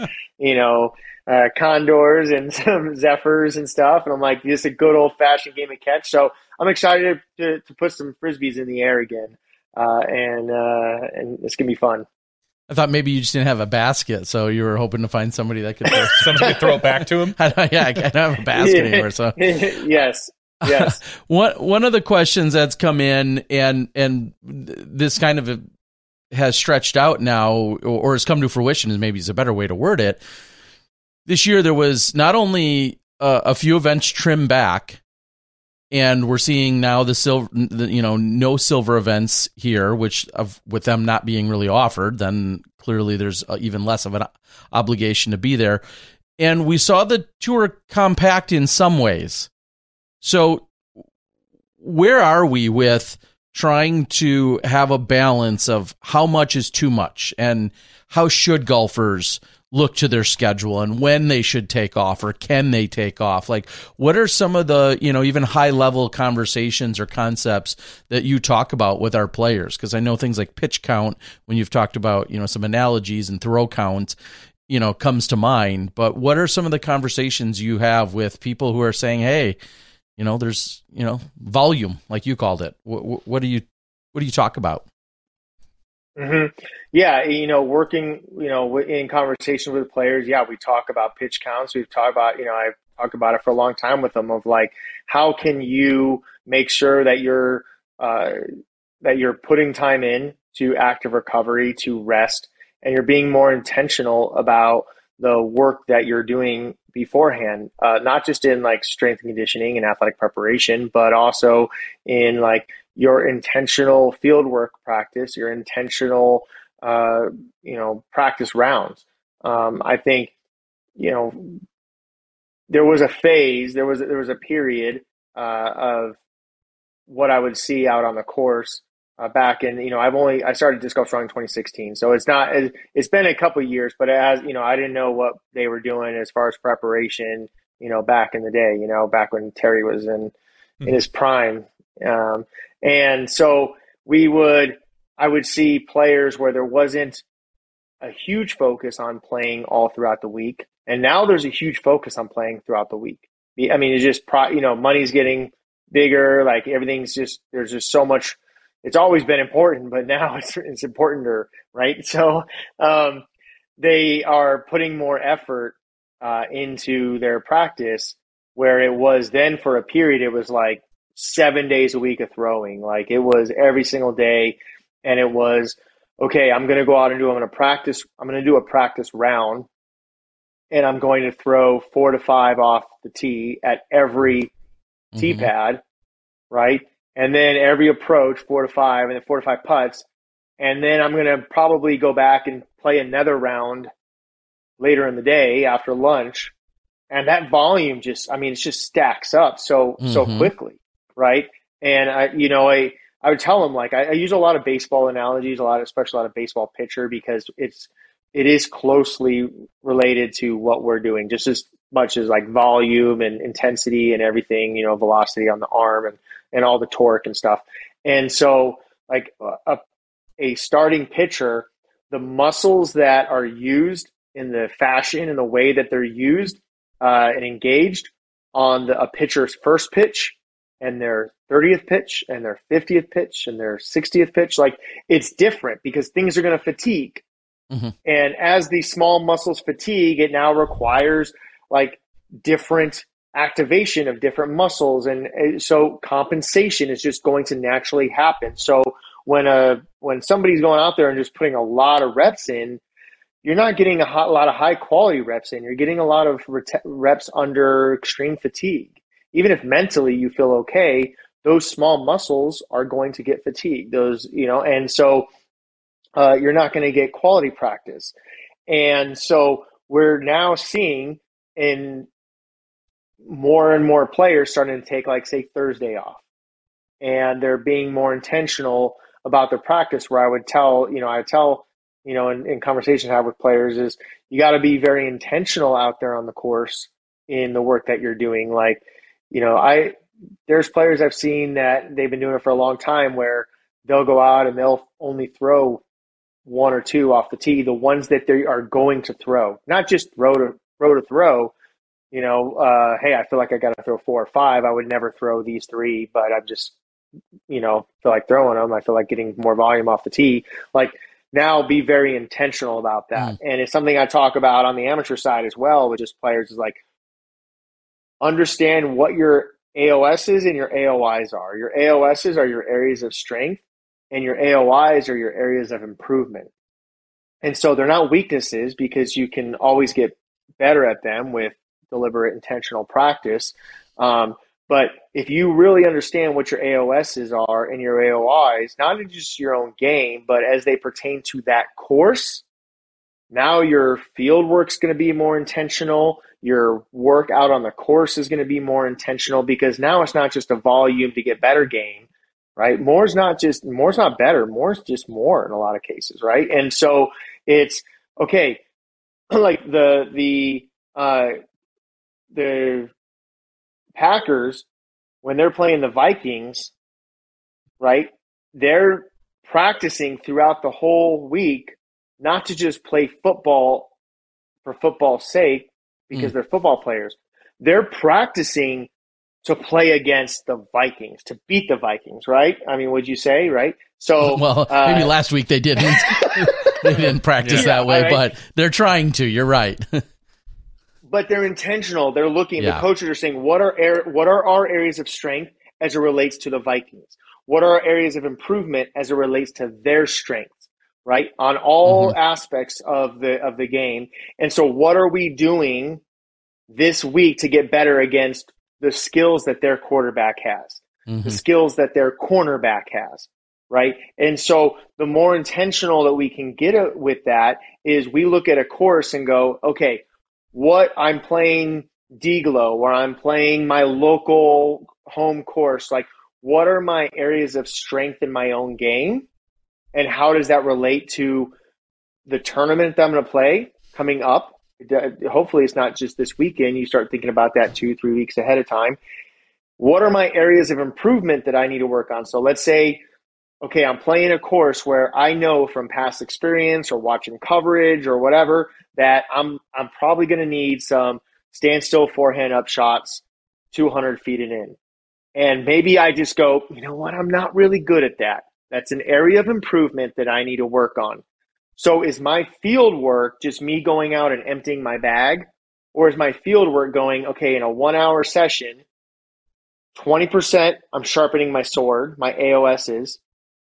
Condors and some Zephyrs and stuff. And I'm like, just a good old fashioned game of catch. So I'm excited to put some Frisbees in the air again. And it's going to be fun. I thought maybe you just didn't have a basket, so you were hoping to find somebody that could somebody could throw it back to him. Yeah, I don't have a basket anymore. So yes. One of the questions that's come in, and this kind of has stretched out now, or has come to fruition, is maybe is a better way to word it. This year there was not only a few events trimmed back, and we're seeing now no silver events here, which with them not being really offered, then clearly there's even less of an obligation to be there. And we saw the tour compact in some ways. So where are we with trying to have a balance of how much is too much, and how should golfers look to their schedule, and when they should take off, or can they take off? Like, what are some of the, even high level conversations or concepts that you talk about with our players? Because I know things like pitch count, when you've talked about, some analogies, and throw count, comes to mind. But what are some of the conversations you have with people who are saying, hey, there's, volume, like you called it. What do you talk about? Mm-hmm. Yeah, working, in conversation with players, we talk about pitch counts. We've talked about, I've talked about it for a long time with them, of like, how can you make sure that you're putting time in to active recovery, to rest, and you're being more intentional about the work that you're doing beforehand, not just in like strength and conditioning and athletic preparation, but also in like your intentional field work practice, your intentional, practice rounds. I think, there was a phase, there was a period of what I would see out on the course back in, I started disc golf throwing in 2016. So it's been a couple of years, but as, I didn't know what they were doing as far as preparation, back in the day, back when Terry was in his prime. And so I would see players where there wasn't a huge focus on playing all throughout the week. And now there's a huge focus on playing throughout the week. I mean, it's just, money's getting bigger. Like there's just so much. It's always been important, but now it's importanter, right? So they are putting more effort into their practice, where it was then for a period, it was like 7 days a week of throwing. Like it was every single day. And it was, okay, I'm going to go out and I'm going to do a practice round, and I'm going to throw 4 to 5 off the tee at every tee pad, right? And then every approach, 4 to 5, and then 4 to 5 putts. And then I'm going to probably go back and play another round later in the day after lunch. And that volume it just stacks up so quickly, right? And I would tell them, like, I use a lot of baseball analogies, especially a lot of baseball pitcher, because it is closely related to what we're doing, just as much as like volume and intensity and everything, velocity on the arm and all the torque and stuff. And so like a starting pitcher, the muscles that are used in the fashion and the way that they're used and engaged on a pitcher's first pitch and their 30th pitch and their 50th pitch and their 60th pitch, like it's different because things are going to fatigue. Mm-hmm. And as these small muscles fatigue, it now requires like different activation of different muscles. And so compensation is just going to naturally happen. So when somebody's going out there and just putting a lot of reps in, you're not getting a lot of high quality reps in. You're getting a lot of reps under extreme fatigue. Even if mentally you feel okay, those small muscles are going to get fatigued. And so you're not going to get quality practice. And so we're now seeing in more and more players starting to take, like, say, Thursday off. And they're being more intentional about their practice, where I tell, in conversations I have with players is you got to be very intentional out there on the course in the work that you're doing. Like, there's players I've seen that they've been doing it for a long time where they'll go out and they'll only throw one or two off the tee, the ones that they are going to throw, not just throw to throw. Hey, I feel like I got to throw 4 or 5. I would never throw these 3, but I'm just, feel like throwing them. I feel like getting more volume off the tee. Like, now be very intentional about that. And it's something I talk about on the amateur side as well with just players, is like, understand what your AOSs and your AOIs are. Your AOSs are your areas of strength, and your AOIs are your areas of improvement. And so they're not weaknesses, because you can always get better at them with deliberate, intentional practice. But if you really understand what your AOSs are and your AOIs, not in just your own game, but as they pertain to that course, now your field work's going to be more intentional. Your work out on the course is going to be more intentional, because now it's not just a volume to get better game, right? More's not better. More's just more in a lot of cases, right? And so it's okay. Like the Packers, when they're playing the Vikings, right? They're practicing throughout the whole week, not to just play football for football's sake, because they're football players. They're practicing to play against the Vikings, to beat the Vikings, right? I mean, would you say, right? So, well, maybe last week they didn't. They didn't practice that way, right? But they're trying to. You're right. But they're intentional. They're looking. The coaches are saying, what are our areas of strength as it relates to the Vikings? What are our areas of improvement as it relates to their strengths, right? On all aspects of the game. And so what are we doing this week to get better against the skills that their quarterback has, the skills that their cornerback has, right? And so the more intentional that we can get with that is we look at a course and go, okay, what I'm playing Deglo, or I'm playing my local home course, like, what are my areas of strength in my own game? And how does that relate to the tournament that I'm going to play coming up? Hopefully it's not just this weekend. You start thinking about that 2-3 weeks ahead of time. What are my areas of improvement that I need to work on? So let's say, okay, I'm playing a course where I know from past experience or watching coverage or whatever that I'm probably going to need some standstill forehand up shots 200 feet and in. And maybe I just go, you know what, I'm not really good at that. That's an area of improvement that I need to work on. So is my field work just me going out and emptying my bag? Or is my field work going, okay, in a 1-hour session, 20% I'm sharpening my sword, my AOSs.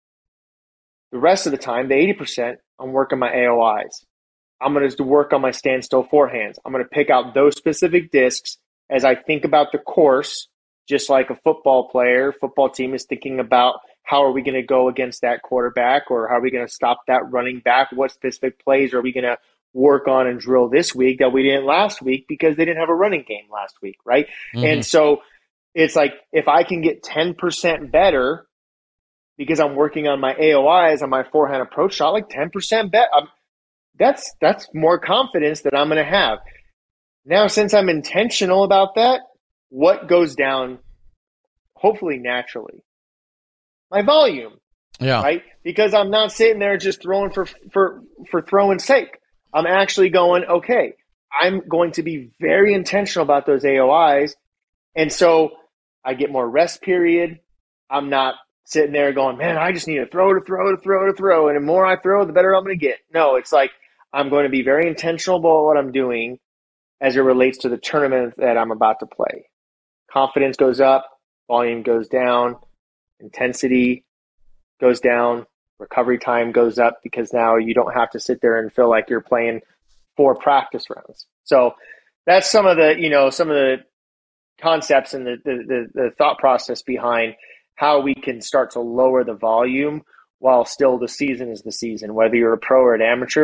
The rest of the time, the 80%, I'm working my AOIs. I'm going to work on my standstill forehands. I'm going to pick out those specific discs as I think about the course, just like a football team is thinking about how are we going to go against that quarterback, or how are we going to stop that running back? What specific plays are we going to work on and drill this week that we didn't last week because they didn't have a running game last week, right? And so it's like, if I can get 10% better because I'm working on my AOIs on my forehand approach shot, like 10% better, that's more confidence that I'm going to have. Now, since I'm intentional about that, what goes down, hopefully naturally? My volume, right? Because I'm not sitting there just throwing for throwing's sake. I'm actually going, okay, I'm going to be very intentional about those AOIs. And so I get more rest period. I'm not sitting there going, man, I just need to throw. And the more I throw, the better I'm going to get. No, it's like, I'm going to be very intentional about what I'm doing as it relates to the tournament that I'm about to play. Confidence goes up, volume goes down, intensity goes down, recovery time goes up, because now you don't have to sit there and feel like you're playing 4 practice rounds. So that's some of the concepts and the thought process behind how we can start to lower the volume while still the season is the season. Whether you're a pro or an amateur,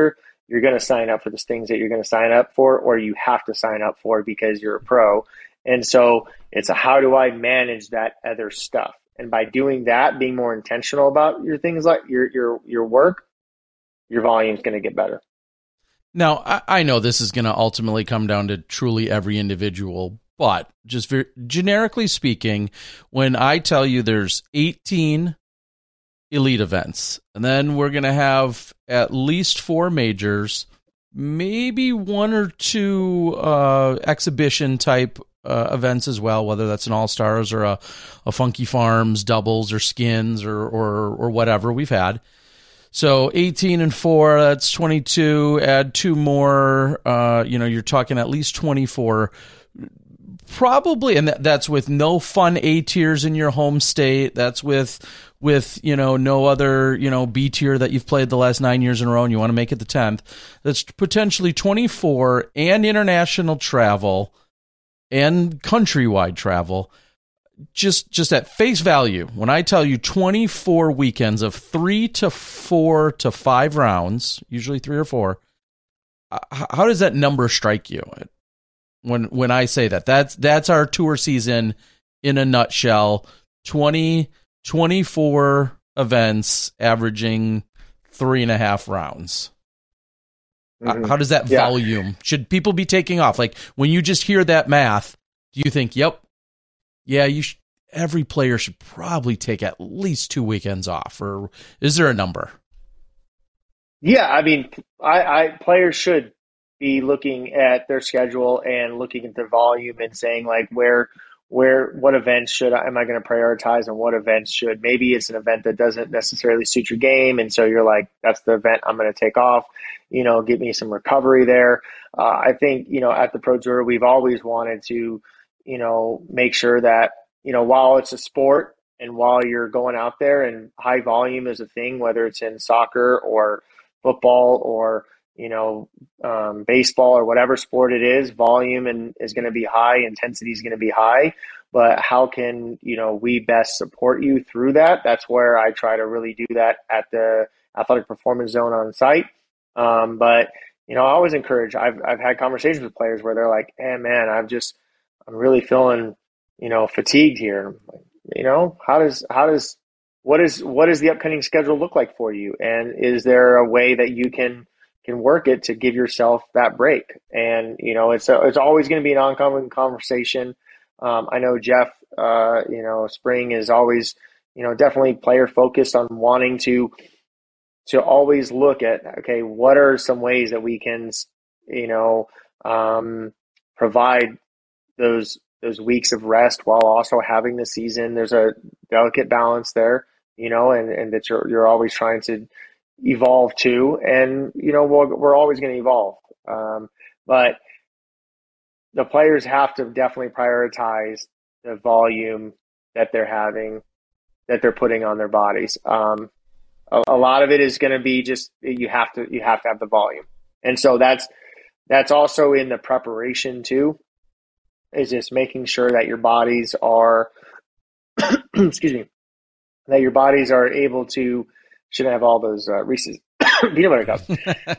you're going to sign up for the things that you're going to sign up for, or you have to sign up for because you're a pro. And so it's how do I manage that other stuff? And by doing that, being more intentional about your things like your work, your volume is going to get better. Now, I know this is going to ultimately come down to truly every individual, but just generically speaking, when I tell you there's 18 elite events, and then we're going to have at least 4 majors, maybe 1 or 2 exhibition type events as well, whether that's an All-Stars or a Funky Farms doubles or skins or whatever we've had. So 18 and 4, that's 22. Add 2 more, you're talking at least 24. Probably, and that's with no fun A tiers in your home state. That's with no other B tier that you've played the last 9 years in a row, and you want to make it the 10th. That's potentially 24, and international travel and countrywide travel. Just at face value, when I tell you 24 weekends of 3 to 4 to 5 rounds, usually 3 or 4, how does that number strike you? When I say that's our tour season in a nutshell. 24 events averaging 3.5 rounds. Mm-hmm. How does that volume? Should people be taking off? Like when you just hear that math, do you think, yep, yeah, every player should probably take at least 2 weekends off, or is there a number? Yeah, I mean, players should be looking at their schedule and looking at the volume and saying like what events am I going to prioritize and what events should. Maybe it's an event that doesn't necessarily suit your game, and so you're like, that's the event I'm going to take off. Give me some recovery there. I think at the Pro Tour we've always wanted to make sure that while it's a sport and while you're going out there and high volume is a thing, whether it's in soccer or football or baseball or whatever sport it is, volume is going to be high, intensity is going to be high, but how can, we best support you through that? That's where I try to really do that at the Athletic Performance Zone on site. But I always encourage, I've had conversations with players where they're like, hey man, I'm really feeling, fatigued here. What does the upcoming schedule look like for you? And is there a way that you can work it to give yourself that break? And, it's always going to be an ongoing conversation. I know Jeff, Spring is always, definitely player focused on wanting to always look at, okay, what are some ways that we can, provide those weeks of rest while also having the season. There's a delicate balance there, and that you're always trying to evolve to, and we're always going to evolve, but the players have to definitely prioritize the volume that they're putting on their bodies. A lot of it is going to be just you have to have the volume, and so that's also in the preparation too, is just making sure that your bodies are excuse me, that your bodies are able to. Shouldn't have all those Reese's peanut butter cups.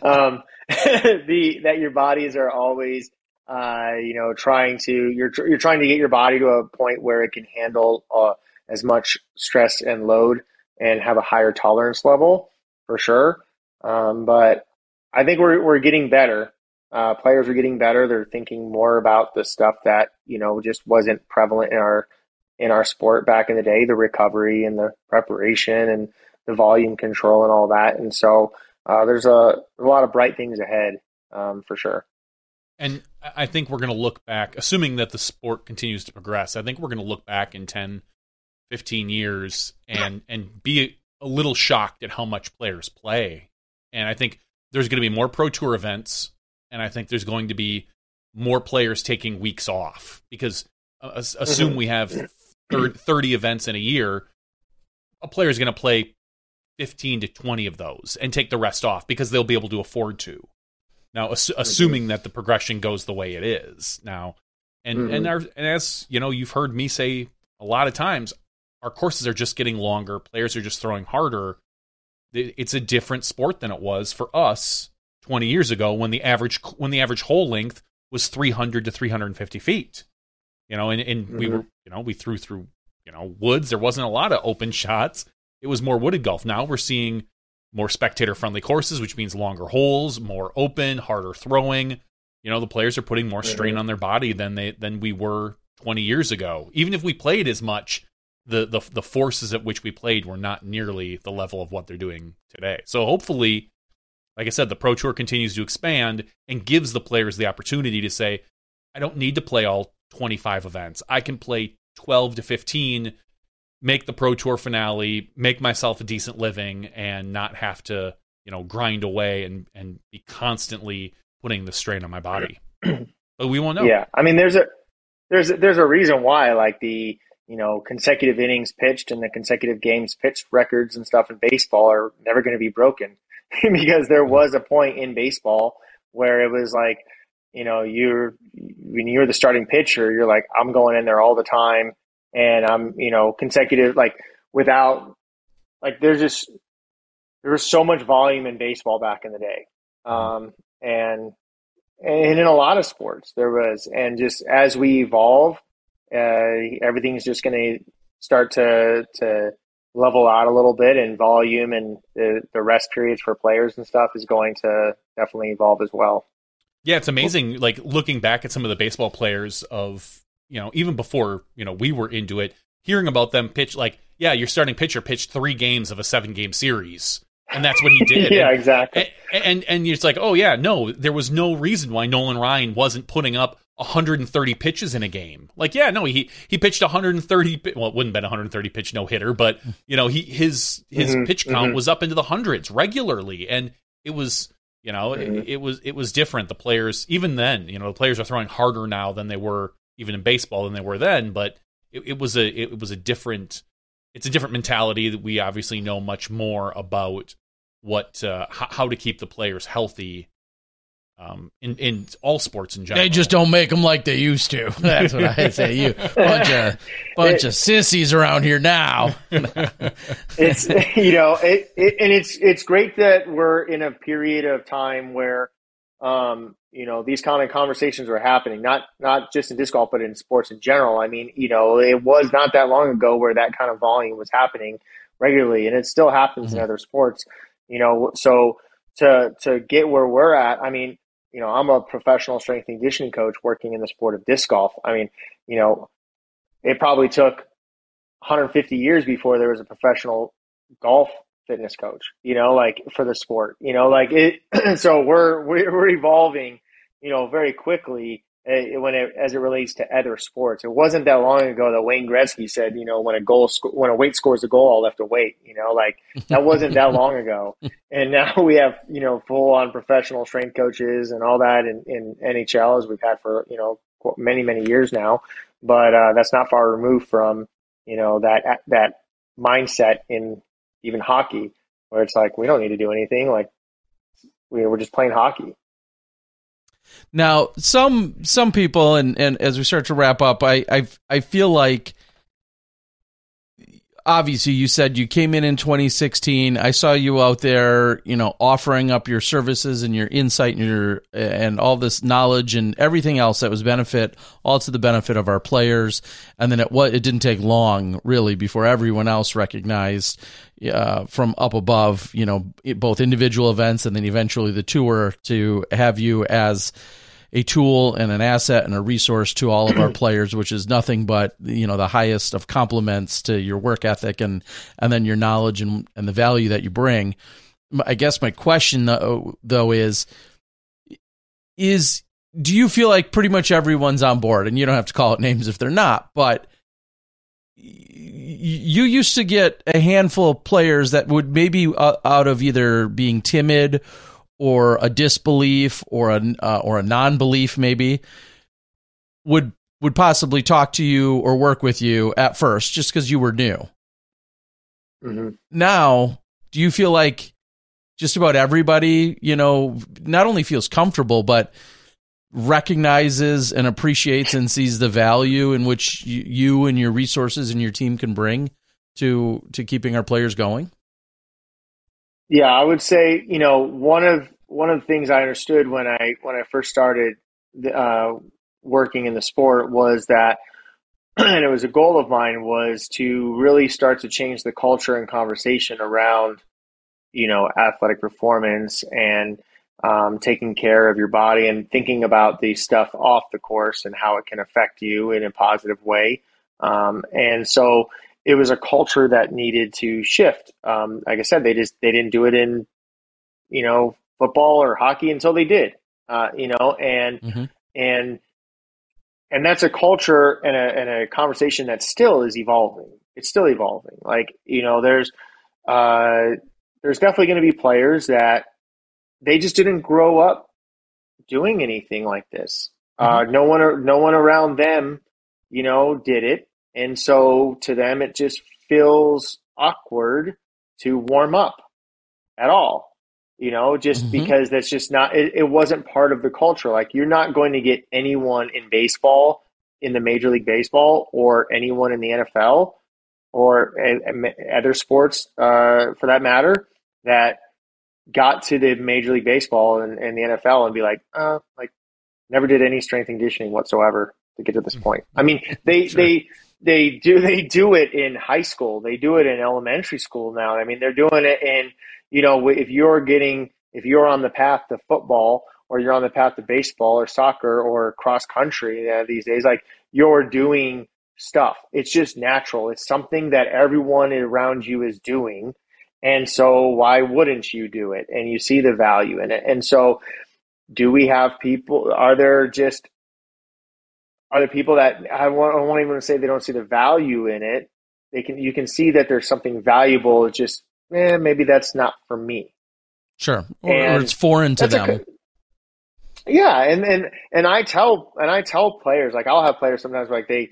That your bodies are always, trying to you're trying to get your body to a point where it can handle as much stress and load and have a higher tolerance level for sure. But I think we're getting better. Players are getting better. They're thinking more about the stuff that just wasn't prevalent in our sport back in the day, the recovery and the preparation and the volume control and all that. And so there's a lot of bright things ahead for sure. And I think we're going to look back, assuming that the sport continues to progress, I think we're going to look back in 10, 15 years and be a little shocked at how much players play. And I think there's going to be more Pro Tour events, and I think there's going to be more players taking weeks off, because assume we have 30 events in a year, a player is going to play 15 to 20 of those and take the rest off because they'll be able to afford to. Now, assuming that the progression goes the way it is now, and as you've heard me say a lot of times, our courses are just getting longer. Players are just throwing harder. It's a different sport than it was for us 20 years ago when the average hole length was 300 to 350 feet. And Mm-hmm. we were, we threw through, woods. There wasn't a lot of open shots. It was more wooded golf. Now we're seeing more spectator-friendly courses, which means longer holes, more open, harder throwing. The players are putting more strain on their body than we were 20 years ago. Even if we played as much, the forces at which we played were not nearly the level of what they're doing today. So hopefully, like I said, the Pro Tour continues to expand and gives the players the opportunity to say, I don't need to play all 25 events. I can play 12 to 15, make the Pro Tour finale, make myself a decent living, and not have to, grind away and be constantly putting the strain on my body. But we won't know. Yeah, I mean, there's a reason why, like the consecutive innings pitched and the consecutive games pitched records and stuff in baseball are never going to be broken because there was a point in baseball where it was like, when you're the starting pitcher, you're like, I'm going in there all the time, and I'm consecutive, like without, like there was so much volume in baseball back in the day, and in a lot of sports there was, and just as we evolve, everything's just going to start to level out a little bit, and volume and the rest periods for players and stuff is going to definitely evolve as well. Yeah, it's amazing, like looking back at some of the baseball players of, even before, we were into it, hearing about them pitch, like, yeah, your starting pitcher pitched 3 games of a 7-game series. And that's what he did. Yeah, and, exactly. And it's like, oh yeah, no, there was no reason why Nolan Ryan wasn't putting up 130 pitches in a game. Like, yeah, no, he pitched 130. Well, it wouldn't have been 130 pitch no hitter, but his pitch count was up into the hundreds regularly, and it was it was different. The players, even then, the players are throwing harder now than they were even in baseball than they were then. But it was a different. It's a different mentality that we obviously know much more about what how to keep the players healthy in all sports in general. They just don't make them like they used to. That's what I say. You bunch of sissies around here now. It's it's great that we're in a period of time where these kind of conversations are happening, not just in disc golf, but in sports in general. I mean, it was not that long ago where that kind of volume was happening regularly, and it still happens in other sports. So to get where we're at, I mean, I'm a professional strength and conditioning coach working in the sport of disc golf. I mean, it probably took 150 years before there was a professional golf fitness coach, like for the sport, like it. So we're evolving, very quickly as it relates to other sports. It wasn't that long ago that Wayne Gretzky said, when a weight scores a goal, I'll lift a weight, like that wasn't that long ago. And now we have, full on professional strength coaches and all that in NHL, as we've had for, many, many years now. But that's not far removed from, that mindset in even hockey, where it's like, we don't need to do anything. Like we're just playing hockey. Now, some people, and as we start to wrap up, I feel like, obviously, you said you came in 2016. I saw you out there, offering up your services and your insight and and all this knowledge and everything else that was all to the benefit of our players. And then it didn't take long, really, before everyone else recognized from up above, both individual events and then eventually the tour, to have you as a tool and an asset and a resource to all of our players, which is nothing but, the highest of compliments to your work ethic and then your knowledge and the value that you bring. I guess my question though is do you feel like pretty much everyone's on board? And you don't have to call it names if they're not, but you used to get a handful of players that would maybe out of either being timid or a disbelief or a non-belief maybe would possibly talk to you or work with you at first just because you were new. Mm-hmm. Now, do you feel like just about everybody, not only feels comfortable, but recognizes and appreciates and sees the value in which you and your resources and your team can bring to keeping our players going? Yeah, I would say, one of one of the things I understood when I first started working in the sport was that, and it was a goal of mine, was to really start to change the culture and conversation around, athletic performance and taking care of your body and thinking about the stuff off the course and how it can affect you in a positive way. And so it was a culture that needed to shift. Like I said, they didn't do it in, football or hockey until they did, Mm-hmm. and that's a culture and a conversation that still is evolving. It's still evolving. Like, there's definitely going to be players that they just didn't grow up doing anything like this. Mm-hmm. No one around them, did it. And so to them, it just feels awkward to warm up at all, just Mm-hmm. because that's just not, it wasn't part of the culture. Like, you're not going to get anyone in baseball, in the Major League Baseball, or anyone in the NFL or other sports, for that matter, that got to the Major League Baseball and the NFL and be like, never did any strength and conditioning whatsoever to get to this point. I mean, they do it in high school. They do it in elementary school now. I mean, they're doing it in, if you're on the path to football, or you're on the path to baseball or soccer or cross country these days, like, you're doing stuff. It's just natural. It's something that everyone around you is doing. And so why wouldn't you do it? And you see the value in it. And so do we have people, are there people that I won't even say they don't see the value in it. You can see that there's something valuable. It's just, maybe that's not for me. Sure. Or it's foreign to them. Yeah. And I tell players, like, I'll have players sometimes, like, they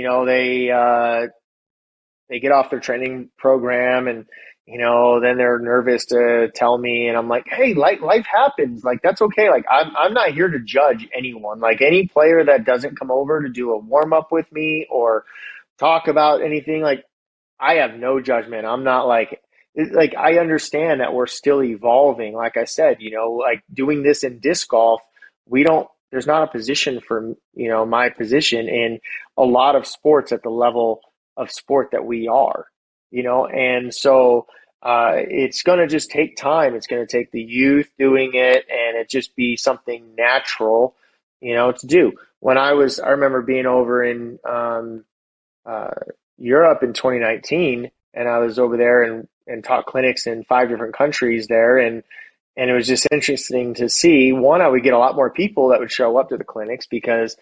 get off their training program and, then they're nervous to tell me, and I'm like, hey, life happens. Like, that's okay. Like, I'm not here to judge anyone. Like, any player that doesn't come over to do a warm up with me or talk about anything, like, I have no judgment. I'm not like I understand that we're still evolving. Like I said, like, doing this in disc golf, there's not a position for, my position in a lot of sports at the level of sport that we are, and so it's going to just take time. It's going to take the youth doing it, and it just be something natural, to do. I remember being over in Europe in 2019, and I was over there and taught clinics in 5 different countries there, and it was just interesting to see. One, I would get a lot more people that would show up to the clinics because,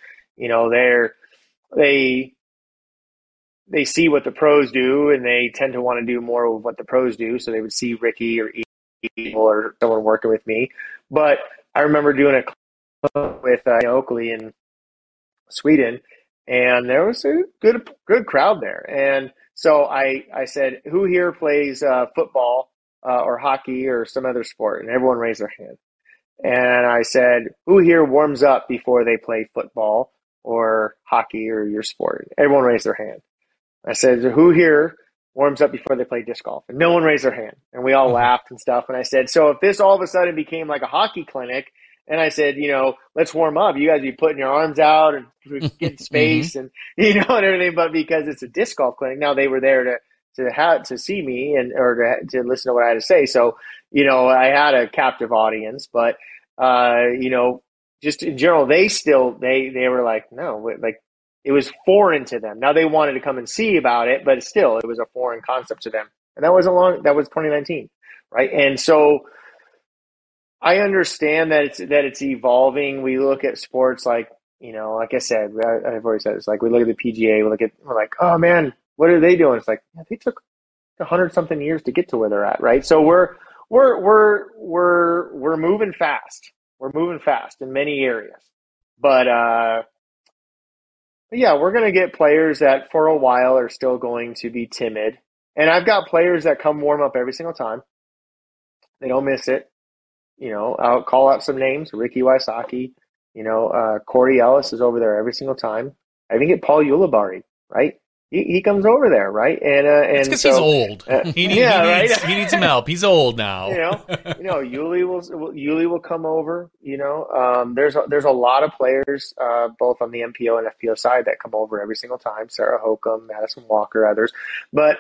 they see what the pros do, and they tend to want to do more of what the pros do. So they would see Ricky or Evil or someone working with me. But I remember doing a club with Oakley in Sweden, and there was a good crowd there. And so I said, who here plays football or hockey or some other sport? And everyone raised their hand. And I said, who here warms up before they play football or hockey or your sport? Everyone raised their hand. I said, who here warms up before they play disc golf? And no one raised their hand. And we all laughed and stuff. And I said, so if this all of a sudden became like a hockey clinic, and I said, let's warm up. You guys be putting your arms out and get space and, and everything. But because it's a disc golf clinic, now they were there to see me or to listen to what I had to say. So, I had a captive audience, but, just in general, they were like, no, like, it was foreign to them. Now they wanted to come and see about it, but still, it was a foreign concept to them. And that was 2019, right? And so I understand that it's evolving. We look at sports like, like I said, I've already said, it's like we look at the PGA, we're like, oh man, what are they doing? It's like, yeah, they took 100-something years to get to where they're at, right? So we're moving fast. We're moving fast in many areas, but yeah, we're going to get players that for a while are still going to be timid. And I've got players that come warm up every single time. They don't miss it. I'll call out some names. Ricky Wysocki, Corey Ellis is over there every single time. I even get Paul Ulibarri, right? he comes over there, right? And It's because he's old. He right? He needs some help. He's old now. Yuli will come over. There's a lot of players, both on the MPO and FPO side, that come over every single time. Sarah Hokum, Madison Walker, others. But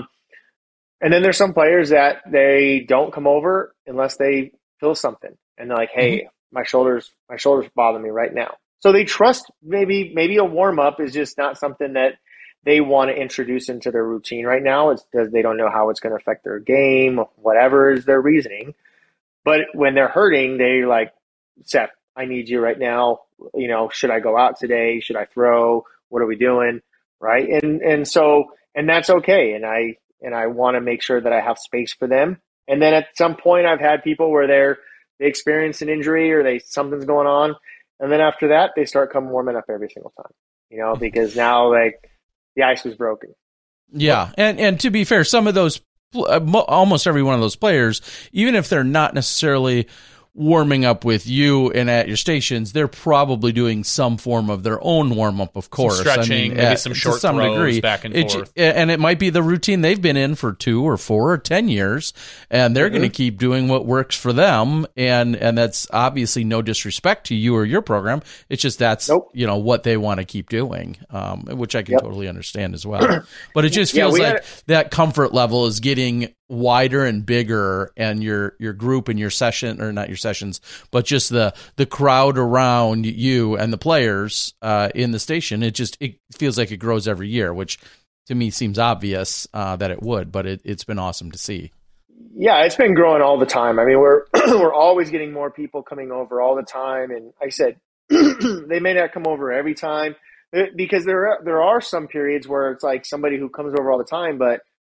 and then there's some players that they don't come over unless they feel something, and they're like, "Hey, my shoulders bother me right now." So they trust maybe a warm up is just not something that they want to introduce into their routine right now. It's because they don't know how it's going to affect their game, whatever is their reasoning. But when they're hurting, they like, Seth, I need you right now. Should I go out today? Should I throw? What are we doing? Right. And that's okay. And I want to make sure that I have space for them. And then at some point I've had people where they experience an injury or something's going on. And then after that, they start coming warming up every single time, because now the ice was broken. Yeah. And to be fair, some of those, almost every one of those players, even if they're not necessarily warming up with you and at your stations, they're probably doing some form of their own warm-up, of course. Some stretching, maybe some short throws back and forth. And it might be the routine they've been in for 2 or 4 or 10 years, and they're going to keep doing what works for them, and that's obviously no disrespect to you or your program. It's just that's what they want to keep doing, which I can totally understand as well. But it just feels like that comfort level is getting wider and bigger, and your group and your session, or not your sessions, but just the crowd around you and the players in the station, it feels like it grows every year, which to me seems obvious that it would, but it's been awesome to see. Yeah, it's been growing all the time. I mean, we're we're always getting more people coming over all the time, and like I said, they may not come over every time, because there are some periods where it's like somebody who comes over all the time, but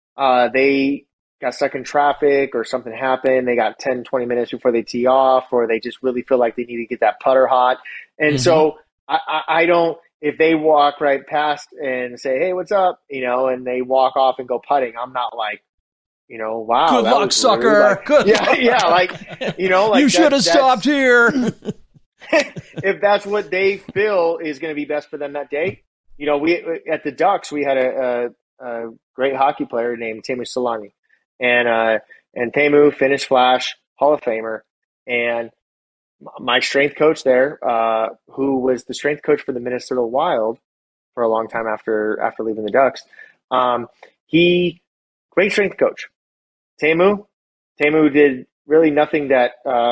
they got stuck in traffic or something happened. They got 10, 20 minutes before they tee off, or they just really feel like they need to get that putter hot. And so I don't, if they walk right past and say, "Hey, what's up?" And they walk off and go putting, I'm not like, wow. Good luck, sucker. Like, good luck. Yeah. Like, you should have stopped here. If that's what they feel is going to be best for them that day. We, at the Ducks, we had a great hockey player named Teemu Solani. And Teemu finished Flash, Hall of Famer, and my strength coach there, who was the strength coach for the Minnesota Wild for a long time after leaving the Ducks, he great strength coach. Teemu did really nothing that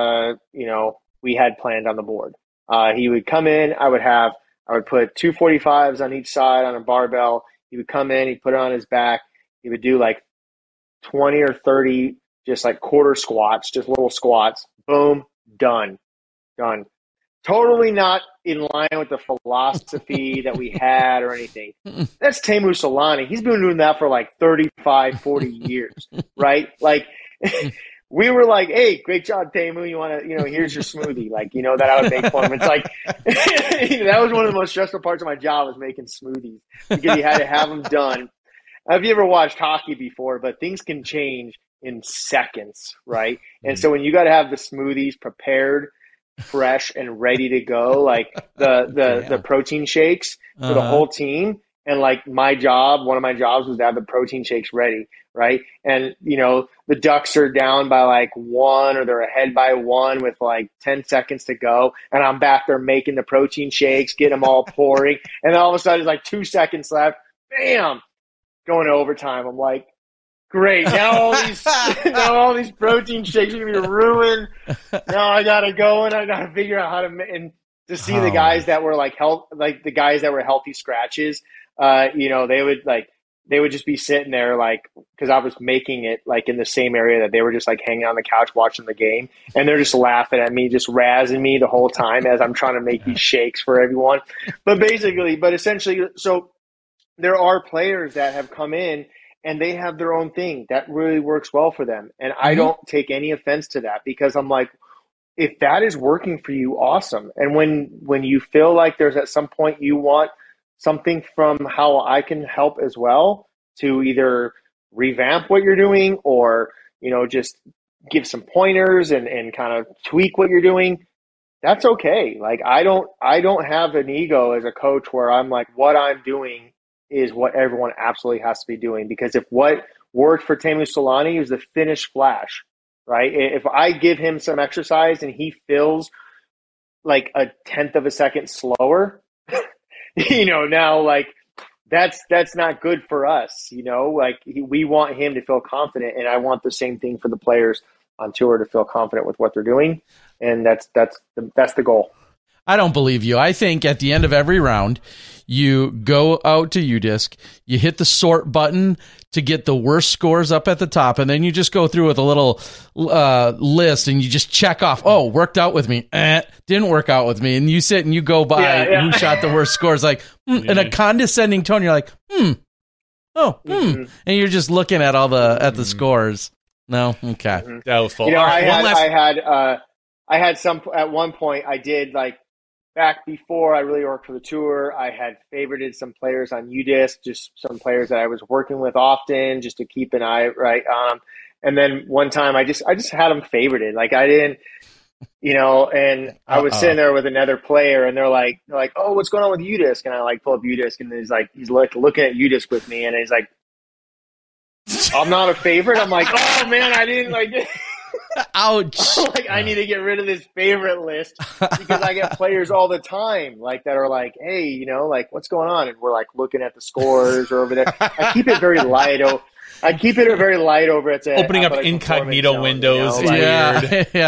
we had planned on the board. He would come in. I would put 245s on each side on a barbell. He would come in. He'd put it on his back. He would do like 20 or 30 just like quarter squats, just little squats. Boom, done. Totally not in line with the philosophy that we had or anything. That's Teemu Solani. He's been doing that for like 35, 40 years, right? Like, we were like, "Hey, great job, Teemu. You want to, here's your smoothie." Like, that I would make for him. It's like, that was one of the most stressful parts of my job, was making smoothies, because you had to have them done. Have you ever watched hockey before? But things can change in seconds, right? And so when you got to have the smoothies prepared, fresh, and ready to go, like the protein shakes for the whole team, and like one of my jobs was to have the protein shakes ready, right? And the Ducks are down by like 1, or they're ahead by 1 with like 10 seconds to go, and I'm back there making the protein shakes, getting them all pouring, and then all of a sudden it's like 2 seconds left, bam, going to overtime. I'm like, great. Now all these protein shakes are going to be ruined. Now I got to go, and I got to figure out how to see the guys that were the guys that were healthy scratches. They would just be sitting there, like, because I was making it like in the same area that they were just like hanging on the couch watching the game, and they're just laughing at me, just razzing me the whole time as I'm trying to make these shakes for everyone. But essentially, so there are players that have come in and they have their own thing that really works well for them. And I don't take any offense to that, because I'm like, if that is working for you, awesome. And when you feel like there's at some point you want something from how I can help as well, to either revamp what you're doing, or, just give some pointers and kind of tweak what you're doing, that's okay. Like, I don't have an ego as a coach where I'm like, what I'm doing is what everyone absolutely has to be doing. Because if what worked for Teemu Solani is the finish flash, right? If I give him some exercise and he feels like a tenth of a second slower, now like that's not good for us. Like we want him to feel confident, and I want the same thing for the players on tour to feel confident with what they're doing, and that's the goal. I don't believe you. I think at the end of every round, you go out to UDisc, you hit the sort button to get the worst scores up at the top, and then you just go through with a little list and you just check off, oh, worked out with me, didn't work out with me, and you sit and you go by who shot the worst scores, like in a condescending tone. You're like, and you're just looking at all the scores. No, okay, doubtful. I had some at one point. I did like. Back before I really worked for the tour, I had favorited some players on UDisc, just some players that I was working with often, just to keep an eye right on. And then one time, I just had them favorited. Like I didn't, and I was sitting there with another player, and they're like, oh, what's going on with UDisc? And I like pull up UDisc, and he's looking at UDisc with me, and he's like, I'm not a favorite. I'm like, oh man, I didn't like it. Ouch. I need to get rid of this favorite list because I get players all the time that are like, hey, what's going on? And we're like looking at the scores or over there. I keep it very light. I keep it very light over at the opening up incognito windows. Yeah.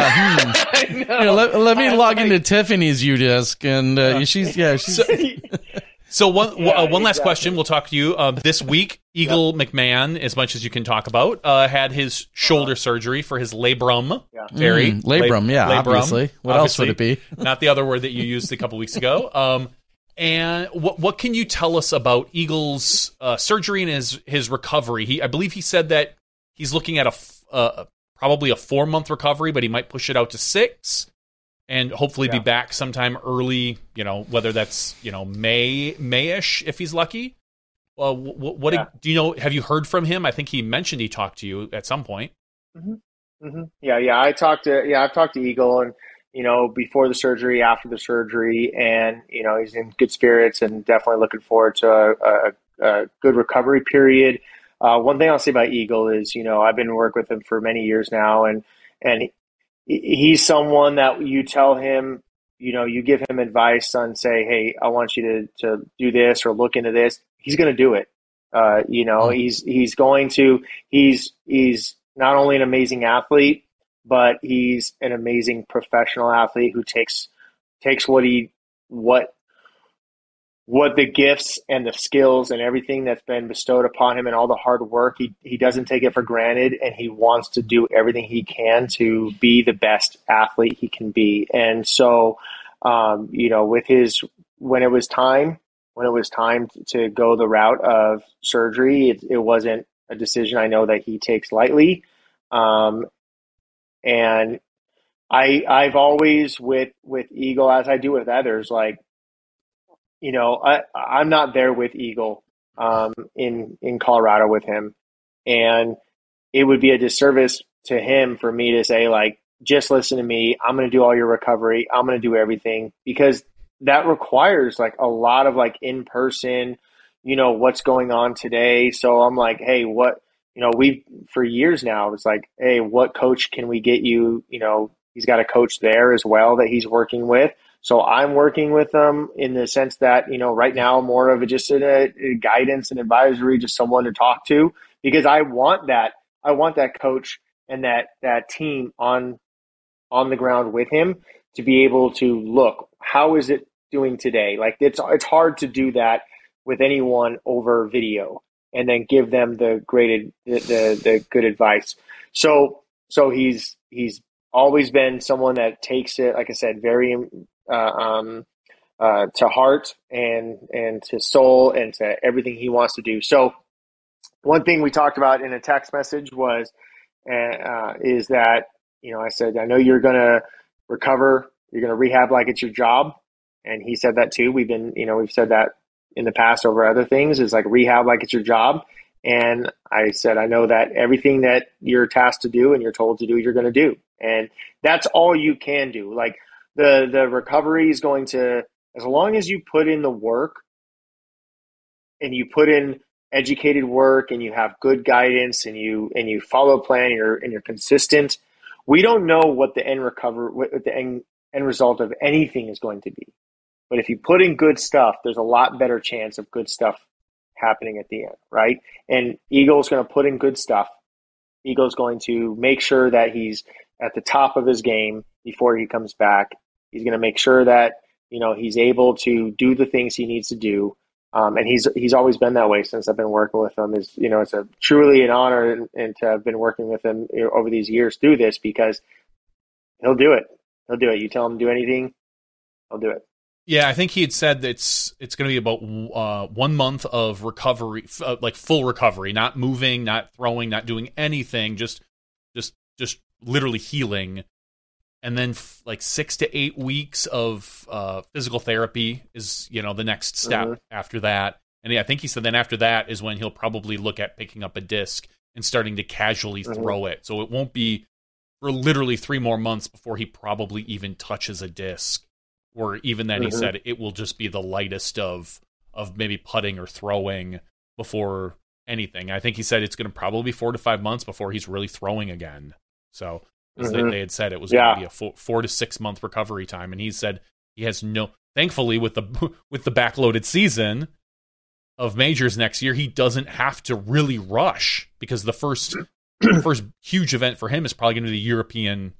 Let me log into Tiffany's UDisc, and she's. So one last question. We'll talk to you this week. Eagle McMahon, as much as you can talk about, had his shoulder surgery for his labrum. Yeah. Labrum, obviously. What else would it be? Not the other word that you used a couple weeks ago. And what can you tell us about Eagle's surgery and his recovery? I believe he said that he's looking at probably a 4-month recovery, but he might push it out to 6. And hopefully be back sometime early, whether that's, May-ish if he's lucky. Do you know, have you heard from him? I think he mentioned he talked to you at some point. Mm-hmm. Mm-hmm. Yeah. I've talked to Eagle and, before the surgery, after the surgery, and, he's in good spirits and definitely looking forward to a good recovery period. One thing I'll say about Eagle is, I've been working with him for many years now, and he's someone that you tell him, you give him advice on, say, hey, I want you to do this or look into this. He's going to do it. He's not only an amazing athlete, but he's an amazing professional athlete who takes what the gifts and the skills and everything that's been bestowed upon him and all the hard work, he doesn't take it for granted, and he wants to do everything he can to be the best athlete he can be. And so, when it was time to go the route of surgery, it wasn't a decision I know that he takes lightly. And I've always with Eagle, as I do with others, I'm not there with Eagle in Colorado with him, and it would be a disservice to him for me to say, just listen to me. I'm going to do all your recovery. I'm going to do everything, because that requires a lot of in-person, what's going on today. So I'm like, hey, what, we for years now, it's like, hey, what coach can we get you? He's got a coach there as well that he's working with. So I'm working with them in the sense that, right now, more of just a guidance and advisory, just someone to talk to, because I want that coach and that team on the ground with him to be able to look, how is it doing today? It's hard to do that with anyone over video and then give them the good advice. So he's always been someone that takes it, like I said, very to heart and to soul and to everything he wants to do. So one thing we talked about in a text message was is that, I said, I know you're going to recover, you're going to rehab like it's your job. And he said that too. We've said that in the past over other things, is rehab like it's your job. And I said, I know that everything that you're tasked to do and you're told to do, you're going to do. And that's all you can do. The recovery is going to, as long as you put in the work and you put in educated work and you have good guidance and you follow a plan and you're consistent, we don't know what the end result of anything is going to be. But if you put in good stuff, there's a lot better chance of good stuff happening at the end, right? And Eagle's going to put in good stuff. Eagle's going to make sure that he's at the top of his game before he comes back. He's going to make sure that, he's able to do the things he needs to do. And he's always been that way since I've been working with him. It's a truly an honor and to have been working with him over these years through this, because he'll do it. He'll do it. You tell him to do anything, he'll do it. Yeah, I think he had said that it's going to be about 1 month of recovery, like full recovery, not moving, not throwing, not doing anything, just literally healing. And then like 6 to 8 weeks of physical therapy is, the next step after that. And I think he said then after that is when he'll probably look at picking up a disc and starting to casually throw it. So it won't be for literally 3 more months before he probably even touches a disc. Or even then he said it will just be the lightest of maybe putting or throwing before anything. I think he said it's going to probably be 4 to 5 months before he's really throwing again. So they had said it was going to be a 4 to 6 month recovery time, and he said he has thankfully with the backloaded season of majors next year, he doesn't have to really rush, because the first huge event for him is probably going to be the European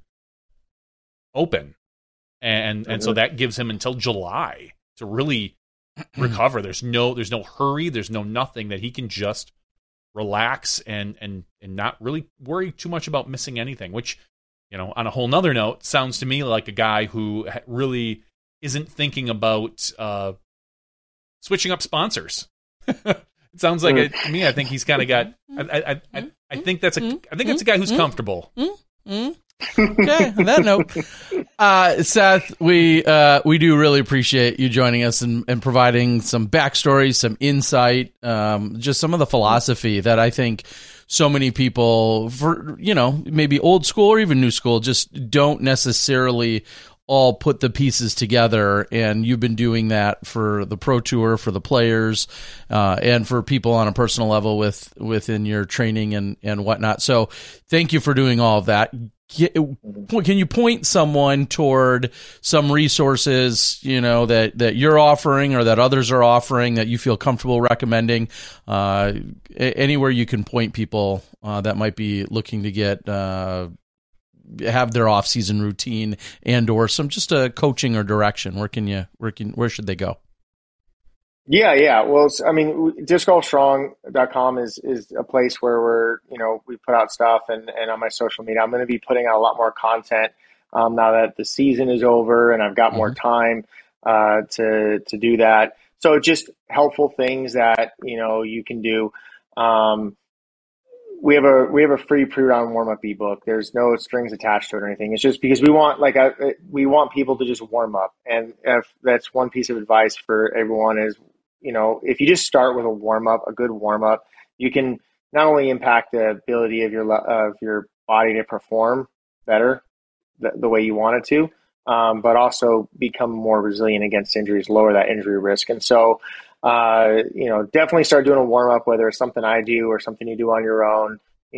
Open, and so that gives him until July to really recover. There's no hurry, there's no nothing, that he can just relax and not really worry too much about missing anything, which, on a whole nother note, sounds to me like a guy who really isn't thinking about switching up sponsors. It sounds like to me. I think he's kind of got. I think that's a guy who's comfortable. Okay, on that note, Seth, we do really appreciate you joining us and providing some backstory, some insight, just some of the philosophy that I think so many people, for maybe old school or even new school, just don't necessarily all put the pieces together. And you've been doing that for the Pro Tour, for the players, and for people on a personal level within your training and whatnot. So thank you for doing all of that. Can you point someone toward some resources, that you're offering or that others are offering that you feel comfortable recommending? Anywhere you can point people that might be looking to have their off-season routine and or some just a coaching or direction. Where should they go? Yeah. Well, discgolfstrong.com is a place where we put out stuff and on my social media. I'm going to be putting out a lot more content now that the season is over and I've got more time to do that. So just helpful things that, you can do. We have a free pre-round warm-up ebook. There's no strings attached to it or anything. It's just because we want people to just warm up. And if that's one piece of advice for everyone is, if you just start with a good warm-up, you can not only impact the ability of your body to perform better the way you want it to, but also become more resilient against injuries, lower that injury risk. And so, definitely start doing a warm-up, whether it's something I do or something you do on your own,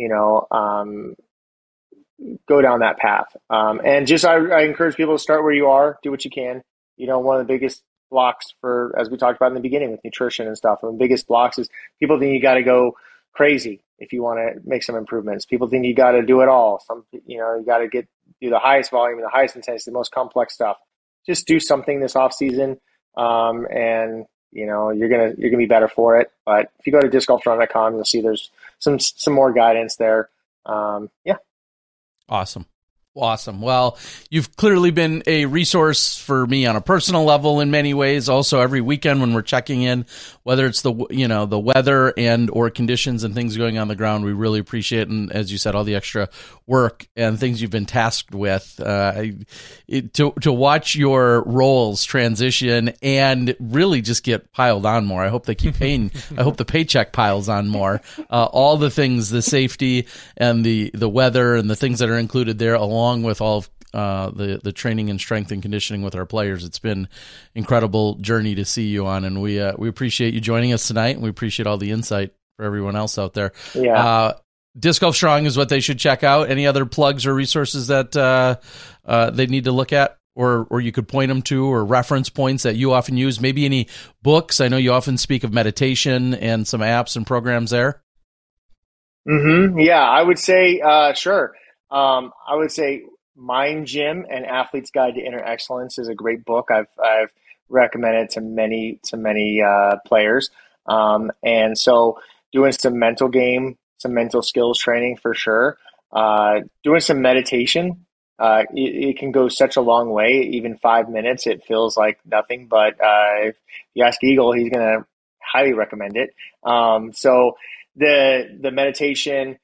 go down that path. And just, I encourage people to start where you are, do what you can. One of the biggest blocks as we talked about in the beginning with nutrition and stuff, one of the biggest blocks is people think you got to go crazy if you want to make some improvements. People think you got to do it all. You got to do the highest volume, the highest intensity, the most complex stuff. Just do something this off season. And you're gonna be better for it. But if you go to discgolfstrong.com, you'll see there's some more guidance there. Awesome. Well, you've clearly been a resource for me on a personal level in many ways. Also, every weekend when we're checking in, whether it's the weather and or conditions and things going on the ground, we really appreciate it. And as you said, all the extra work and things you've been tasked with. To watch your roles transition and really just get piled on more. I hope they keep paying. I hope the paycheck piles on more. All the things, the safety and the weather and the things that are included there, along with all the training and strength and conditioning with our players. It's been incredible journey to see you on, and we appreciate you joining us tonight, and we appreciate all the insight for everyone else out there. Yeah. Disc Golf Strong is what they should check out. Any other plugs or resources that they need to look at, or you could point them to, or reference points that you often use? Maybe any books. I know you often speak of meditation and some apps and programs there. Yeah, I would say, sure. I would say Mind Gym and Athlete's Guide to Inner Excellence is a great book. I've recommended to many players. And so doing some mental game, some mental skills training for sure. Doing some meditation. It can go such a long way. Even 5 minutes, it feels like nothing. But if you ask Eagle, he's going to highly recommend it. So the meditation,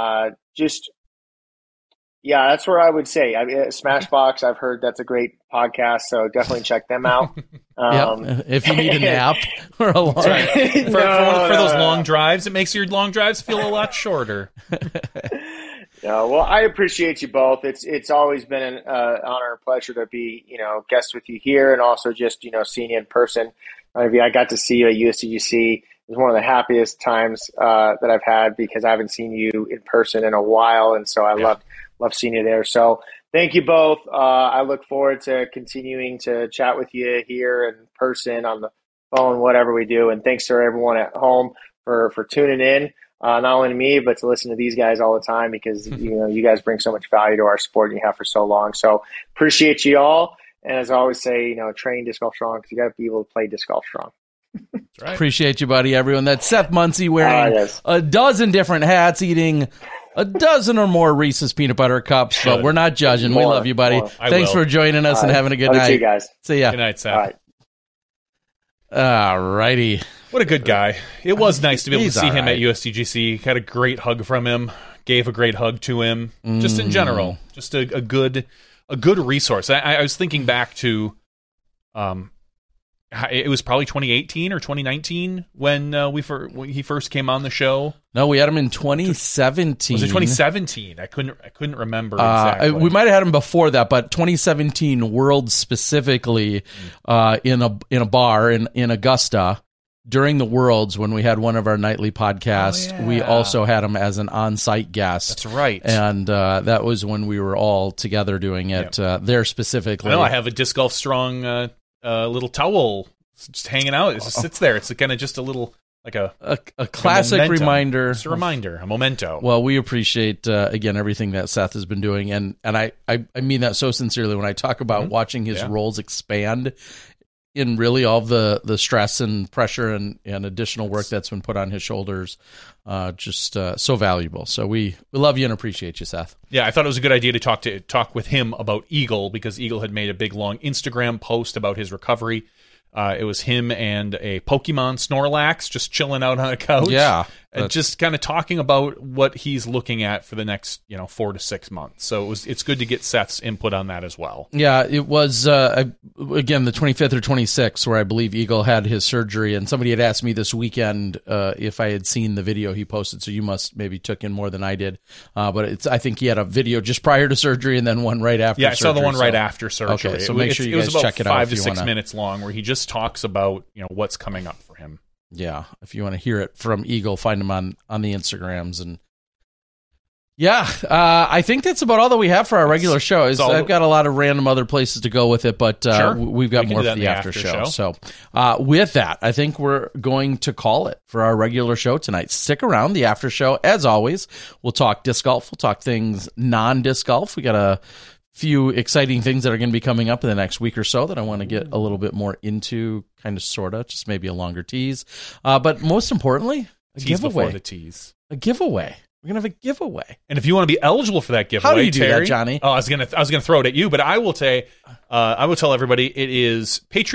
that's where I would say. Smashbox, I've heard that's a great podcast, so definitely check them out. If you need a nap or a long for those long drives, it makes your long drives feel a lot shorter. Well, I appreciate you both. It's always been an honor and pleasure to be guest with you here, and also just seeing you in person. I got to see you at USDGC. It was one of the happiest times that I've had, because I haven't seen you in person in a while, and so I love seeing you there. So thank you both. I look forward to continuing to chat with you here in person, on the phone, whatever we do. And thanks to everyone at home for tuning in, not only to me, but to listen to these guys all the time, because you guys bring so much value to our sport, and you have for so long. So appreciate you all. And as I always say, train disc golf strong, because you got to be able to play disc golf strong. That's right. Appreciate you, buddy. Everyone. That's Seth Muncie wearing a dozen different hats, eating a dozen or more Reese's peanut butter cups, but we're not judging. We love you, buddy. Thanks for joining us and having a good night. See you guys. See ya. Good night, Seth. All right. All righty. What a good guy. It was nice to be able to see him at USDGC. Got a great hug from him. Gave a great hug to him. Just in general. Just a good resource. I was thinking back to it was probably 2018 or 2019 when he first came on the show. No, we had him in 2017. Was it 2017? I couldn't remember exactly. We might have had him before that, but 2017 World specifically in a bar in Augusta during the Worlds, when we had one of our nightly podcasts. We also had him as an on-site guest. That's right. And that was when we were all together doing it there specifically. I know I have a Disc Golf Strong little towel just hanging out. It just sits there. It's kind of just a little, like a classic reminder. It's a reminder, a memento. Well, we appreciate again everything that Seth has been doing, and I mean that so sincerely when I talk about watching his roles expand in really all the stress and pressure and additional work that's been put on his shoulders. Just so valuable. So we love you and appreciate you, Seth. Yeah, I thought it was a good idea to talk with him about Eagle, because Eagle had made a big long Instagram post about his recovery. It was him and a Pokemon Snorlax just chilling out on a couch. Yeah. And just kind of talking about what he's looking at for the next 4 to 6 months. So it's good to get Seth's input on that as well. Yeah, it was, again, the 25th or 26th where I believe Eagle had his surgery, and somebody had asked me this weekend if I had seen the video he posted, so you must maybe took in more than I did. But I think he had a video just prior to surgery and then one right after surgery. Yeah, I saw the one right after surgery. Okay, so make sure you guys check it out. It was about 5 to 6 minutes long, where he just talks about what's coming up for him. Yeah, if you want to hear it from Eagle, find him on the Instagrams. And yeah, I think that's about all that we have for our regular show. I've got a lot of random other places to go with it, but we've got more for the after show. So with that, I think we're going to call it for our regular show tonight. Stick around, the after show. As always, we'll talk disc golf. We'll talk things non-disc golf. We got a few exciting things that are going to be coming up in the next week or so that I want to get a little bit more into, kind of, sort of, just maybe a longer tease. But most importantly, a giveaway. Before the tease. A giveaway. We're going to have a giveaway. And if you want to be eligible for that giveaway, how do you do Terry, that, Johnny? Oh, I was going to throw it at you, but I will say, I will tell everybody it is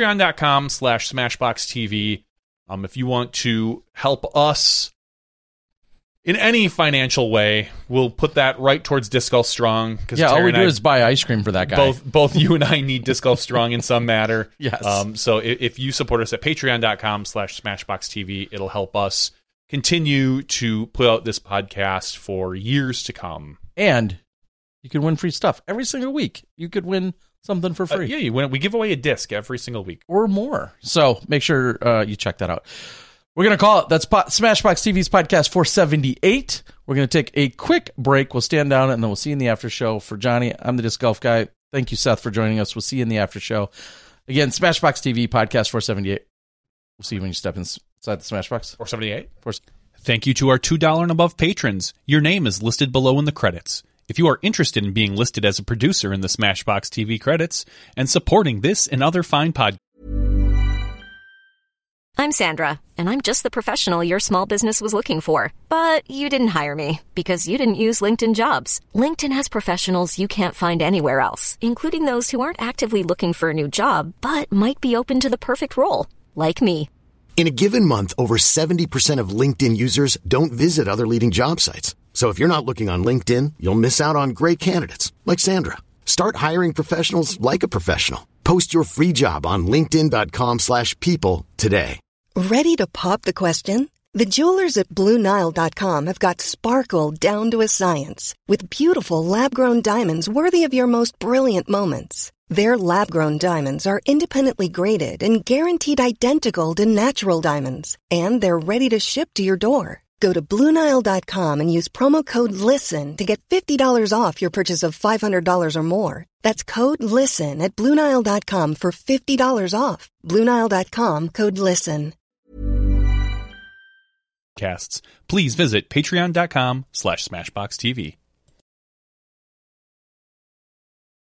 patreon.com/SmashboxTV. If you want to help us in any financial way, we'll put that right towards Disc Golf Strong. Yeah, all we do is buy ice cream for that guy. Both you and I need Disc Golf Strong in some matter. Yes. So if you support us at patreon.com/SmashboxTV, it'll help us continue to put out this podcast for years to come. And You could win free stuff every single week. You could win something for free. Yeah, you win. We give away a disc every single week or more. So make sure you check that out. We're going to call it. That's Smashbox TV's podcast 478. We're going to take a quick break. We'll stand down and then we'll see you in the after show. For Johnny, I'm the Disc Golf Guy. Thank you, Seth, for joining us. We'll see you in the after show. Again, Smashbox TV podcast 478. We'll see you when you step inside the Smashbox. 478. Thank you to our $2 and above patrons. Your name is listed below in the credits. If you are interested in being listed as a producer in the Smashbox TV credits and supporting this and other fine podcasts. I'm Sandra, and I'm just the professional your small business was looking for. But you didn't hire me because you didn't use LinkedIn Jobs. LinkedIn has professionals you can't find anywhere else, including those who aren't actively looking for a new job, but might be open to the perfect role, like me. In a given month, over 70% of LinkedIn users don't visit other leading job sites. So if you're not looking on LinkedIn, you'll miss out on great candidates like Sandra. Start hiring professionals like a professional. Post your free job on linkedin.com/people today. Ready to pop the question? The jewelers at BlueNile.com have got sparkle down to a science with beautiful lab-grown diamonds worthy of your most brilliant moments. Their lab-grown diamonds are independently graded and guaranteed identical to natural diamonds, and they're ready to ship to your door. Go to BlueNile.com and use promo code LISTEN to get $50 off your purchase of $500 or more. That's code LISTEN at BlueNile.com for $50 off. BlueNile.com, code LISTEN. Please visit patreon.com/SmashboxTV.